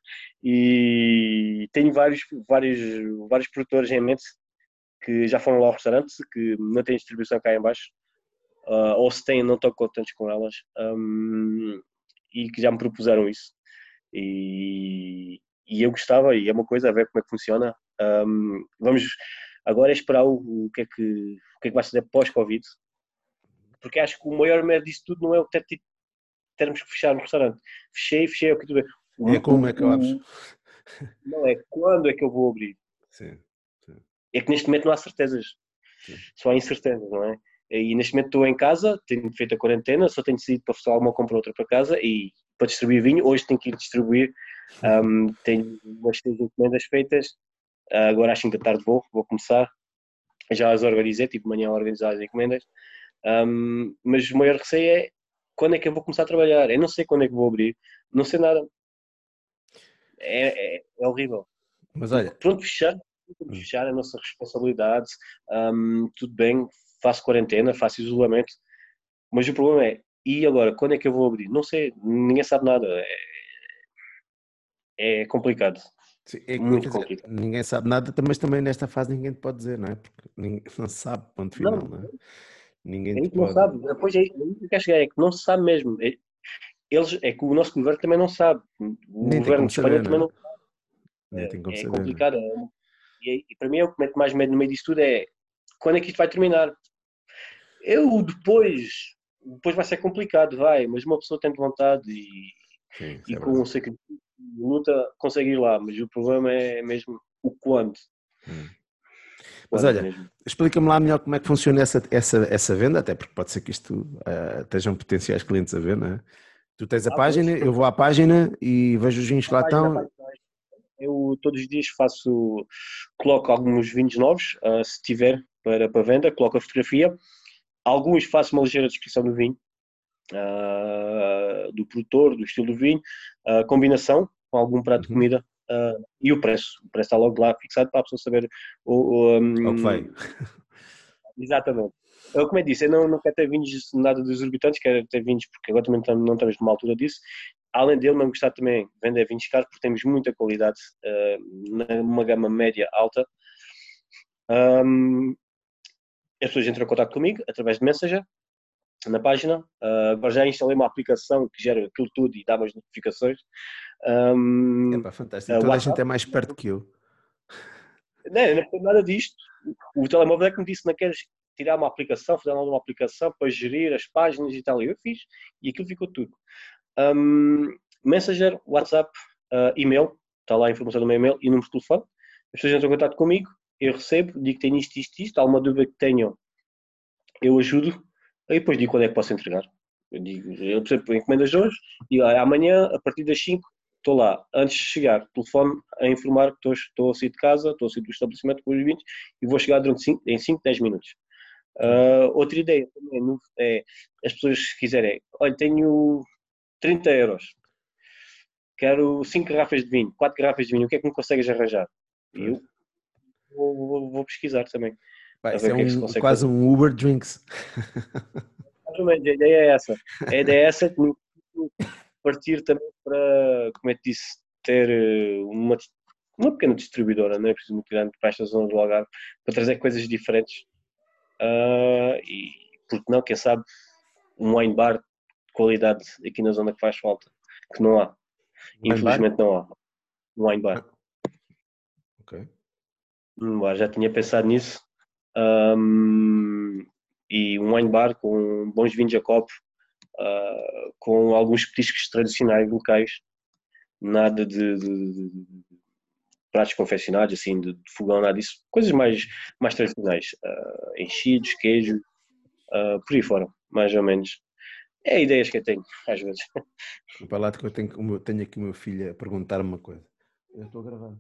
[SPEAKER 2] e tenho vários, vários, vários produtores em mente que já foram lá ao restaurante, que não têm distribuição cá em baixo, uh, ou se têm, não estão contentes com elas, um, e que já me propuseram isso. E, e eu gostava, e é uma coisa a ver como é que funciona. Um, vamos agora é esperar o, o, que é que, o que é que vai ser pós-Covid, porque acho que o maior medo disso tudo não é o ter, termos que fechar no restaurante. Fechei, fechei, é o que tu vês.
[SPEAKER 1] É como é que eu abro.
[SPEAKER 2] Não é quando é que eu vou abrir.
[SPEAKER 1] Sim, sim.
[SPEAKER 2] É que neste momento não há certezas, sim. Só há incertezas, não é? E neste momento estou em casa, tenho feito a quarentena, só tenho decidido para fazer alguma compra ou outra para casa e para distribuir vinho. Hoje tenho que ir distribuir, um, tenho umas três encomendas feitas, uh, agora às cinco da tarde vou, vou começar. Já as organizei, tive de manhã a organizar as encomendas, um, mas o maior receio é quando é que eu vou começar a trabalhar. Eu não sei quando é que vou abrir, não sei nada. É, é, é horrível.
[SPEAKER 1] Mas olha,
[SPEAKER 2] pronto, fechar, pronto, fechar é a nossa responsabilidade, um, tudo bem, faço quarentena, faço isolamento, mas o problema é, e agora, quando é que eu vou abrir? Não sei, ninguém sabe nada, é, é complicado,
[SPEAKER 1] sim, é,
[SPEAKER 2] muito
[SPEAKER 1] dizer,
[SPEAKER 2] complicado.
[SPEAKER 1] Ninguém sabe nada, mas também nesta fase ninguém te pode dizer, não é? Porque ninguém, não se sabe, ponto final, não, não é? Ninguém
[SPEAKER 2] é
[SPEAKER 1] te
[SPEAKER 2] isso que não
[SPEAKER 1] pode...
[SPEAKER 2] sabe, depois é isso que quer chegar, é que não se sabe mesmo, é, eles, é que o nosso governo também não sabe, o
[SPEAKER 1] Nem tem
[SPEAKER 2] governo
[SPEAKER 1] como
[SPEAKER 2] de Espanha
[SPEAKER 1] saber, não
[SPEAKER 2] também
[SPEAKER 1] é?
[SPEAKER 2] não sabe,
[SPEAKER 1] Nem tem como
[SPEAKER 2] é, é
[SPEAKER 1] saber, não é?
[SPEAKER 2] complicado, é, e, e para mim é o que mete mais medo no meio disso tudo é, quando é que isto vai terminar? Eu depois, depois vai ser complicado, vai, mas uma pessoa tem vontade e,
[SPEAKER 1] Sim, isso
[SPEAKER 2] e
[SPEAKER 1] é
[SPEAKER 2] com
[SPEAKER 1] verdade.
[SPEAKER 2] um sacrifício e luta consegue ir lá, mas o problema é mesmo o quando.
[SPEAKER 1] Hum. Mas
[SPEAKER 2] Quando
[SPEAKER 1] olha,
[SPEAKER 2] mesmo.
[SPEAKER 1] explica-me lá melhor como é que funciona essa, essa, essa venda, até porque pode ser que isto uh, estejam potenciais clientes a ver, não é? Tu tens a
[SPEAKER 2] Ah, pois.
[SPEAKER 1] página, eu vou à página e vejo os vinhos que
[SPEAKER 2] A
[SPEAKER 1] lá
[SPEAKER 2] página, a
[SPEAKER 1] estão.
[SPEAKER 2] página. Eu todos os dias faço, coloco alguns vinhos novos, uh, se tiver para, para venda, coloco a fotografia. Alguns faço uma ligeira descrição do vinho, uh, do produtor, do estilo do vinho, uh, combinação com algum prato de
[SPEAKER 1] Uhum.
[SPEAKER 2] comida uh, e o preço. O preço está logo lá fixado para a pessoa saber o, o, um,
[SPEAKER 1] Ao que vai.
[SPEAKER 2] exatamente. Eu, como eu disse, eu não, não quero ter vinhos nada de exorbitantes, quero ter vinhos, porque agora também não estamos numa altura disso. Além dele, não gostar também de vender vinhos caros, porque temos muita qualidade, uh, numa gama média alta. Um, as pessoas entram em contato comigo através de Messenger, na página. Uh, agora já instalei uma aplicação que gera aquilo tudo e dá-me as notificações. Um,
[SPEAKER 1] Epá, fantástico.
[SPEAKER 2] uh,
[SPEAKER 1] Toda a gente
[SPEAKER 2] WhatsApp.
[SPEAKER 1] é mais perto que eu.
[SPEAKER 2] Não, não foi nada disto. O telemóvel é que me disse: não queres tirar uma aplicação, fazer uma aplicação para gerir as páginas e tal. E eu fiz e aquilo ficou tudo. Um, Messenger, WhatsApp, uh, e-mail, está lá a informação do meu e-mail e número de telefone. as pessoas entram em contato comigo, eu recebo, digo que tenho isto, isto, isto, há uma dúvida que tenham, eu ajudo, aí depois digo quando é que posso entregar. Eu digo, eu, por exemplo, encomendas hoje, e amanhã, a partir das cinco, estou lá. Antes de chegar, telefone a informar que estou, estou a sair de casa, estou a sair do estabelecimento com os vinte e vou chegar durante cinco, em cinco, dez minutos. Uh, outra ideia também é, as pessoas se quiserem, olha, tenho trinta euros, quero cinco garrafas de vinho, quatro garrafas de vinho, o que é que me consegues arranjar? E eu vou, vou, vou pesquisar também,
[SPEAKER 1] Pá,
[SPEAKER 2] a
[SPEAKER 1] isso
[SPEAKER 2] ver
[SPEAKER 1] é
[SPEAKER 2] o que é que se
[SPEAKER 1] um,
[SPEAKER 2] consegue
[SPEAKER 1] quase
[SPEAKER 2] fazer.
[SPEAKER 1] um Uber Drinks.
[SPEAKER 2] Mais ou menos, a ideia é essa. A ideia é essa, que partir também para, como é que disse, ter eh, uma, uma pequena distribuidora, não é preciso muito grande para esta zona do Algarve, para trazer coisas diferentes. Uh, e, porque não, quem sabe, um wine bar de qualidade aqui na zona que faz falta, que não há.
[SPEAKER 1] Wine bar?
[SPEAKER 2] Infelizmente não há. Um wine bar.
[SPEAKER 1] Ah, ok.
[SPEAKER 2] Um bar. Já tinha pensado nisso. Um, e um wine bar com bons vinhos a copo, uh, com alguns petiscos tradicionais locais, nada de, de, de pratos confeccionados, assim, de, de fogão, nada disso. Coisas mais, mais tradicionais. Uh, enchidos, queijo, uh, por aí fora, mais ou menos. É ideias que eu tenho, às vezes.
[SPEAKER 1] Para lá que eu tenho, o meu- tenho aqui o meu filho a perguntar-me uma coisa. Eu estou a gravar.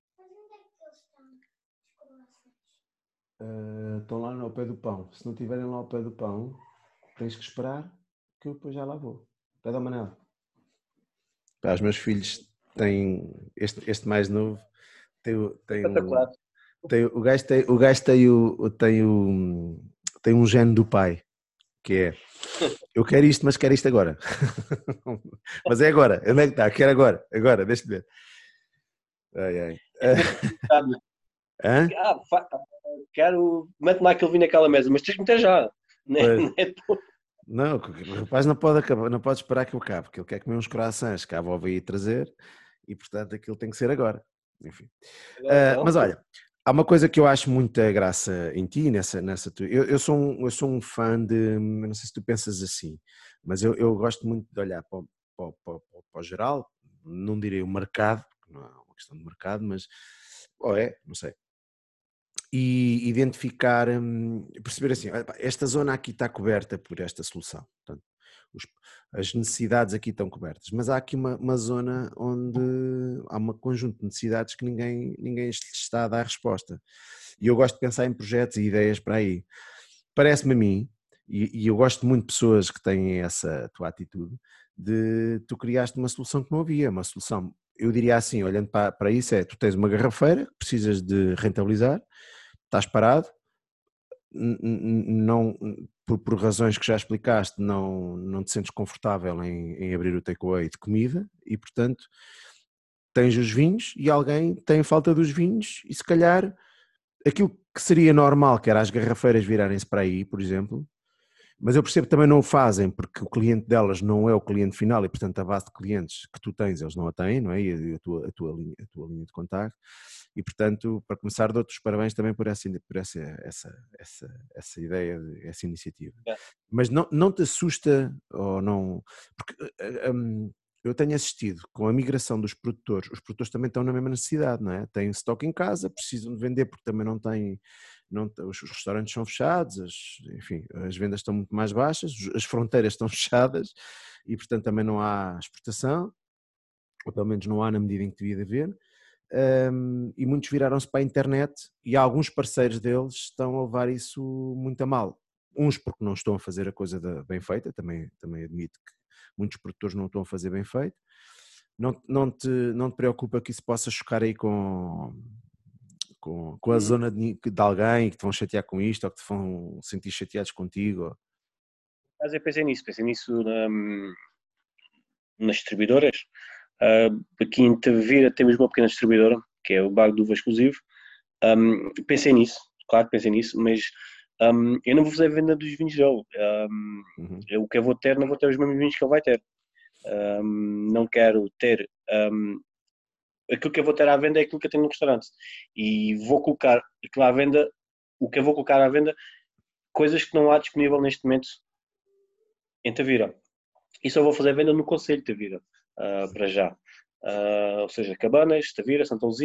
[SPEAKER 1] Ah, estão lá no ao pé do pão. Se não estiverem lá ao pé do pão, tens que esperar que eu depois já lá vou. Pede ao Manel. Pá, os meus filhos têm, este, este mais novo, tem, o- tem um,
[SPEAKER 2] Espetacular.
[SPEAKER 1] tem, o gajo tem, o gajo tem o, o- tem o, tem um gene do pai, que é, eu quero isto, mas quero isto agora. Mas é agora, onde é que está? Quero agora, agora, deixa-me ver. Ai, ai.
[SPEAKER 2] É como um
[SPEAKER 1] Hã?
[SPEAKER 2] ah, fa- quero, mete lá aquele vinho naquela mesa, mas tens que meter já. Não é,
[SPEAKER 1] Pois.
[SPEAKER 2] não é tu.
[SPEAKER 1] Não, o rapaz não pode acabar, não pode esperar que eu acabe, porque ele quer comer uns croissants que a avó veio trazer e, portanto, aquilo tem que ser agora. Enfim.
[SPEAKER 2] Agora
[SPEAKER 1] Ah,
[SPEAKER 2] então.
[SPEAKER 1] mas olha, há uma coisa que eu acho muita graça em ti, nessa, nessa tu... eu, eu, sou um, eu sou um fã de, eu não sei se tu pensas assim, mas eu, eu gosto muito de olhar para o, para, o, para, o, para o geral, não direi o mercado, porque não é uma questão de mercado, mas, ou é, não sei, e identificar, hum, perceber assim, olha, pá, esta zona aqui está coberta por esta solução, portanto, os- as necessidades aqui estão cobertas, mas há aqui uma, uma zona onde há um conjunto de necessidades que ninguém, ninguém está a dar resposta. E eu gosto de pensar em projetos e ideias para aí. Parece-me a mim, e, e eu gosto muito de pessoas que têm essa tua atitude, de tu criaste uma solução que não havia, uma solução, eu diria assim, olhando para, para isso, é, tu tens uma garrafeira que precisas de rentabilizar, estás parado, não, por, por razões que já explicaste, não, não te sentes confortável em, em abrir o takeaway de comida e, portanto, tens os vinhos e alguém tem falta dos vinhos e se calhar aquilo que seria normal, que era as garrafeiras virarem-se para aí, por exemplo, mas eu percebo que também não o fazem porque o cliente delas não é o cliente final e, portanto, a base de clientes que tu tens, eles não a têm, não é? E a tua, a tua, linha, a tua linha de contacto. E, portanto, para começar, dou-te os parabéns também por essa, por essa, essa, essa, essa ideia, essa iniciativa.
[SPEAKER 2] É.
[SPEAKER 1] Mas não, não te assusta ou não... Porque um, eu tenho assistido com a migração dos produtores, os produtores também estão na mesma necessidade, não é? Têm estoque em casa, precisam de vender porque também não têm... Não, os restaurantes são fechados, as, enfim, as vendas estão muito mais baixas, as fronteiras estão fechadas e, portanto, também não há exportação, ou pelo menos não há na medida em que devia de haver. Um, e muitos viraram-se para a internet e alguns parceiros deles estão a levar isso muito a mal. Uns porque não estão a fazer a coisa da, bem feita, também, também admito que muitos produtores não estão a fazer bem feito. Não, não, te, não te preocupa que isso possa chocar aí com, com, com a
[SPEAKER 2] Hum.
[SPEAKER 1] zona de, de alguém que te vão chatear com isto ou que te vão sentir chateados contigo?
[SPEAKER 2] Mas eu pensei nisso, pensei nisso na, nas distribuidoras. Uh, aqui em Tavira temos uma pequena distribuidora, que é o Bar do Uva Exclusivo. Um, pensei nisso, claro que pensei nisso, mas um, eu não vou fazer a venda dos vinhos dele. Um,
[SPEAKER 1] Uhum.
[SPEAKER 2] eu, o que eu vou ter, não vou ter os mesmos vinhos que ele vai ter. Um, não quero ter. Um, aquilo que eu vou ter à venda é aquilo que eu tenho no restaurante. E vou colocar aquilo à venda, o que eu vou colocar à venda, coisas que não há disponível neste momento em Tavira. E só vou fazer a venda no Conselho de Tavira, uh, para já. Uh, ou seja, Cabanas, Tavira, Santa Luzia,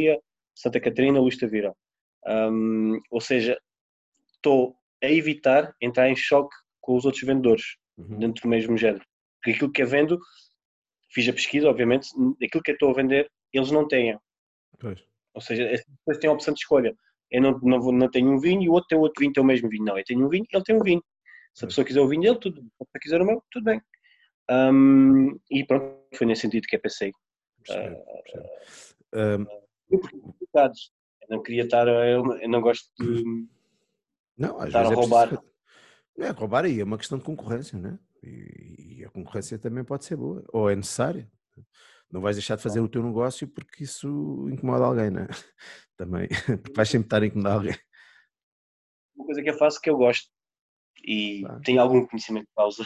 [SPEAKER 2] Santa Catarina, Luz Tavira. Um, ou seja, estou a evitar entrar em choque com os outros vendedores uhum. dentro do mesmo género. Porque aquilo que eu vendo, fiz a pesquisa, obviamente, aquilo que eu estou a vender, eles não têm.
[SPEAKER 1] Pois.
[SPEAKER 2] Ou seja, depois tem a opção de escolha. Eu não, não, vou, não tenho um vinho e o outro tem outro vinho, tem o mesmo vinho. Não, eu tenho um vinho, ele tem um vinho. Se a pessoa quiser o vinho dele, tudo bem. Se a pessoa quiser o meu, tudo bem. Um, e pronto, foi nesse sentido que eu pensei.
[SPEAKER 1] Percebo, percebo.
[SPEAKER 2] Uh, um, eu não queria estar, eu, eu não gosto de
[SPEAKER 1] não, às
[SPEAKER 2] estar
[SPEAKER 1] vezes
[SPEAKER 2] a roubar.
[SPEAKER 1] É, preciso... é roubar aí, é uma questão de concorrência, não é? E, e a concorrência também pode ser boa, ou é necessária. Não vais deixar de fazer o teu negócio porque isso incomoda alguém, não é? Também, porque vais sempre estar a incomodar alguém.
[SPEAKER 2] Uma coisa que eu faço que eu gosto e claro. Tenho algum conhecimento de causa.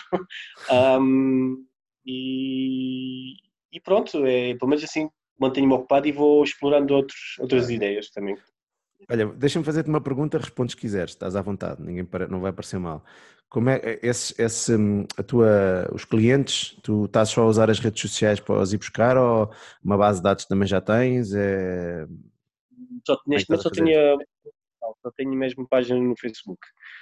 [SPEAKER 2] um, e, e pronto, é, pelo menos assim mantenho-me ocupado e vou explorando outros, outras claro. ideias também.
[SPEAKER 1] Olha, deixa-me fazer-te uma pergunta, respondes se quiseres, estás à vontade, ninguém para, não vai parecer mal. Como é esse, esse, a tua, os clientes, tu estás só a usar as redes sociais para os ir buscar ou uma base de dados também já tens? É...
[SPEAKER 2] Só, neste momento só tenho, só tenho mesmo página no Facebook.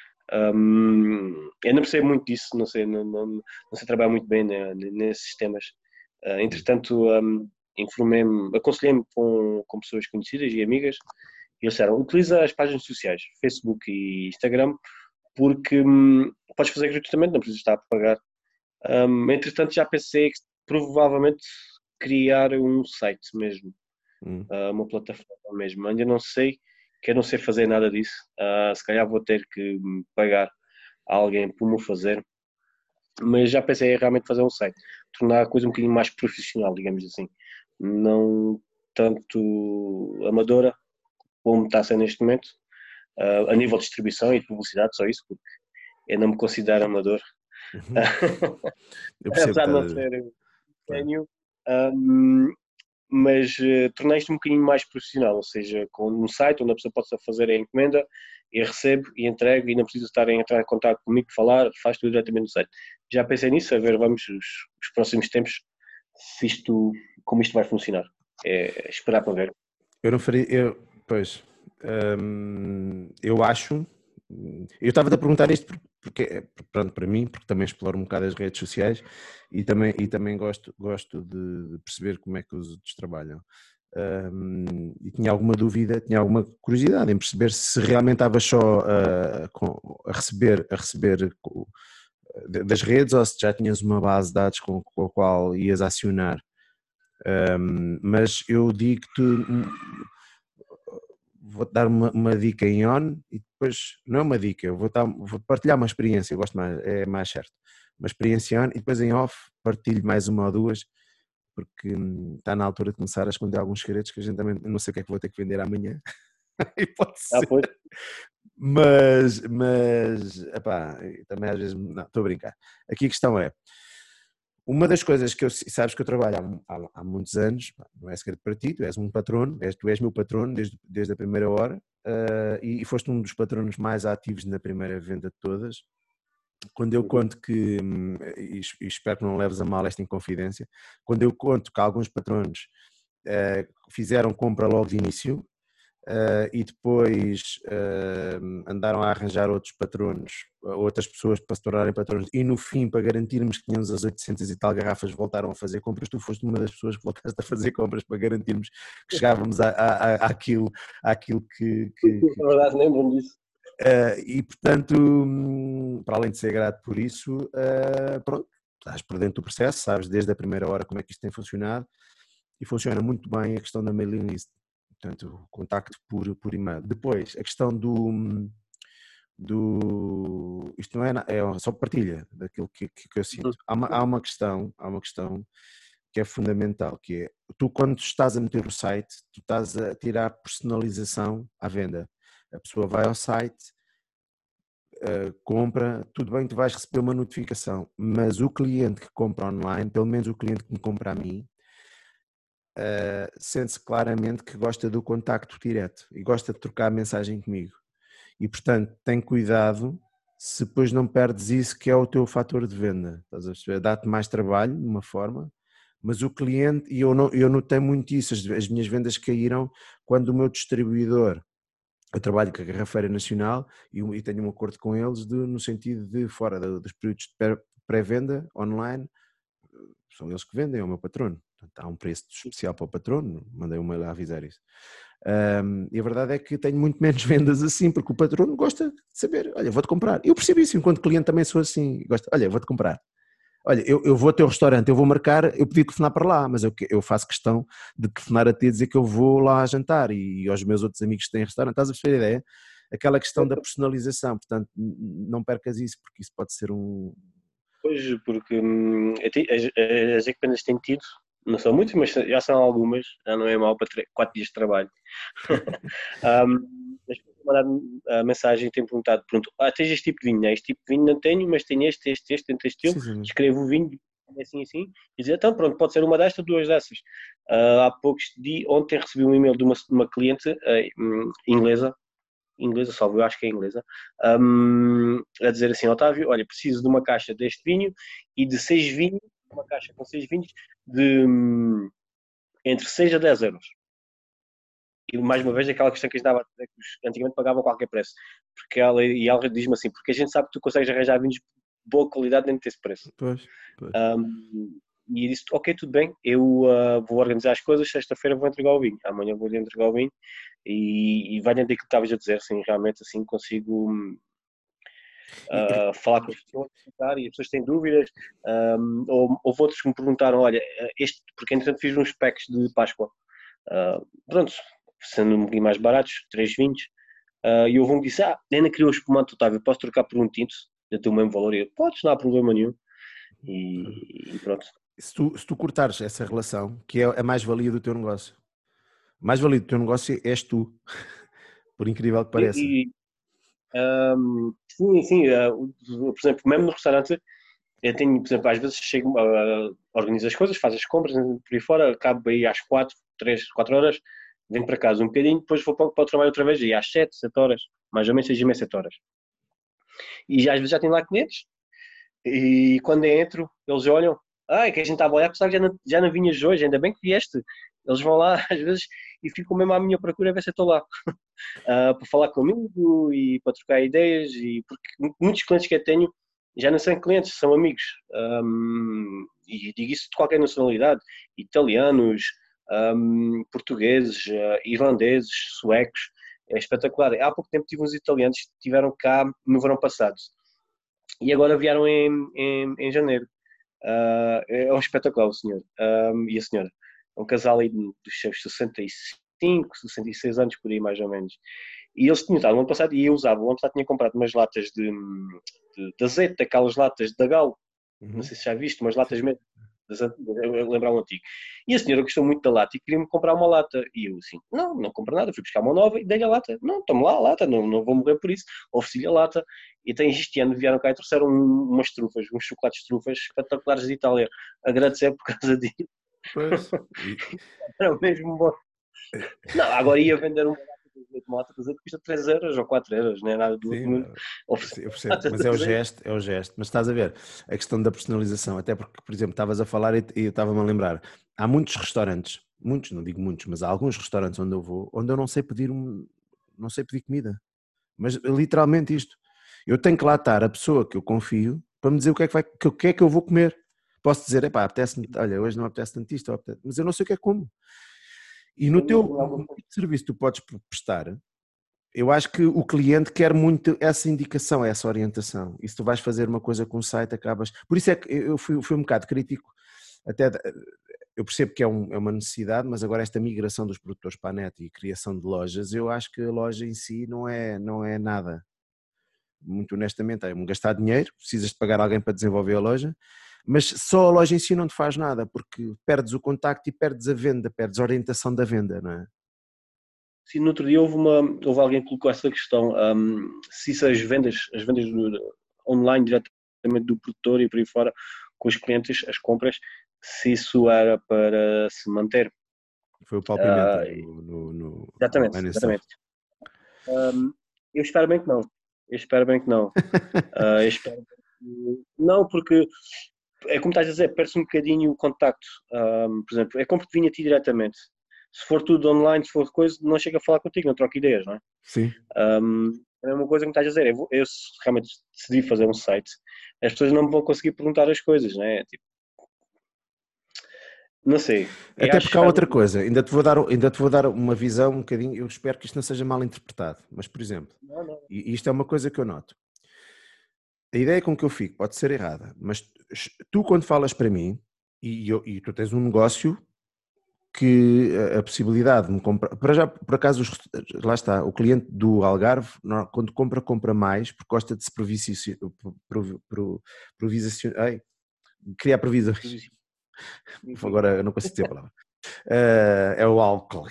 [SPEAKER 2] Um, eu não percebo muito disso, não sei, não, não, não sei trabalhar muito bem né, nesses temas. Uh, entretanto, um, informei-me, aconselhei-me com, com pessoas conhecidas e amigas e eles disseram, utiliza as páginas sociais, Facebook e Instagram, porque um, podes fazer gratuitamente, não precisas estar a pagar. Um, entretanto, já pensei que provavelmente criar um site mesmo,
[SPEAKER 1] hum.
[SPEAKER 2] uh, uma plataforma mesmo. Ainda não sei, que eu não sei fazer nada disso. Uh, se calhar vou ter que pagar a alguém por me fazer, mas já pensei em realmente fazer um site, tornar a coisa um bocadinho mais profissional, digamos assim. Não tanto amadora como está a ser neste momento, uh, a nível de distribuição e de publicidade, só isso, porque eu não me considero amador.
[SPEAKER 1] Uhum. Eu percebo,
[SPEAKER 2] apesar de não ser gênio, um, mas uh, tornei isto um bocadinho mais profissional, ou seja, com um site onde a pessoa possa fazer a encomenda e recebe e entrego e não precisa estar a entrar em contato comigo, falar, faz tudo diretamente no site. Já pensei nisso, a ver, vamos, os, os próximos tempos, se isto, como isto vai funcionar. É esperar para ver.
[SPEAKER 1] Eu não faria, eu, pois, hum, eu acho, eu estava a perguntar isto porque, pronto, para mim, porque também exploro um bocado as redes sociais e também, e também gosto, gosto de perceber como é que os outros trabalham. Um, e tinha alguma dúvida, tinha alguma curiosidade em perceber se realmente estava só a, a receber, a receber das redes ou se já tinhas uma base de dados com, com a qual ias acionar. Um, mas eu digo-te, vou-te dar uma, uma dica em on e depois, não é uma dica, eu vou, dar, vou partilhar uma experiência, eu gosto mais, é mais certo, uma experiência on e depois em off partilho mais uma ou duas, porque hum, está na altura de começar a esconder alguns segredos que a gente também, não sei o que é que vou ter que vender amanhã, e pode ser. Ah, mas, mas, epá, também às vezes, não, estou a brincar. Aqui a questão é, uma das coisas que eu, sabes que eu trabalho há, há, há muitos anos, não é segredo para ti, tu és um patrono, és, tu és meu patrono desde, desde a primeira hora uh, e, e foste um dos patronos mais ativos na primeira venda de todas. Quando eu conto que, e, e espero que não leves a mal esta inconfidência, quando eu conto que alguns patronos uh, fizeram compra logo de início, Uh, e depois uh, andaram a arranjar outros patronos, outras pessoas para se tornarem patronos e no fim, para garantirmos que tínhamos as oitocentas e tal garrafas, voltaram a fazer compras. Tu foste uma das pessoas que voltaste a fazer compras para garantirmos que chegávamos a, a, a, àquilo, àquilo que, que, que...
[SPEAKER 2] É verdade, lembro-me disso.
[SPEAKER 1] Uh, e portanto, para além de ser grato por isso, uh, pronto, estás por dentro do processo, sabes desde a primeira hora como é que isto tem funcionado e funciona muito bem a questão da mailing list. Portanto, contacto por, por e-mail. Depois, a questão do, do isto não é, é só partilha daquilo que, que, que eu sinto. Há uma, há uma questão, há uma questão que é fundamental, que é, tu quando estás a meter o site, tu estás a tirar personalização à venda. A pessoa vai ao site, uh, compra, tudo bem, tu vais receber uma notificação, mas o cliente que compra online, pelo menos o cliente que me compra a mim, Uh, sente-se claramente que gosta do contacto direto e gosta de trocar mensagem comigo e portanto tem cuidado se depois não perdes isso que é o teu fator de venda, estás a perceber? Dá-te mais trabalho de uma forma, mas o cliente, e eu, não, eu notei muito isso, as, as minhas vendas caíram quando o meu distribuidor, eu trabalho com a Garrafeira Nacional e, e tenho um acordo com eles de, no sentido de, fora da, dos períodos de pré-venda online, são eles que vendem, é o meu patrono. Portanto, há um preço especial para o patrono, mandei um mail a avisar isso. Um, e a verdade é que tenho muito menos vendas assim, porque o patrono gosta de saber, olha, vou-te comprar. Eu percebo isso, enquanto cliente também sou assim, gosto, olha, vou-te comprar. Olha, eu, eu vou ao teu restaurante, eu vou marcar, eu pedi telefonar para lá, mas eu, eu faço questão de telefonar a ti e dizer que eu vou lá jantar e, e aos meus outros amigos que têm restaurante, estás a perceber a ideia? Aquela questão da personalização, portanto, não percas isso, porque isso pode ser um...
[SPEAKER 2] Pois, porque hum, as, as equipas têm tido, não são muitas, mas já são algumas, já não é mal para quatro dias de trabalho. um, as pessoas mandaram a mensagem e têm perguntado, pronto, ah, tens este tipo de vinho? Este tipo de vinho não tenho, mas tenho este, este, este, este estilo, escrevo o vinho, assim, assim, e dizer, então pronto, pode ser uma destas, duas dessas. Uh, há poucos dias, ontem recebi um e-mail de uma, de uma cliente uh, inglesa, inglesa, salvo eu acho que é inglesa, um, a dizer assim, Otávio, olha, preciso de uma caixa deste vinho e de seis vinhos, uma caixa com seis vinhos de um, entre seis a dez euros. E mais uma vez aquela questão que eu estava a dizer, que os, antigamente pagavam qualquer preço. Porque ela, e ela diz-me assim, porque a gente sabe que tu consegues arranjar vinhos de boa qualidade dentro desse preço.
[SPEAKER 1] Pois, pois.
[SPEAKER 2] Um, e disse, ok, tudo bem, eu uh, vou organizar as coisas, sexta-feira vou entregar o vinho, amanhã vou-lhe entregar o vinho e, e vai dentro daquilo que estavas a dizer, assim, realmente assim consigo uh, falar com as pessoas e as pessoas têm dúvidas, um, ou houve outros que me perguntaram, olha, este, porque entretanto fiz uns packs de Páscoa, uh, pronto, sendo um bocadinho mais baratos, três vinhos, uh, e houve um que disse, ah, ainda queria o espumante, Otávio, posso trocar por um tinto, eu tenho o mesmo valor, e eu, podes, não há problema nenhum, e, e pronto.
[SPEAKER 1] Se tu, se tu cortares essa relação, que é a mais-valia do teu negócio, a mais-valia do teu negócio és tu, por incrível que pareça.
[SPEAKER 2] E, e, um, sim, sim, uh, por exemplo, mesmo no restaurante, eu tenho, por exemplo, às vezes chego, uh, organizo as coisas, faço as compras, por aí fora, acabo aí às quatro, três, quatro horas, venho para casa um bocadinho, depois vou para, para o trabalho outra vez, e às sete, sete horas, mais ou menos seis e meia, sete horas. E já, às vezes já tenho lá clientes, e quando entro, eles olham, ah, é que a gente estava a olhar, pensava que já não, já não vinhas hoje, ainda bem que vieste. Eles vão lá, às vezes, e ficam mesmo à minha procura a ver se eu estou lá. Uh, para falar comigo e para trocar ideias, e porque muitos clientes que eu tenho já não são clientes, são amigos. Um, e digo isso de qualquer nacionalidade: italianos, um, portugueses, uh, irlandeses, suecos. É espetacular. Há pouco tempo tive uns italianos que estiveram cá no verão passado e agora vieram em, em, em janeiro. Uh, é um espetacular o senhor um, e a senhora. É um casal aí dos seus sessenta e cinco, sessenta e seis anos, por aí mais ou menos. E eles tinham estado no ano passado e eu usava. O ano passado tinha comprado umas latas de, de, de azeite, aquelas latas da Galo. Uhum. Não sei se já viste, umas latas mesmo. Eu lembrar um antigo. E a senhora gostou muito da lata e queria-me comprar uma lata. E eu assim, não, não compro nada. Fui buscar uma nova e dei-lhe a lata. Não, tome lá a lata, não, não vou morrer por isso. Ofereci-lhe a lata. E tem este ano vieram cá e trouxeram umas trufas, uns chocolates trufas espetaculares de Itália. Agradecer por causa disso.
[SPEAKER 1] Pois.
[SPEAKER 2] Era mesmo bom. Não, agora ia vender uma lata de azeite que custa três euros ou quatro euros, não é nada do outro mundo.
[SPEAKER 1] Eu percebo, mas é o gesto, é o gesto. Mas estás a ver, a questão da personalização, até porque, por exemplo, estavas a falar e eu estava-me a lembrar, há muitos restaurantes, muitos, não digo muitos, mas há alguns restaurantes onde eu vou, onde eu não sei pedir um, não sei pedir comida. Mas literalmente isto. Eu tenho que lá estar a pessoa que eu confio para me dizer o que é que, vai, o que, é que eu vou comer. Posso dizer, epá, apetece-me, olha, hoje não apetece tanto isto, apetece, mas eu não sei o que é que como. E no teu no tipo de serviço que tu podes prestar, eu acho que o cliente quer muito essa indicação, essa orientação. E se tu vais fazer uma coisa com o site, acabas... Por isso é que eu fui, fui um bocado crítico, até eu percebo que é, um, é uma necessidade, mas agora esta migração dos produtores para a net e criação de lojas, eu acho que a loja em si não é, não é nada. Muito honestamente, é um gastar dinheiro, precisas de pagar alguém para desenvolver a loja, mas só a loja em si não te faz nada, porque perdes o contacto e perdes a venda, perdes a orientação da venda, não é?
[SPEAKER 2] Sim, no outro dia houve, uma, houve alguém que colocou essa questão, um, se isso as vendas, as vendas do, online diretamente do produtor e por aí fora, com os clientes, as compras, se isso era para se manter.
[SPEAKER 1] Foi o Paulo Pimenta
[SPEAKER 2] uh,
[SPEAKER 1] no, no, no,
[SPEAKER 2] Exatamente,
[SPEAKER 1] no
[SPEAKER 2] exatamente. Um, eu espero bem que não. Eu espero bem que não. Uh, eu espero que... Não, porque é como estás a dizer, perde-se um bocadinho o contacto. Um, por exemplo, é como que vinha a ti diretamente. Se for tudo online, se for coisa, não chega a falar contigo, não troca ideias, não é?
[SPEAKER 1] Sim.
[SPEAKER 2] Um, é uma coisa que me estás a dizer. Eu, vou, eu se realmente decidi fazer um site, as pessoas não me vão conseguir perguntar as coisas, não é? Tipo, não sei. Eu
[SPEAKER 1] Até
[SPEAKER 2] acho
[SPEAKER 1] porque
[SPEAKER 2] que
[SPEAKER 1] há
[SPEAKER 2] faz
[SPEAKER 1] outra
[SPEAKER 2] muito bem.
[SPEAKER 1] coisa, ainda te vou dar, ainda te vou dar uma visão um bocadinho, eu espero que isto não seja mal interpretado, mas por exemplo,
[SPEAKER 2] Não, não.
[SPEAKER 1] e isto é uma coisa que eu noto, a ideia com que eu fico pode ser errada, mas tu quando falas para mim, e, eu, e tu tens um negócio que a, a possibilidade de me comprar, para já, por acaso, os, lá está, o cliente do Algarve, quando compra, compra mais, porque gosta de se provisionar, criar previsões, agora eu não consigo dizer a palavra, uh, é o álcool.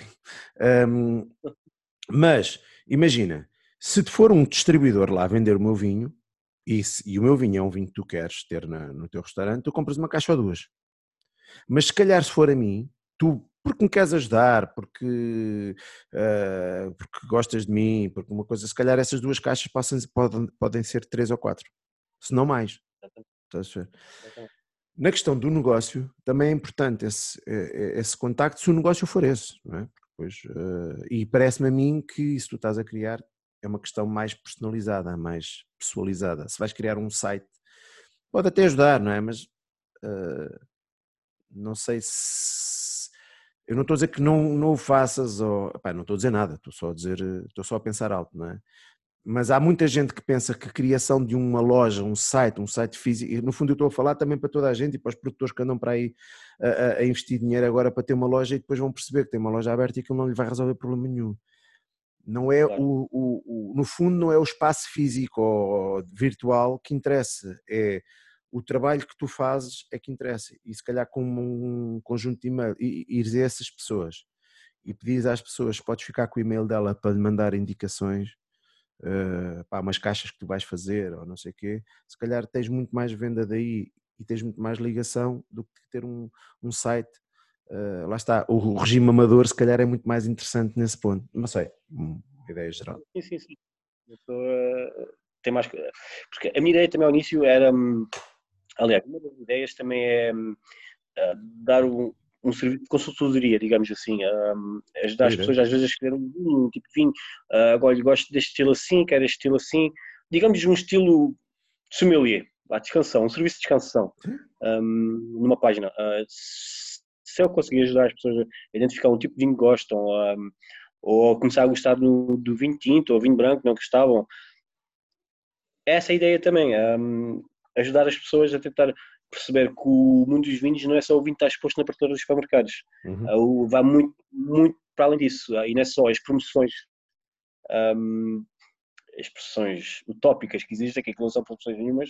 [SPEAKER 1] Um, mas, imagina, se for um distribuidor lá vender o meu vinho, e, se, e o meu vinho é um vinho que tu queres ter na, no teu restaurante, tu compras uma caixa ou duas. Mas se calhar se for a mim, tu, porque me queres ajudar, porque, uh, porque gostas de mim, porque uma coisa, se calhar essas duas caixas passam, podem, podem ser três ou quatro, se não mais. Estás a ver? Na questão do negócio, também é importante esse, esse contacto, se o negócio for esse, não é? Pois, uh, e parece-me a mim que isso que tu estás a criar é uma questão mais personalizada, mais pessoalizada. Se vais criar um site, pode até ajudar, não é? Mas uh, não sei se... Eu não estou a dizer que não, não o faças, ou... Epá, não estou a dizer nada, estou só a dizer, estou só a pensar alto, não é? Mas há muita gente que pensa que a criação de uma loja, um site, um site físico, e no fundo eu estou a falar também para toda a gente e para os produtores que andam para aí a, a investir dinheiro agora para ter uma loja e depois vão perceber que tem uma loja aberta e aquilo não lhe vai resolver problema nenhum. Não é
[SPEAKER 2] Claro.
[SPEAKER 1] o, o, o, no fundo não é o espaço físico ou virtual que interessa, é o trabalho que tu fazes é que interessa. E se calhar com um conjunto de e-mail, e ires a essas pessoas e pedires às pessoas, podes ficar com o e-mail dela para lhe mandar indicações, Uh, pá, umas caixas que tu vais fazer ou não sei o quê, se calhar tens muito mais venda daí e tens muito mais ligação do que ter um, um site, uh, lá está, o, o regime amador se calhar é muito mais interessante nesse ponto, não sei, uma ideia geral.
[SPEAKER 2] Sim, sim, sim. Eu tô, uh, tem mais... Porque a minha ideia também ao início era, um, aliás, uma das ideias também é um, uh, dar um, um serviço de consultoria, digamos assim, um, ajudar as pessoas às vezes a escolher um vinho, um tipo de vinho, uh, agora eu gosto deste estilo assim, quero este estilo assim, digamos um estilo sommelier, a descansão, um serviço de descansão, um, numa página. Uh, se eu conseguir ajudar as pessoas a identificar um tipo de vinho que gostam, um, ou começar a gostar do, do vinho tinto ou vinho branco, não gostavam, essa é a ideia também, um, ajudar as pessoas a tentar perceber que o mundo dos vinhos não é só o vinho que está exposto na prateleira dos supermercados,
[SPEAKER 1] Uhum.
[SPEAKER 2] uh, vai muito, muito para além disso, uh, e não é só as promoções, um, as expressões utópicas que existem, que aquilo não são promoções nenhumas,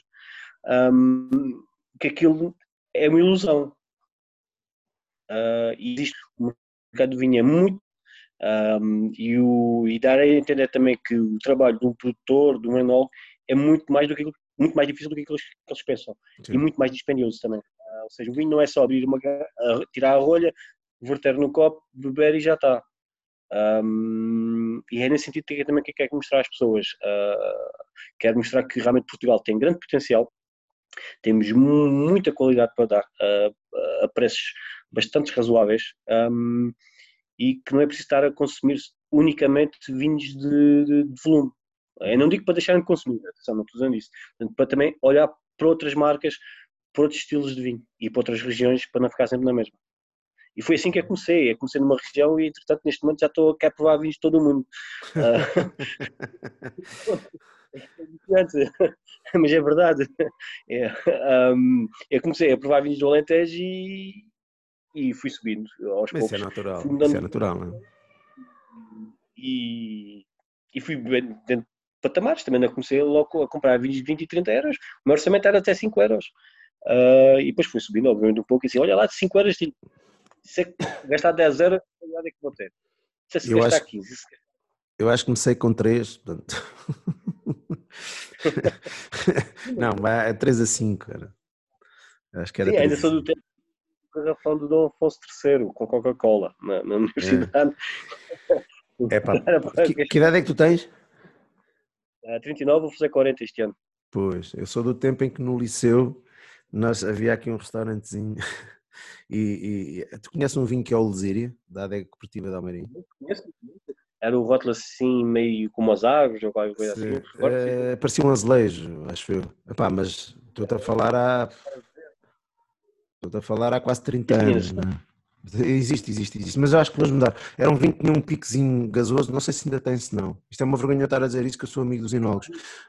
[SPEAKER 2] um, que aquilo é uma ilusão. Uh, e existe o mercado do vinho é muito, um, e, o, e dar a entender também que o trabalho de um produtor, de um enólogo, é muito mais do que muito mais difícil do que aquilo que eles pensam. Sim. E muito mais dispendioso também. Uh, ou seja, o vinho não é só abrir uma uh, tirar a rolha, verter no copo, beber e já está. Um, e é nesse sentido que eu também quero mostrar às pessoas. Uh, quero mostrar que realmente Portugal tem grande potencial, temos muita qualidade para dar uh, a preços bastante razoáveis, um, e que não é preciso estar a consumir unicamente vinhos de, de, de volume. Eu não digo para deixarem de consumir, atenção, não estou dizendo isso, portanto, para também olhar para outras marcas, para outros estilos de vinho e para outras regiões para não ficar sempre na mesma. E foi assim que eu comecei. Eu comecei numa região e, entretanto, neste momento já estou a querer provar vinhos de todo o mundo. Mas é verdade. É, um, eu comecei a provar vinhos do Alentejo e, e fui subindo aos
[SPEAKER 1] Mas isso é
[SPEAKER 2] poucos.
[SPEAKER 1] natural,
[SPEAKER 2] Fui
[SPEAKER 1] isso é
[SPEAKER 2] mudando
[SPEAKER 1] natural, não é?
[SPEAKER 2] e, e fui dentro de patamares. Também não comecei logo a comprar vinhos de vinte e trinta euros. O meu orçamento era até cinco euros. Uh, e depois fui subindo, obviamente, um pouco e assim, olha lá, de cinco euros, se é gastar dez euros, é que vou ter. Se é se
[SPEAKER 1] Eu
[SPEAKER 2] gastar
[SPEAKER 1] acho,
[SPEAKER 2] quinze. Se...
[SPEAKER 1] eu acho que comecei com três, portanto... Não, é três a cinco, cara. Acho que era
[SPEAKER 2] Sim, ainda
[SPEAKER 1] três a
[SPEAKER 2] sou do
[SPEAKER 1] cinco.
[SPEAKER 2] tempo da garrafão do Dom Afonso terceiro, com Coca-Cola, na, na universidade.
[SPEAKER 1] É pá,
[SPEAKER 2] Era para
[SPEAKER 1] que, que idade é que tu tens?
[SPEAKER 2] uh, trinta e nove, vou fazer quarenta este ano.
[SPEAKER 1] Pois, eu sou do tempo em que no liceu nós, havia aqui um restaurantezinho e, e tu conheces um vinho que é o Lesíria, da Adega Cooperativa de Almeirim?
[SPEAKER 2] Era o rótulo assim, meio como as árvores ou qualquer coisa assim,
[SPEAKER 1] Se,
[SPEAKER 2] recordo, sim.
[SPEAKER 1] eh, parecia um azulejo, acho eu. Epá, mas estou-te a falar há, estou-te a falar há quase trinta anos, não é? Existe, existe, existe, mas eu acho que vamos mudar. Era um vinho que tinha um piquezinho gasoso, não sei se ainda tem, se não. Isto é uma vergonha eu estar a dizer isso, que eu sou amigo dos enólogos.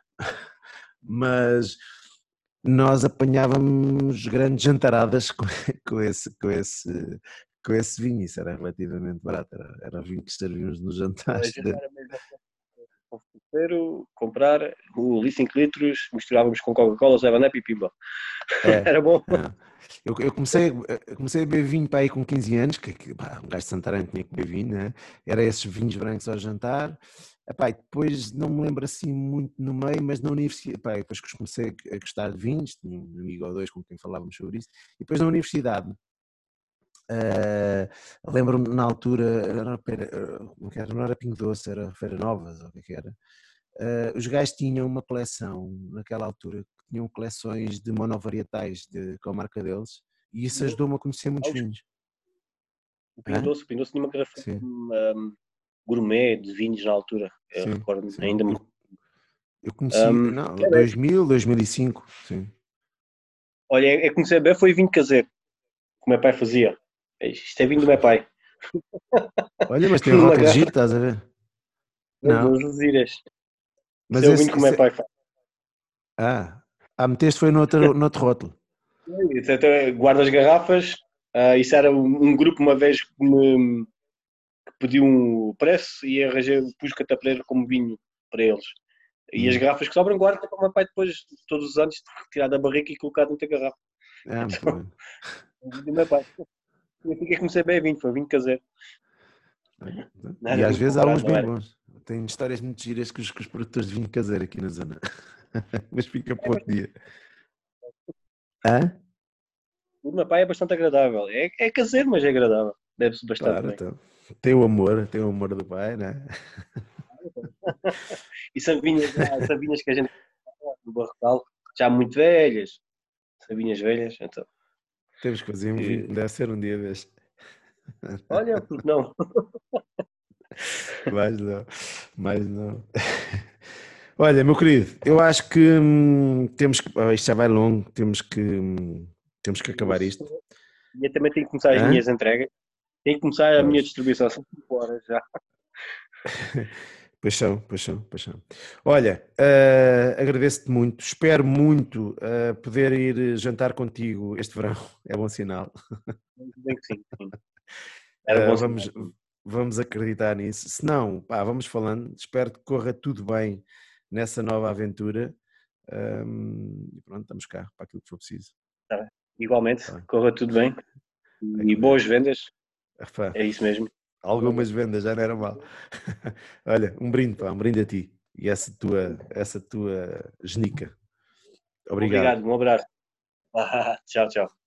[SPEAKER 1] Mas nós apanhávamos grandes jantaradas com, com, esse, com, esse, com esse vinho, isso era relativamente barato, era, era o vinho que servíamos nos
[SPEAKER 2] A
[SPEAKER 1] jantares.
[SPEAKER 2] gente
[SPEAKER 1] De...
[SPEAKER 2] era mesmo primeiro comprar o litro cinco litros, misturávamos com Coca-Cola, seven up e pimba.
[SPEAKER 1] É,
[SPEAKER 2] Era bom.
[SPEAKER 1] é. Eu, eu, comecei, eu comecei a beber vinho para aí com quinze anos, que, que pá, um gajo de Santarém tinha que beber vinho, né? Era esses vinhos brancos ao jantar. Epá, e depois não me lembro assim muito no meio, mas na universidade, epá, depois que comecei a gostar de vinhos, tinha um amigo ou dois com quem falávamos sobre isso, e depois na universidade, uh, lembro-me na altura, era, era, não era Pingo Doce, era Feira Novas, ou o que é que era, uh, os gajos tinham uma coleção, naquela altura, que tinham coleções de monovarietais de, com a marca deles, e isso ajudou-me a conhecer muitos vinhos.
[SPEAKER 2] O Pingo Doce, o Pingo Doce tinha uma garrafa um, gourmet de vinhos na altura, eu
[SPEAKER 1] Sim,
[SPEAKER 2] recordo
[SPEAKER 1] sim.
[SPEAKER 2] ainda
[SPEAKER 1] Eu, eu conheci,
[SPEAKER 2] um,
[SPEAKER 1] não, dois mil, dois mil e cinco, sim.
[SPEAKER 2] Olha, é, é comecei a beber foi vinho caseiro, que o meu pai fazia. Isto é vinho do meu pai.
[SPEAKER 1] Olha, mas tem
[SPEAKER 2] Numa
[SPEAKER 1] rótulo de
[SPEAKER 2] garrafa
[SPEAKER 1] giro, estás a ver?
[SPEAKER 2] das
[SPEAKER 1] Não,
[SPEAKER 2] Lesírias. Isso
[SPEAKER 1] mas
[SPEAKER 2] é o vinho
[SPEAKER 1] esse,
[SPEAKER 2] que o meu
[SPEAKER 1] esse-
[SPEAKER 2] pai faz.
[SPEAKER 1] ah, ah, meteste foi no outro, no outro rótulo.
[SPEAKER 2] Isso até guarda as garrafas. Uh, isso era um, um grupo uma vez que me que pediu um preço e arranjei, pus o catapleiro como vinho para eles. E as
[SPEAKER 1] Hum.
[SPEAKER 2] garrafas que sobram guarda para o meu pai depois, todos os anos, retirar da barrica e colocar dentro da garrafa.
[SPEAKER 1] Ah, muito
[SPEAKER 2] Então,
[SPEAKER 1] bem.
[SPEAKER 2] o vinho do meu pai. Eu fiquei comecei bem vinho, foi vinho caseiro. Não
[SPEAKER 1] E
[SPEAKER 2] era
[SPEAKER 1] às
[SPEAKER 2] vinho
[SPEAKER 1] vezes há
[SPEAKER 2] comprado,
[SPEAKER 1] uns
[SPEAKER 2] não
[SPEAKER 1] bem
[SPEAKER 2] era.
[SPEAKER 1] bons. Tem histórias muito giras com os, com os produtores de vinho caseiro aqui na zona. Mas fica
[SPEAKER 2] É
[SPEAKER 1] para outro
[SPEAKER 2] bastante,
[SPEAKER 1] dia. Hã?
[SPEAKER 2] o do meu pai é bastante agradável. É, é caseiro, mas é agradável. Bebe-se bastante
[SPEAKER 1] Claro,
[SPEAKER 2] bem.
[SPEAKER 1] então. Tem o amor, tem o amor do pai, né?
[SPEAKER 2] E savinhas, já, savinhas que a gente no Barrocal, já muito velhas, savinhas velhas, então.
[SPEAKER 1] Temos que fazer um vinho,
[SPEAKER 2] Que,
[SPEAKER 1] deve ser um dia deste.
[SPEAKER 2] olha, porque não?
[SPEAKER 1] Mas não, mas não. Olha, meu querido, eu acho que hum, temos que. Oh, isto já vai longo, temos que, hum, temos que acabar isto.
[SPEAKER 2] E eu também tenho que começar as
[SPEAKER 1] Hã?
[SPEAKER 2] minhas entregas. Tenho que começar a minha
[SPEAKER 1] Pois.
[SPEAKER 2] distribuição, são cinco horas já.
[SPEAKER 1] Paixão, paixão, paixão. Olha, uh, agradeço-te muito, espero muito uh, poder ir jantar contigo este verão, é bom sinal.
[SPEAKER 2] Bem que sim, sim. Era bom
[SPEAKER 1] Uh,
[SPEAKER 2] sinal.
[SPEAKER 1] vamos, vamos acreditar nisso. Se não, pá, vamos falando, espero que corra tudo bem nessa nova aventura. Um, e pronto, estamos cá para aquilo que for preciso.
[SPEAKER 2] Tá bem. Igualmente,
[SPEAKER 1] Tá bem.
[SPEAKER 2] corra tudo bem
[SPEAKER 1] É
[SPEAKER 2] e
[SPEAKER 1] como é.
[SPEAKER 2] boas vendas.
[SPEAKER 1] Epá,
[SPEAKER 2] É isso mesmo.
[SPEAKER 1] algumas vendas já não era mal. Olha, um brinde, pá, um brinde a ti e essa tua, essa tua genica. Obrigado.
[SPEAKER 2] Obrigado, um abraço. Tchau, tchau.